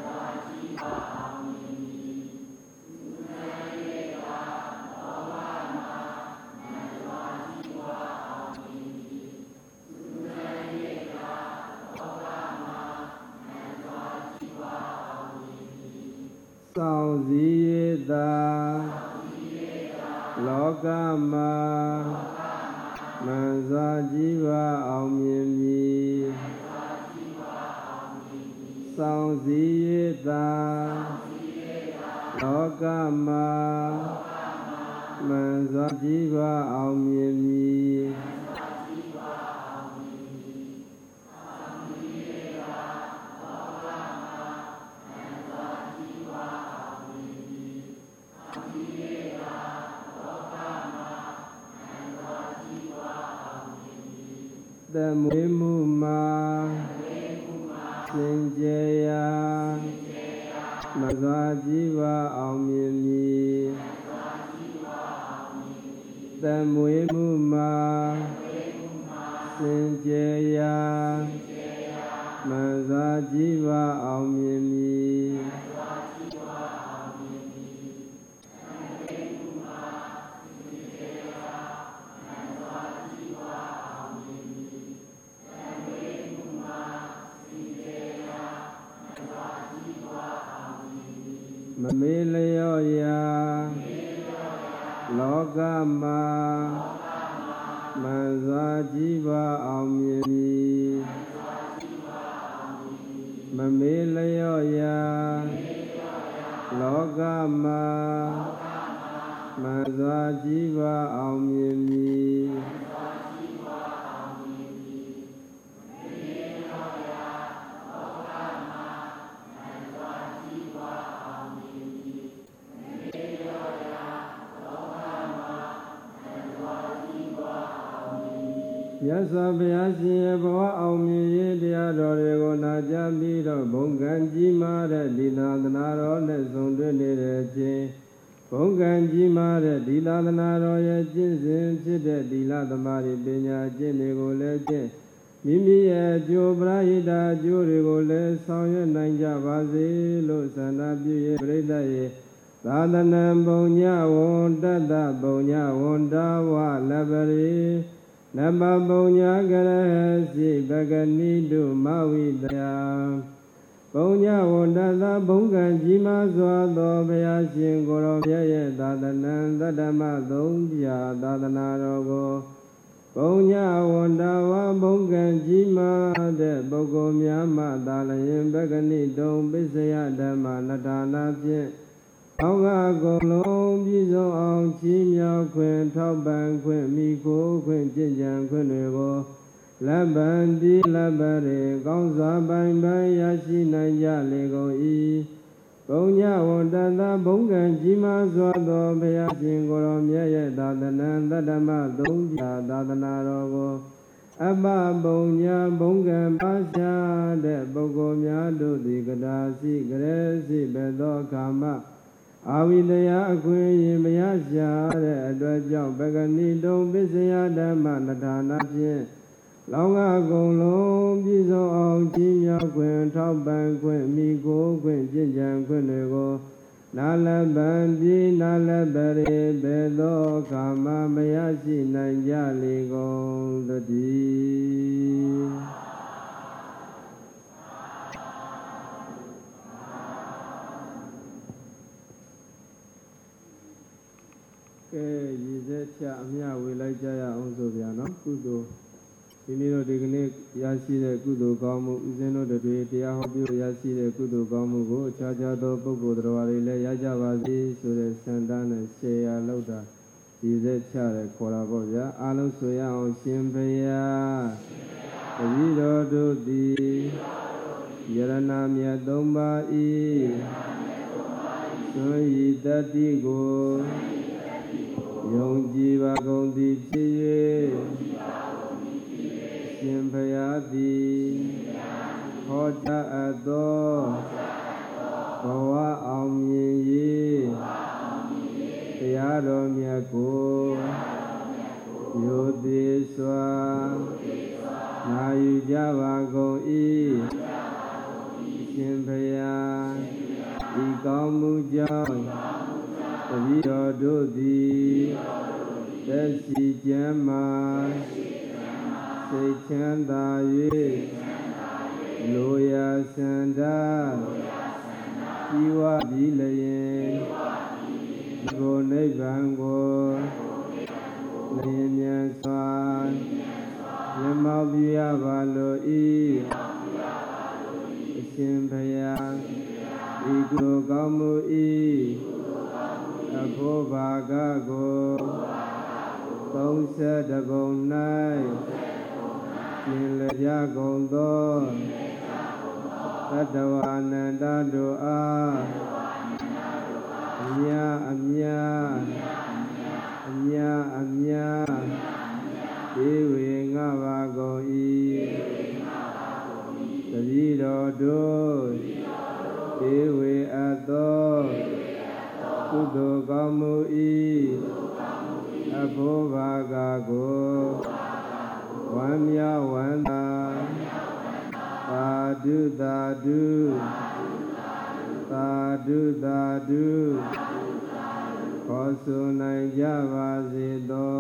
ဆောင်စည်း၍သာလောကမှာမန်စွာကြည်ပါအောင်မြင်မည်ဆောင်စည်း၍သာလောကမှာမန်စွာကြည်ပါအောင်မြင်မည်သမွေးမှုမှာစင်မစွာကြည်ဝါအောင်မြင်မည်တံမွေမှုမှာစင်ကြယ်ရာမစွာကြည်ဝါအောင်မြင်မည်မမေလျော့ရာလောကမှာမစွာကြည်ဝါအောင်မြင်မည်မမေလျော့ရာလောကမှာမစွာကြည်ဝါအောင်မြင်မည်မြတ်စွာဘုရားရှင်ရဲ့ဘဝအောင်မြင်ရေးတရားတော်တွေကိုနာကြားပြီးတော့ဘုံကံကြီးမားတဲ့ဒီလာသနာတော်နဲ့ဆုံတွေ့နေတဲ့ခြင်းဘုံကံကြီးမားတဲ့ဒီလာသနာတော်ရဲ့ကျင့်စဉ်ဖြစ်တဲ့ဒီလသမารိပညာကျင့်တွေကိုလည်းကျင့်မိမိရဲ့အကျိုးပရိဟိတအကျိုးတွေကိုလည်းဆောင်ရွက်နိုင်ကြပါစေလို့ဆန္ဒပြုရဲ့ပြိဿရဲ့သာသနာပုံညဝန္တတပုံညဝန္တဝလပရိနမပုံညာကရဟစီပဂနိတုမဝိတယပုံညာဝန္တသဘုံကံကြီးမားစွာသောဘုရားရှင်ကိုရောမြတ်ရဲ့သာသနာသတ္တမသုံးပြသာသနာတော်ကိုပုံညာဝန္တဝဘုံကံကြီးမားတဲ့ပုဂ္ဂိုလ်များမှသာလျင်ပဂနိတုံပစ္စယဓမ္မနထာနာဖြင့်အောင်ကကုန်လုံးပြည့်စုံအောင်ချီးမြှောက်ခွင့်ထောက်ပံ့ခွင့်မိခိုးခွင့်ကျင့်ကြံခွင့်တွေကိုလက်ပံတိလက်ပရေကောင်းစွာပိုင်ပိုင်ရရှိနိုင်ကြလေကုန်၏ပုံညဝန္တသဘုံကံကြီးမားစွာသောဘုရားရှင်ကိုရောမြတ်ရဲ့သာသနာသတ္တမသုံးပြသာသနာတော်ကိုအပ္ပပုံညာဘုံကံပါရှားတဲ့ပုဂ္ဂိုလ်များတို့သည်ကဒါစီကရေစီဘယ်သောအခါမှအာဝိတရားအခွင့်အရေးမရရှာတဲ့အတွက်ကြောင့်ပဂနိတုံပစ္စယဓမ္မနထာနာဖြင့်လောကကုန်လုံးပြည့်စုံအောင်ကြီးမြတ်ခွင့်ထောက်ပံ့ခွင့်မိကိုခွင့်ကျင့်ကြံခွင့်တွေကိုနာလပံတိနာလပရေဘေသောခါမမရရှိနိုင်ကြလေကုန်တည်းကဲရည်စက်ချအမျှဝေလိုက်ကြရအောင်ဆိုဗျာနော်ကုသိုလ်ဒီနေ့တော့ဒီကနေ့ရရှိတဲ့ကုသိုလ်ကောင်းမှုဦးဇင်းတို့တွေတရားဟောပြုရရှိတဲ့ကုသိုလ်ကောင်းမှုကိုအခြားခြားသောပုဂ္ဂိုလ်တော်တွေလည်းရကြပါစေဆိုတဲ့စံတန်းနဲ့ရှေ့ရလောက်တာရည်စက်ချတဲ့ခေါ်တာပေါ့ဗျာအားလုံးဆိုရအောင်ရှင်ဘုရားတပည့်တော်တို့သည်ယရဏမြတ်သုံးပါးဤသွန်ဤတတ္တိကိုယုံကြည်ပါကုန်သည်ဖြစ်၍ရှင်ဘုရားသည်ဟောကြားအပ်သောဘဝအောင်မြင်၍တရားတော်မြတ်ကိုရိုသေစွာနာယူကြပါကုန်၏ရှင်ဘုရားဤကောင်းမှုကြောင့်တပည့်တော်တို့သည်သက်ရှိကျမ်းမာစိတ်ချမ်းသာ၍လိုရာဆန္ဒဤဝပြီးလျင်ကိုနိဗ္ဗာန်ကိုလျင်မြန်စွာမျက်မှောက်ပြုရပါလို၏အရှင်ဘုရားဤကုသိုလ်ကောင်းမှု၏အဖို့ဘာကကို30ပုံ၌ရှင်လက်ကြကုန်သောသတ္တဝါအနန္တတို့အားအမြအမြအမြအမြဧဝေငါပါကုန်၏တပည့်တော်တို့ဧဝေအသောကုသိုလ်ကောင်းမှု၏အဖို့ဘာကကိုဝမ်းမြောက်ဝမ်းသာသာဓုသာဓုသာဓုသာဓုခေါ်ဆိုနိုင်ကြပါစေသော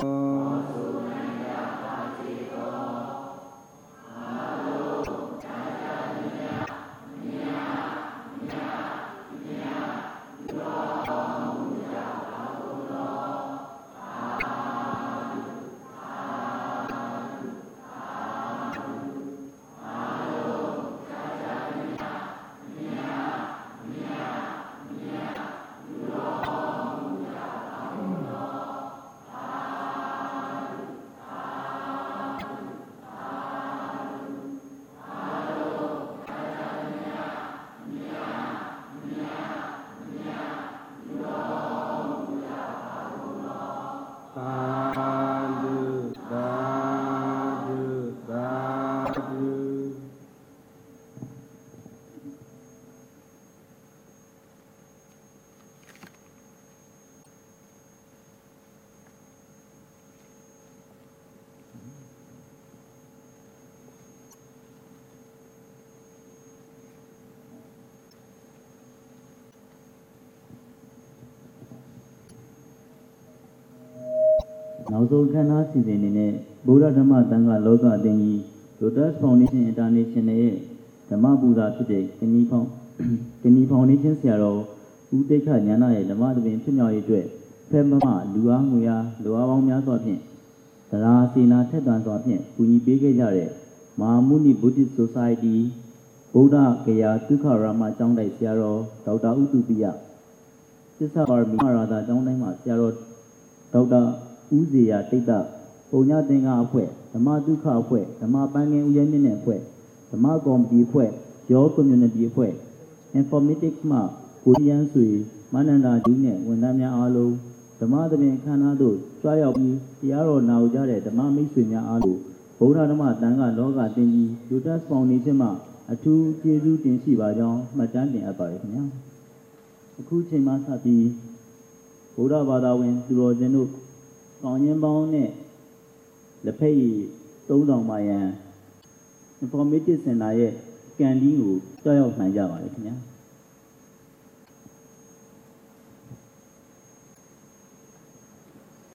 နောက်ဆုံးခန္ဓာစီစဉ်နေတဲ့ဗုဒ္ဓဓမ္မသံဃာလောကအသင်းကြီး Lotus Foundation International ရဲ့ဓမ္မပူဇာဖြစ်တဲ့ကဏီဖောင်ဒေးရှင်းဆရာတော်ဦးတိတ်ခညာနာရဲ့ဓမ္မသဘင်ဖြစ်မြောက်ရေးအတွက်ဖက်မမလူအားငွေအားလူအားပေါင်းများစွာဖြင့်သရာစေနာထက်သန်စွာဖြင့်ကူညီပေးခဲ့ကြတဲ့မဟာမုနိ Buddhist Society ဗုဒ္ဓဂယာသုခရာမကျောင်းတိုက်ဆရာတော်ဒေါက်တာဥတုပိယသစ္စာပါရမီမဟာရာသာကျောင်းတိုင်းမှာဆရာတော်ဒေါက်တာဦးဇေယတိတ်တပုံညသင်္ကအဖွဲ့ဓမ္မဒုက္ခအဖွဲ့ဓမ္မပန်းငယ်ဦးရဲမြင့်တဲ့အဖွဲ့ဓမ္မကော်မတီအဖွဲ့ရော community အဖွဲ့ informatics မှကိုရန်ဆွေမနန္ဒာကျူးနဲ့ဝန်ထမ်းများအားလုံးဓမ္မသဘင်ခန္ဓာသို့ကြွားရောက်ပြီးတရားတော်နာယူကြတဲ့ဓမ္မမိတ်ဆွေများအားလုံးဗုဒ္ဓဓမ္မသံဃာလောကသင်ကြီး Lotus Foundation မှအထူးကျေးဇူးတင်ရှိပါကြောင်းမှတ်တမ်းတင်အပ်ပါတယ်ခင်ဗျာအခုချိန်မှစပြီးဗုဒ္ဓဘာသာဝင်သူတော်စင်တို့ဆောင်ရင်ပေါင်းနဲ့လက်ဖက်ရည်3000ပါရန် informative center ရဲ့ကန်တင်းကိုကြောက်ရောက်နိုင်ကြပါတယ်ခင်ဗျာ